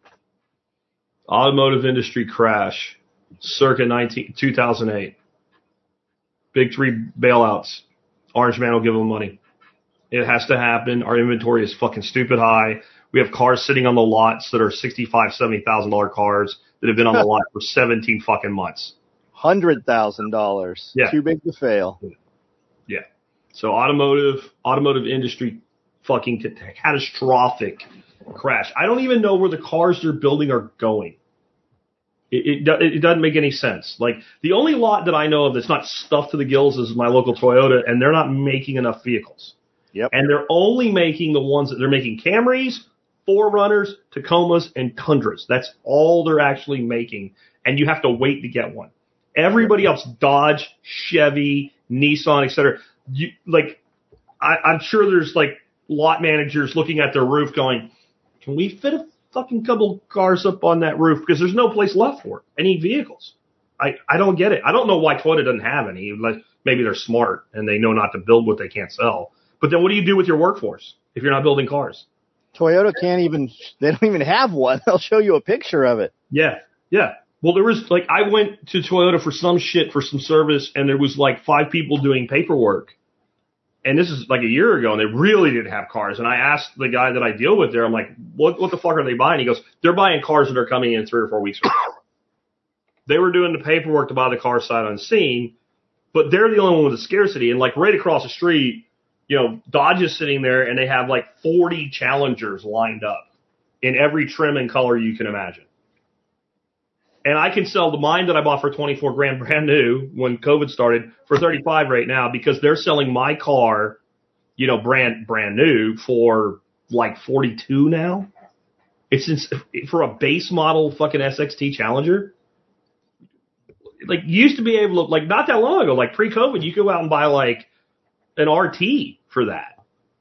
Automotive industry crash, circa nineteen, two thousand eight. Big three bailouts. Orange Man will give them money. It has to happen. Our inventory is fucking stupid high. We have cars sitting on the lots that are sixty-five thousand dollars, seventy thousand dollars cars that have been on the lot for seventeen fucking months. one hundred thousand dollars. Yeah. Too big to fail. Yeah. So automotive, automotive industry fucking catastrophic crash. I don't even know where the cars they're building are going. It, it, it doesn't make any sense. Like, the only lot that I know of that's not stuffed to the gills is my local Toyota, and they're not making enough vehicles. Yep. And they're only making the ones that they're making Camrys, four runners, Tacomas, and Tundras. That's all they're actually making, and you have to wait to get one. Everybody else, Dodge, Chevy, Nissan, et cetera. You, like, I, I'm sure there's like lot managers looking at their roof going, can we fit a fucking couple cars up on that roof? Because there's no place left for it. Any vehicles. I, I don't get it. I don't know why Toyota doesn't have any. Like, maybe they're smart and they know not to build what they can't sell. But then what do you do with your workforce if you're not building cars? Toyota can't even, they don't even have one. They'll show you a picture of it. Yeah, yeah. Well, there was, like, I went to Toyota for some shit, for some service, and there was, like, five people doing paperwork. And this is, like, a year ago, and they really didn't have cars. And I asked the guy that I deal with there, I'm like, what what the fuck are they buying? He goes, they're buying cars that are coming in three or four weeks from now. They were doing the paperwork to buy the car sight unseen, but they're the only one with the scarcity. And, like, right across the street, you know, Dodge is sitting there, and they have, like, forty Challengers lined up in every trim and color you can imagine. And I can sell the mine that I bought for twenty-four grand brand new when COVID started for thirty-five right now because they're selling my car, you know, brand brand new for like forty-two now. It's ins- for a base model fucking S X T Challenger. Like, you used to be able to, like, not that long ago, like pre-COVID, you could go out and buy like an R T for that.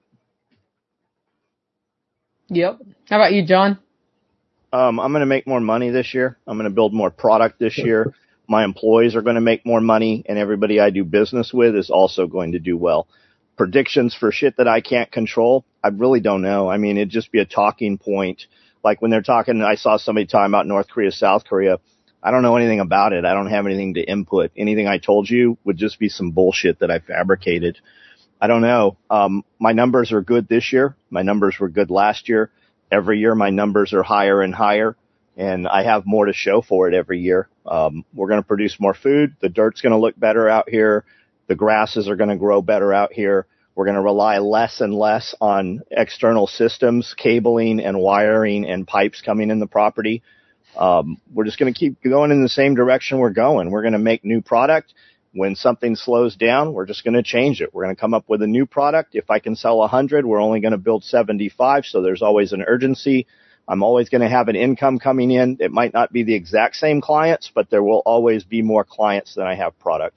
Yep. How about you, John? Um, I'm going to make more money this year. I'm going to build more product this year. My employees are going to make more money, and everybody I do business with is also going to do well. Predictions for shit that I can't control, I really don't know. I mean, it'd just be a talking point. Like when they're talking, I saw somebody talking about North Korea, South Korea. I don't know anything about it. I don't have anything to input. Anything I told you would just be some bullshit that I fabricated. I don't know. Um, my numbers are good this year. My numbers were good last year. Every year my numbers are higher and higher, and I have more to show for it every year. Um, we're going to produce more food. The dirt's going to look better out here. The grasses are going to grow better out here. We're going to rely less and less on external systems, cabling and wiring and pipes coming in the property. Um, we're just going to keep going in the same direction we're going. We're going to make new product. When something slows down, we're just going to change it. We're going to come up with a new product. If I can sell one hundred, we're only going to build seventy-five, so there's always an urgency. I'm always going to have an income coming in. It might not be the exact same clients, but there will always be more clients than I have product.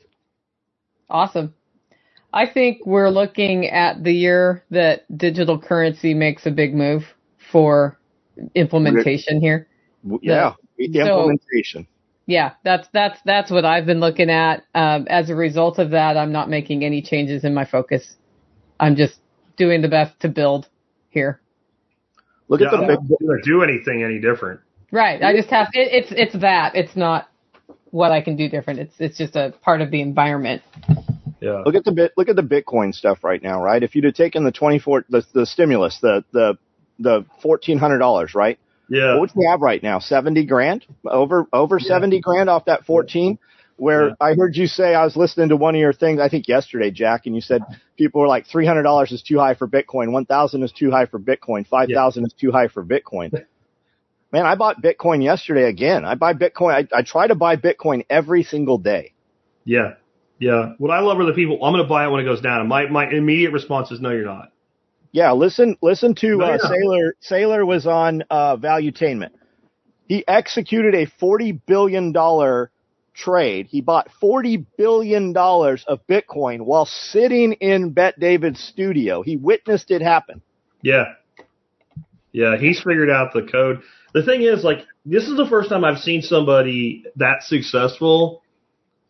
Awesome. I think we're looking at the year that digital currency makes a big move for implementation here. Yeah, The, the implementation. So, yeah, that's that's that's what I've been looking at. Um, as a result of that, I'm not making any changes in my focus. I'm just doing the best to build here. Look yeah, at the I'm big. not going to do anything any different. Right. I just have it, it's it's that. It's not what I can do different. It's it's just a part of the environment. Yeah. Look at the bit. Look at the Bitcoin stuff right now, right? If you'd have taken the twenty-four, the the stimulus, the the the fourteen hundred dollars, right? Yeah. What would we have right now? Seventy grand, over over yeah. seventy grand off that fourteen. Where yeah. I heard you say, I was listening to one of your things, I think yesterday, Jack, and you said people were like three hundred dollars is too high for Bitcoin, one thousand is too high for Bitcoin, five thousand yeah. is too high for Bitcoin. Man, I bought Bitcoin yesterday again. I buy Bitcoin. I, I try to buy Bitcoin every single day. Yeah. Yeah. What I love are the people, I'm going to buy it when it goes down. And my, my immediate response is, no, you're not. Yeah. Listen, listen to, no, uh, Sailor. Sailor was on, uh, Valuetainment. He executed a forty billion dollars trade. He bought forty billion dollars of Bitcoin while sitting in Bet David's studio. He witnessed it happen. Yeah. Yeah. He's figured out the code. The thing is, like, this is the first time I've seen somebody that successful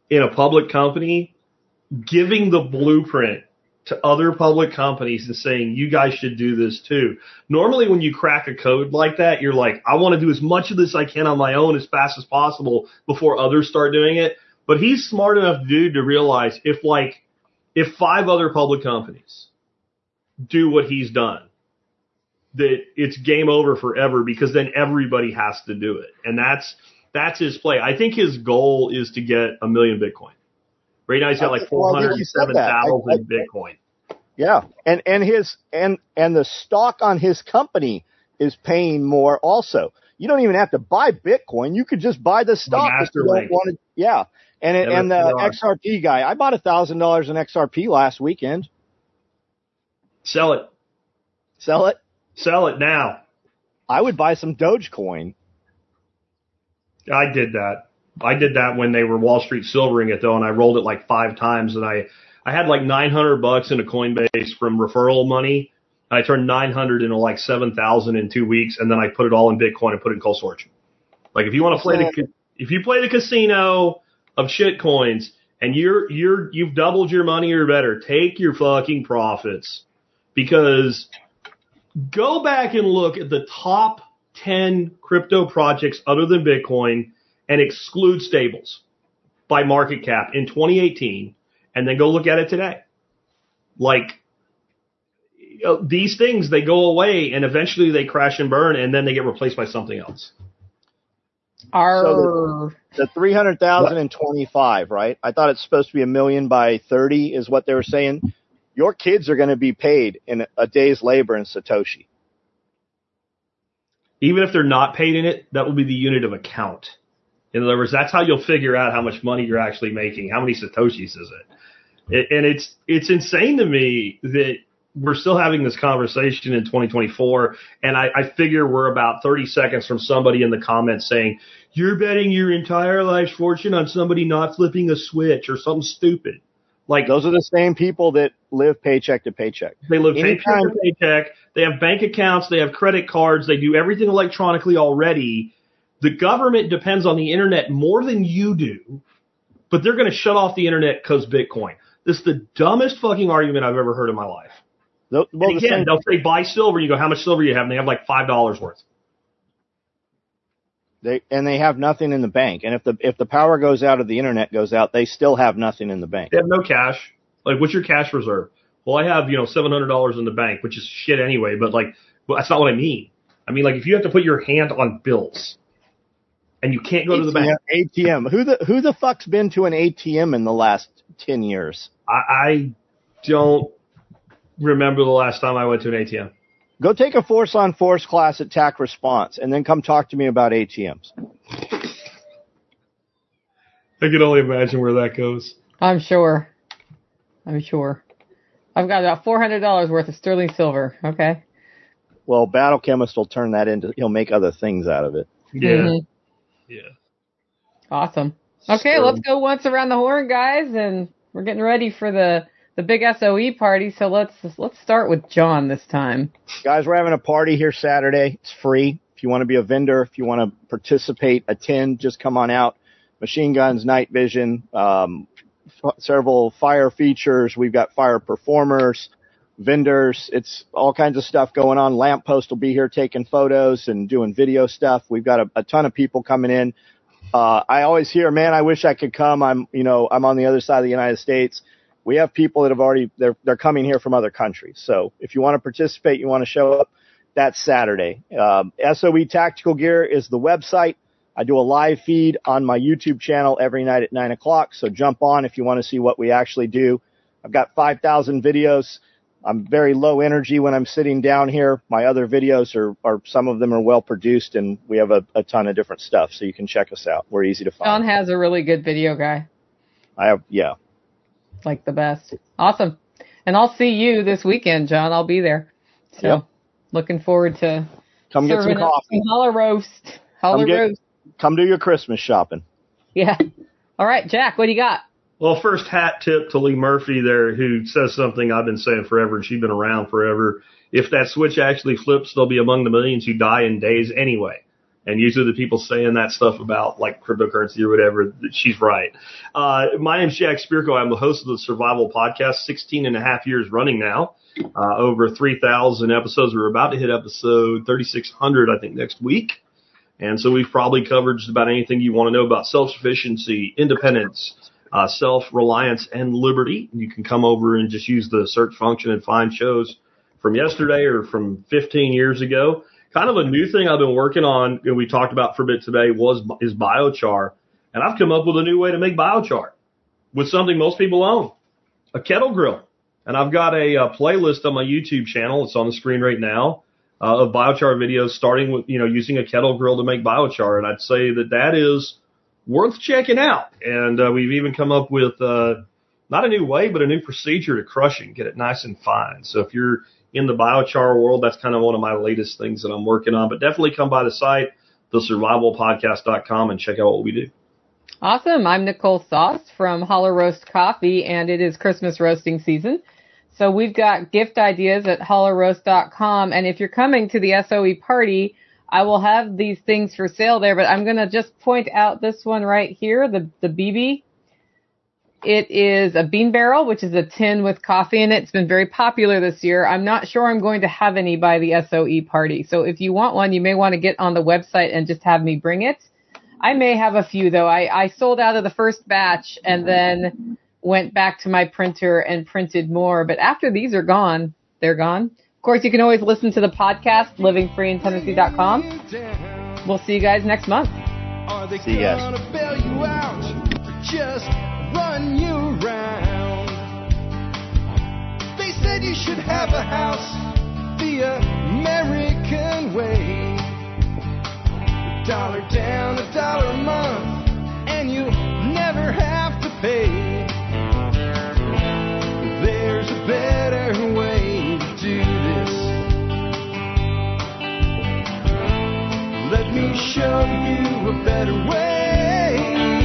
in a public company giving the blueprint to other public companies and saying, you guys should do this too. Normally when you crack a code like that, you're like, I want to do as much of this I can on my own as fast as possible before others start doing it. But he's smart enough, dude, to realize if like, if five other public companies do what he's done, that it's game over forever, because then everybody has to do it. And that's, that's his play. I think his goal is to get a million Bitcoin. Right now he's got like four hundred seven thousand Bitcoin. Yeah. And, and his, and, and the stock on his company is paying more also. You don't even have to buy Bitcoin. You could just buy the stock if you don't want to. Yeah. And, it, and the X R P guy, I bought a thousand dollars in X R P last weekend. Sell it. Sell it. Sell it now. I would buy some Dogecoin. I did that. I did that when they were Wall Street silvering it though, and I rolled it like five times, and I, I had like nine hundred bucks in a Coinbase from referral money. I turned nine hundred into like seven thousand in two weeks, and then I put it all in Bitcoin and put it in cold storage. Like if you want to play the, if you play the casino of shit coins and you're, you're, you've doubled your money or better, take your fucking profits, because go back and look at the top ten crypto projects other than Bitcoin and exclude stables by market cap in twenty eighteen, and then go look at it today. Like, you know, these things, they go away and eventually they crash and burn, and then they get replaced by something else. Our So the, the three hundred thousand and twenty-five, right? I thought it's supposed to be a million by thirty is what they were saying. Your kids are going to be paid in a day's labor in Satoshi. Even if they're not paid in it, that will be the unit of account. In other words, that's how you'll figure out how much money you're actually making. How many Satoshis is it? it and it's it's insane to me that we're still having this conversation in twenty twenty-four, and I, I figure we're about thirty seconds from somebody in the comments saying, you're betting your entire life's fortune on somebody not flipping a switch or something stupid. Like, Those are the same people that live paycheck to paycheck. they live paycheck Anytime- to paycheck. They have bank accounts. They have credit cards. They do everything electronically already. The government depends on the internet more than you do, but they're going to shut off the internet because Bitcoin. This is the dumbest fucking argument I've ever heard in my life. Well, And the again, same- they'll say buy silver. You go, how much silver you have? And they have like five dollars worth. They and they have nothing in the bank. And if the if the power goes out or the internet goes out, they still have nothing in the bank. They have no cash. Like, what's your cash reserve? Well, I have, you know, seven hundred dollars in the bank, which is shit anyway. But like, well, that's not what I mean. I mean, like, if you have to put your hand on bills and you can't go to the bank, A T M. Who the who the fuck's been to an A T M in the last ten years? I, I don't remember the last time I went to an A T M. Go take a force on force class at T A C Response and then come talk to me about A T Ms. I can only imagine where that goes. I'm sure. I'm sure. I've got about four hundred dollars worth of sterling silver. Okay. Well, Battle Chemist will turn that into, he'll make other things out of it. Yeah. Mhm. Yeah. Awesome. Okay, So- let's go once around the horn, guys, and we're getting ready for the, the big S O E party. So let's let's start with John this time. Guys, we're having a party here Saturday. It's free. If you want to be a vendor, if you want to participate, attend, just come on out. Machine guns, night vision, um, f- several fire features. We've got fire performers, vendors. It's all kinds of stuff going on. Lamppost will be here taking photos and doing video stuff. We've got a, a ton of people coming in. Uh, I always hear, man, I wish I could come. I'm, you know, I'm on the other side of the United States. We have people that have already, they're, they're coming here from other countries. So if you want to participate, you want to show up, that's Saturday. Um, S O E Tactical Gear is the website. I do a live feed on my YouTube channel every night at nine o'clock. So jump on if you want to see what we actually do. I've got five thousand videos. I'm very low energy when I'm sitting down here. My other videos are, are some of them are well produced, and we have a, a ton of different stuff. So you can check us out. We're easy to find. John has a really good video guy. I have, yeah. Like the best. Awesome. And I'll see you this weekend, John. I'll be there. So Yep. looking forward to Come get some serving up coffee. some holla roast. Holla Come get- roast. Come do your Christmas shopping. Yeah. All right, Jack, what do you got? Well, first hat tip to Lee Murphy there, who says something I've been saying forever, and she's been around forever. If that switch actually flips, they'll be among the millions who die in days anyway. And usually the people saying that stuff about like cryptocurrency or whatever, she's right. Uh, my name's Jack Spirko. I'm the host of the Survival Podcast, sixteen and a half years running now, uh, over three thousand episodes. We're about to hit episode thirty-six hundred, I think, next week. And so we've probably covered just about anything you want to know about self-sufficiency, independence, uh, self-reliance, and liberty. You can come over and just use the search function and find shows from yesterday or from fifteen years ago. Kind of a new thing I've been working on, and we talked about for a bit today, was is biochar. And I've come up with a new way to make biochar with something most people own, a kettle grill. And I've got a, a playlist on my YouTube channel. It's on the screen right now uh, of biochar videos, starting with, you know, using a kettle grill to make biochar. And I'd say that that is worth checking out. And uh, we've even come up with uh, not a new way, but a new procedure to crushing, get it nice and fine. So if you're in the biochar world, that's kind of one of my latest things that I'm working on. But definitely come by the site, the survival podcast dot com, and check out what we do. Awesome. I'm Nicole Sauce from Hollow Roast Coffee, and it is Christmas roasting season. So we've got gift ideas at hollow roast dot com. And if you're coming to the S O E party, I will have these things for sale there. But I'm going to just point out this one right here, the, the B B. It is a bean barrel, which is a tin with coffee in it. It's been very popular this year. I'm not sure I'm going to have any by the S O E party. So if you want one, you may want to get on the website and just have me bring it. I may have a few, though. I, I sold out of the first batch and then went back to my printer and printed more. But after these are gone, they're gone. Of course, you can always listen to the podcast, living free in tennessee dot com. We'll see you guys next month. Are they See you guys. gonna bail you out or just run you around? They said you should have a house the American way. A dollar down, a dollar a month, and you'll never have to pay. There's a better way to do this. Let me show you a better way.